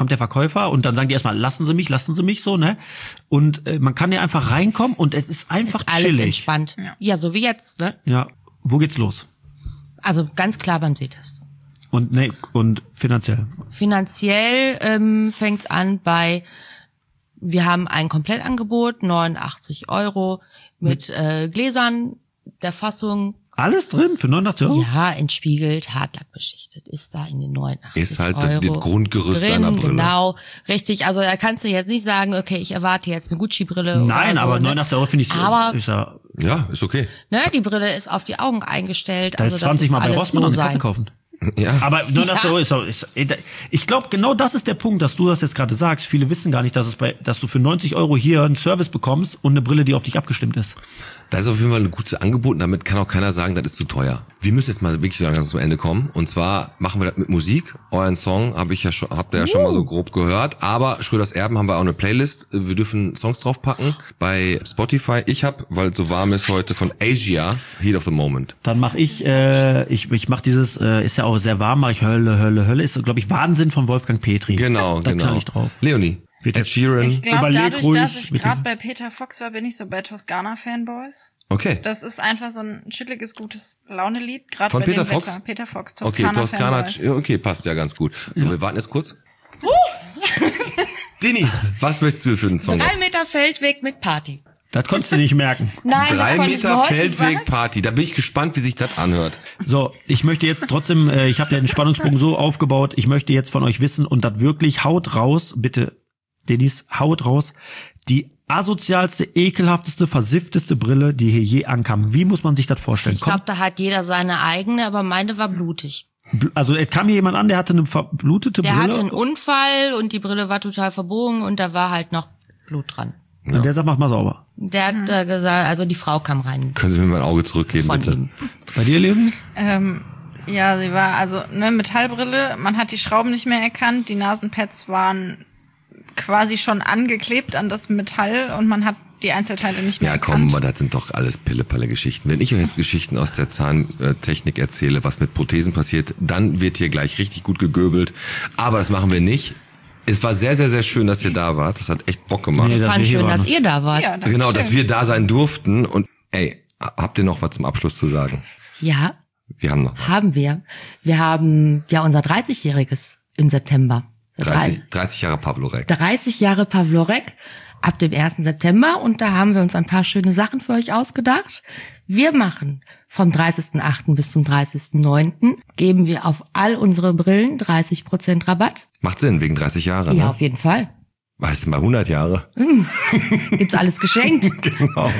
Verkäufer und dann sagen die erstmal, lassen Sie mich, lassen Sie mich so, ne? Und äh, man kann ja einfach reinkommen und es ist einfach Ist alles chillig. entspannt. Ja. ja, so wie jetzt, ne? Ja. Wo geht's los? Also ganz klar beim Sehtest. Und ne, und finanziell? Finanziell ähm, fängt's an bei, wir haben ein Komplettangebot, neunundachtzig Euro mit äh, Gläsern der Fassung. Alles drin für neunundachtzig Euro? Ja, entspiegelt, Hartlack beschichtet, ist da in den neunundachtzig Ist halt Euro das Grundgerüst drin, deiner Brille. Genau, richtig. Also da kannst du jetzt nicht sagen, okay, ich erwarte jetzt eine Gucci-Brille. Nein, oder so, aber ne? neunundachtzig Euro finde ich, Aber- ist ja, Ja, ist okay. Ne, die Brille ist auf die Augen eingestellt, da also ist das zwanzig ist Mal bei alles Rossmann so an der Kasse sein. kaufen. Ja. Aber neunundachtzig Ja. Euro ist, auch- ist, ich glaube, genau das ist der Punkt, dass du das jetzt gerade sagst. Viele wissen gar nicht, dass es bei, dass du für neunzig Euro hier einen Service bekommst und eine Brille, die auf dich abgestimmt ist. Da ist auf jeden Fall ein gutes Angebot und damit kann auch keiner sagen, das ist zu teuer. Wir müssen jetzt mal wirklich so langsam zum Ende kommen und zwar machen wir das mit Musik. Euren Song habe ich ja schon, habt ihr ja schon mal so grob gehört, aber Schröders Erben haben wir auch eine Playlist. Wir dürfen Songs draufpacken bei Spotify. Ich habe, weil es so warm ist heute, von Asia, Heat of the Moment. Dann mache ich, äh, ich, ich mache dieses, äh, ist ja auch sehr warm, mache ich Hölle, Hölle, Hölle, ist, glaube ich, Wahnsinn von Wolfgang Petri. Genau, da genau. knall ich drauf. Leonie, Bitte. Ed Sheeran. Ich glaube, Überleg dadurch, ruhig, dass ich bitte. gerade bei Peter Fox war, bin ich so bei Toskana-Fanboys. Okay. Das ist einfach so ein chilliges, gutes Laune-Lied, gerade Von bei Peter dem Fox? Wetter. Peter Fox, Okay, Toskana, Toskana, Fanboys. okay, passt ja ganz gut. So, wir warten jetzt kurz. Denise, was möchtest du für einen Song? Drei Meter Feldweg mit Party. Das konntest du nicht merken. Nein, das Drei konnte ich mir Meter heute Feldweg sagen. Party. Da bin ich gespannt, wie sich das anhört. So, ich möchte jetzt trotzdem, äh, ich habe ja den Spannungsbogen so aufgebaut, ich möchte jetzt von euch wissen und das wirklich, haut raus, bitte, Denise, haut raus, die asozialste, ekelhafteste, versiffteste Brille, die hier je ankam. Wie muss man sich das vorstellen? Ich glaube, da hat jeder seine eigene, aber meine war blutig. Bl- Also es kam hier jemand an, der hatte eine verblutete Der Brille. hatte einen Unfall und die Brille war total verbogen und da war halt noch Blut dran. Und der sagt, mach mal sauber. Der hat äh, gesagt, also die Frau kam rein Können Sie mir mein Auge zurückgeben, von bitte? ihm. Bei dir, Leonie? Ähm, ja, sie war also ne Metallbrille, man hat die Schrauben nicht mehr erkannt, die Nasenpads waren quasi schon angeklebt an das Metall und man hat die Einzelteile nicht mehr Ja, erkannt. komm, das sind doch alles Pille-Palle-Geschichten. Wenn ich euch jetzt Geschichten aus der Zahntechnik erzähle, was mit Prothesen passiert, dann wird hier gleich richtig gut gegöbelt. Aber das machen wir nicht. Es war sehr, sehr, sehr schön, dass ihr da wart. Das hat echt Bock gemacht. Nee, Ich dass fand wir hier schön, waren. dass ihr da wart. Ja, Ja, danke Genau, schön. dass wir da sein durften. Und ey, habt ihr noch was zum Abschluss zu sagen? Wir haben noch was. haben wir. Wir haben ja unser dreißigjähriges im September. dreißig, dreißig Jahre Pavlorek. dreißig Jahre Pavlorek ab dem ersten September und da haben wir uns ein paar schöne Sachen für euch ausgedacht. Wir machen vom dreißigsten achten bis zum dreißigsten neunten geben wir auf all unsere Brillen dreißig Prozent Rabatt. Macht Sinn, wegen dreißig Jahre, Ja, ne? auf jeden Fall. Weißt du, mal hundert Jahre. Gibt's alles geschenkt. Genau.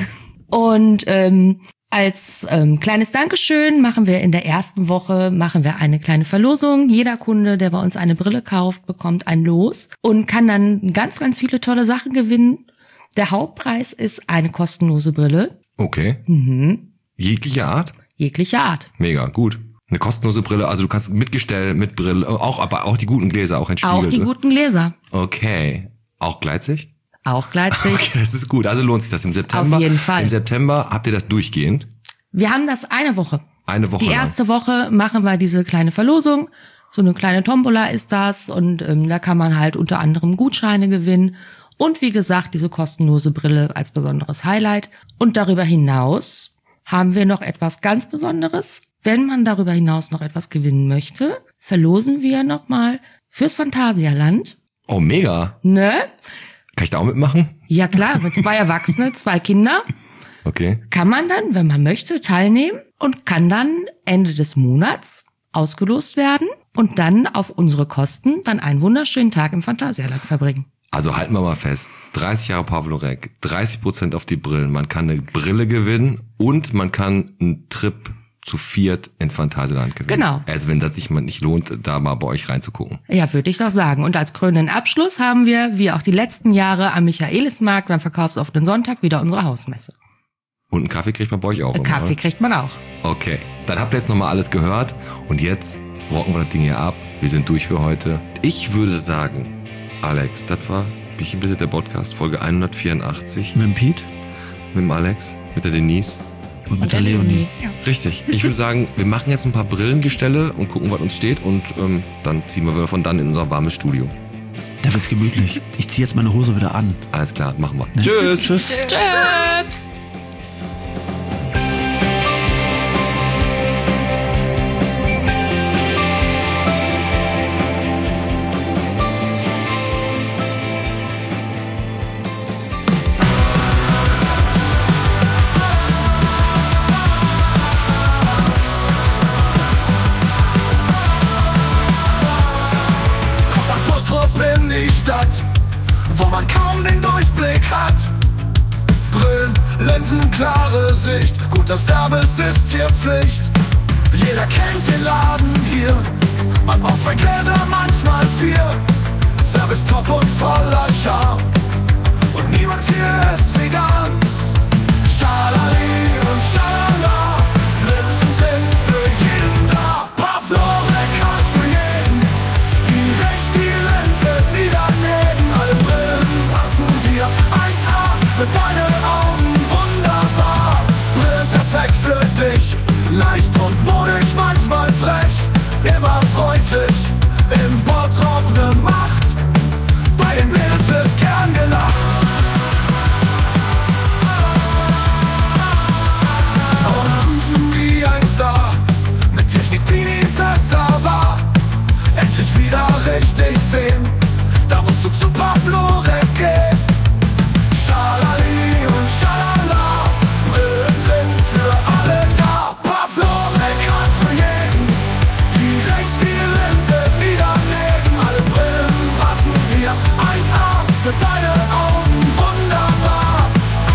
Und ähm, als ähm, kleines Dankeschön machen wir in der ersten Woche machen wir eine kleine Verlosung. Jeder Kunde, der bei uns eine Brille kauft, bekommt ein Los und kann dann ganz, ganz viele tolle Sachen gewinnen. Der Hauptpreis ist eine kostenlose Brille, Okay. mhm. Jegliche Art? jeglicher Art. Mega, gut. Eine kostenlose Brille, also du kannst mit Gestell, mit Brille, auch, aber auch die guten Gläser, auch entspiegelt. Auch die guten Gläser. Okay. Auch Gleitsicht? Auch Gleitsicht. Okay, das ist gut. Also lohnt sich das im September. Auf jeden Fall. Im September habt ihr das durchgehend. Wir haben das eine Woche. Eine Woche Die lang. erste Woche machen wir diese kleine Verlosung. So eine kleine Tombola ist das und ähm, da kann man halt unter anderem Gutscheine gewinnen. Und wie gesagt, diese kostenlose Brille als besonderes Highlight. Und darüber hinaus haben wir noch etwas ganz Besonderes. Wenn man darüber hinaus noch etwas gewinnen möchte, verlosen wir nochmal fürs Phantasialand. Oh, mega. Ne? Kann ich da auch mitmachen? Ja klar, mit zwei Erwachsene, zwei Kinder Okay. kann man dann, wenn man möchte, teilnehmen und kann dann Ende des Monats ausgelost werden und dann auf unsere Kosten dann einen wunderschönen Tag im Phantasialand verbringen. Also halten wir mal fest. dreißig Jahre Pavlorek, dreißig Prozent auf die Brillen. Man kann eine Brille gewinnen und man kann einen Trip zu viert ins Phantasialand gewinnen. Genau. Also wenn das sich mal nicht lohnt, da mal bei euch reinzugucken. Ja, würde ich doch sagen. Und als krönenden Abschluss haben wir, wie auch die letzten Jahre, am Michaelismarkt beim verkaufsoffenen Sonntag wieder unsere Hausmesse. Und einen Kaffee kriegt man bei euch auch. Einen immer, Kaffee oder? kriegt man auch. Okay, dann habt ihr jetzt nochmal alles gehört und jetzt rocken wir das Ding hier ab. Wir sind durch für heute. Ich würde sagen, Alex, das war Bierchen bitte der Podcast, Folge hundertvierundachtzig. Mit dem Pete Mit dem Alex, mit der Denise. und mit der Leonie. Richtig. Ich würde sagen, wir machen jetzt ein paar Brillengestelle und gucken, was uns steht und ähm, dann ziehen wir von dann in unser warmes Studio. Da wird's gemütlich. Ich ziehe jetzt meine Hose wieder an. Alles klar, machen wir. Ne? Tschüss. Tschüss. Tschüss. Wo man kaum den Durchblick hat. Brillen, Linsen, klare Sicht, guter Service ist hier Pflicht. Jeder kennt den Laden hier, man braucht zwei Gläser, manchmal vier. Service top und voller Charme und niemand hier ist vegan. Schalali und schalala, Linsen sind für jeden da. Pavlovek hat für jeden direkt die Linse niedernehmen. Alle Brillen passen hier, eins A für deine Augen, wunderbar. Brillen perfekt für dich, leicht und modisch, manchmal frech, immer freundlich, im Bottrop ne Macht, bei den Mädels wird gern gelacht. Und prüfen wie ein Star, mit Technik, die nie besser war. Endlich wieder richtig sehen, da musst du zu Pavlovek gehen. Schalali und schalala, Brillen sind für alle da. Pavlovek hat für jeden direkt die Linse niederlegen. Alle Brillen passen hier, eins A für deine Augen, wunderbar.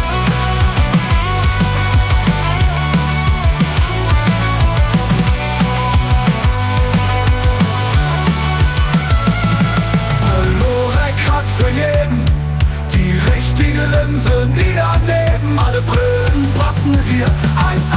Pavlovek hat für jeden die richtige Linse niedernehmen. Alle Brillen passen hier, eins A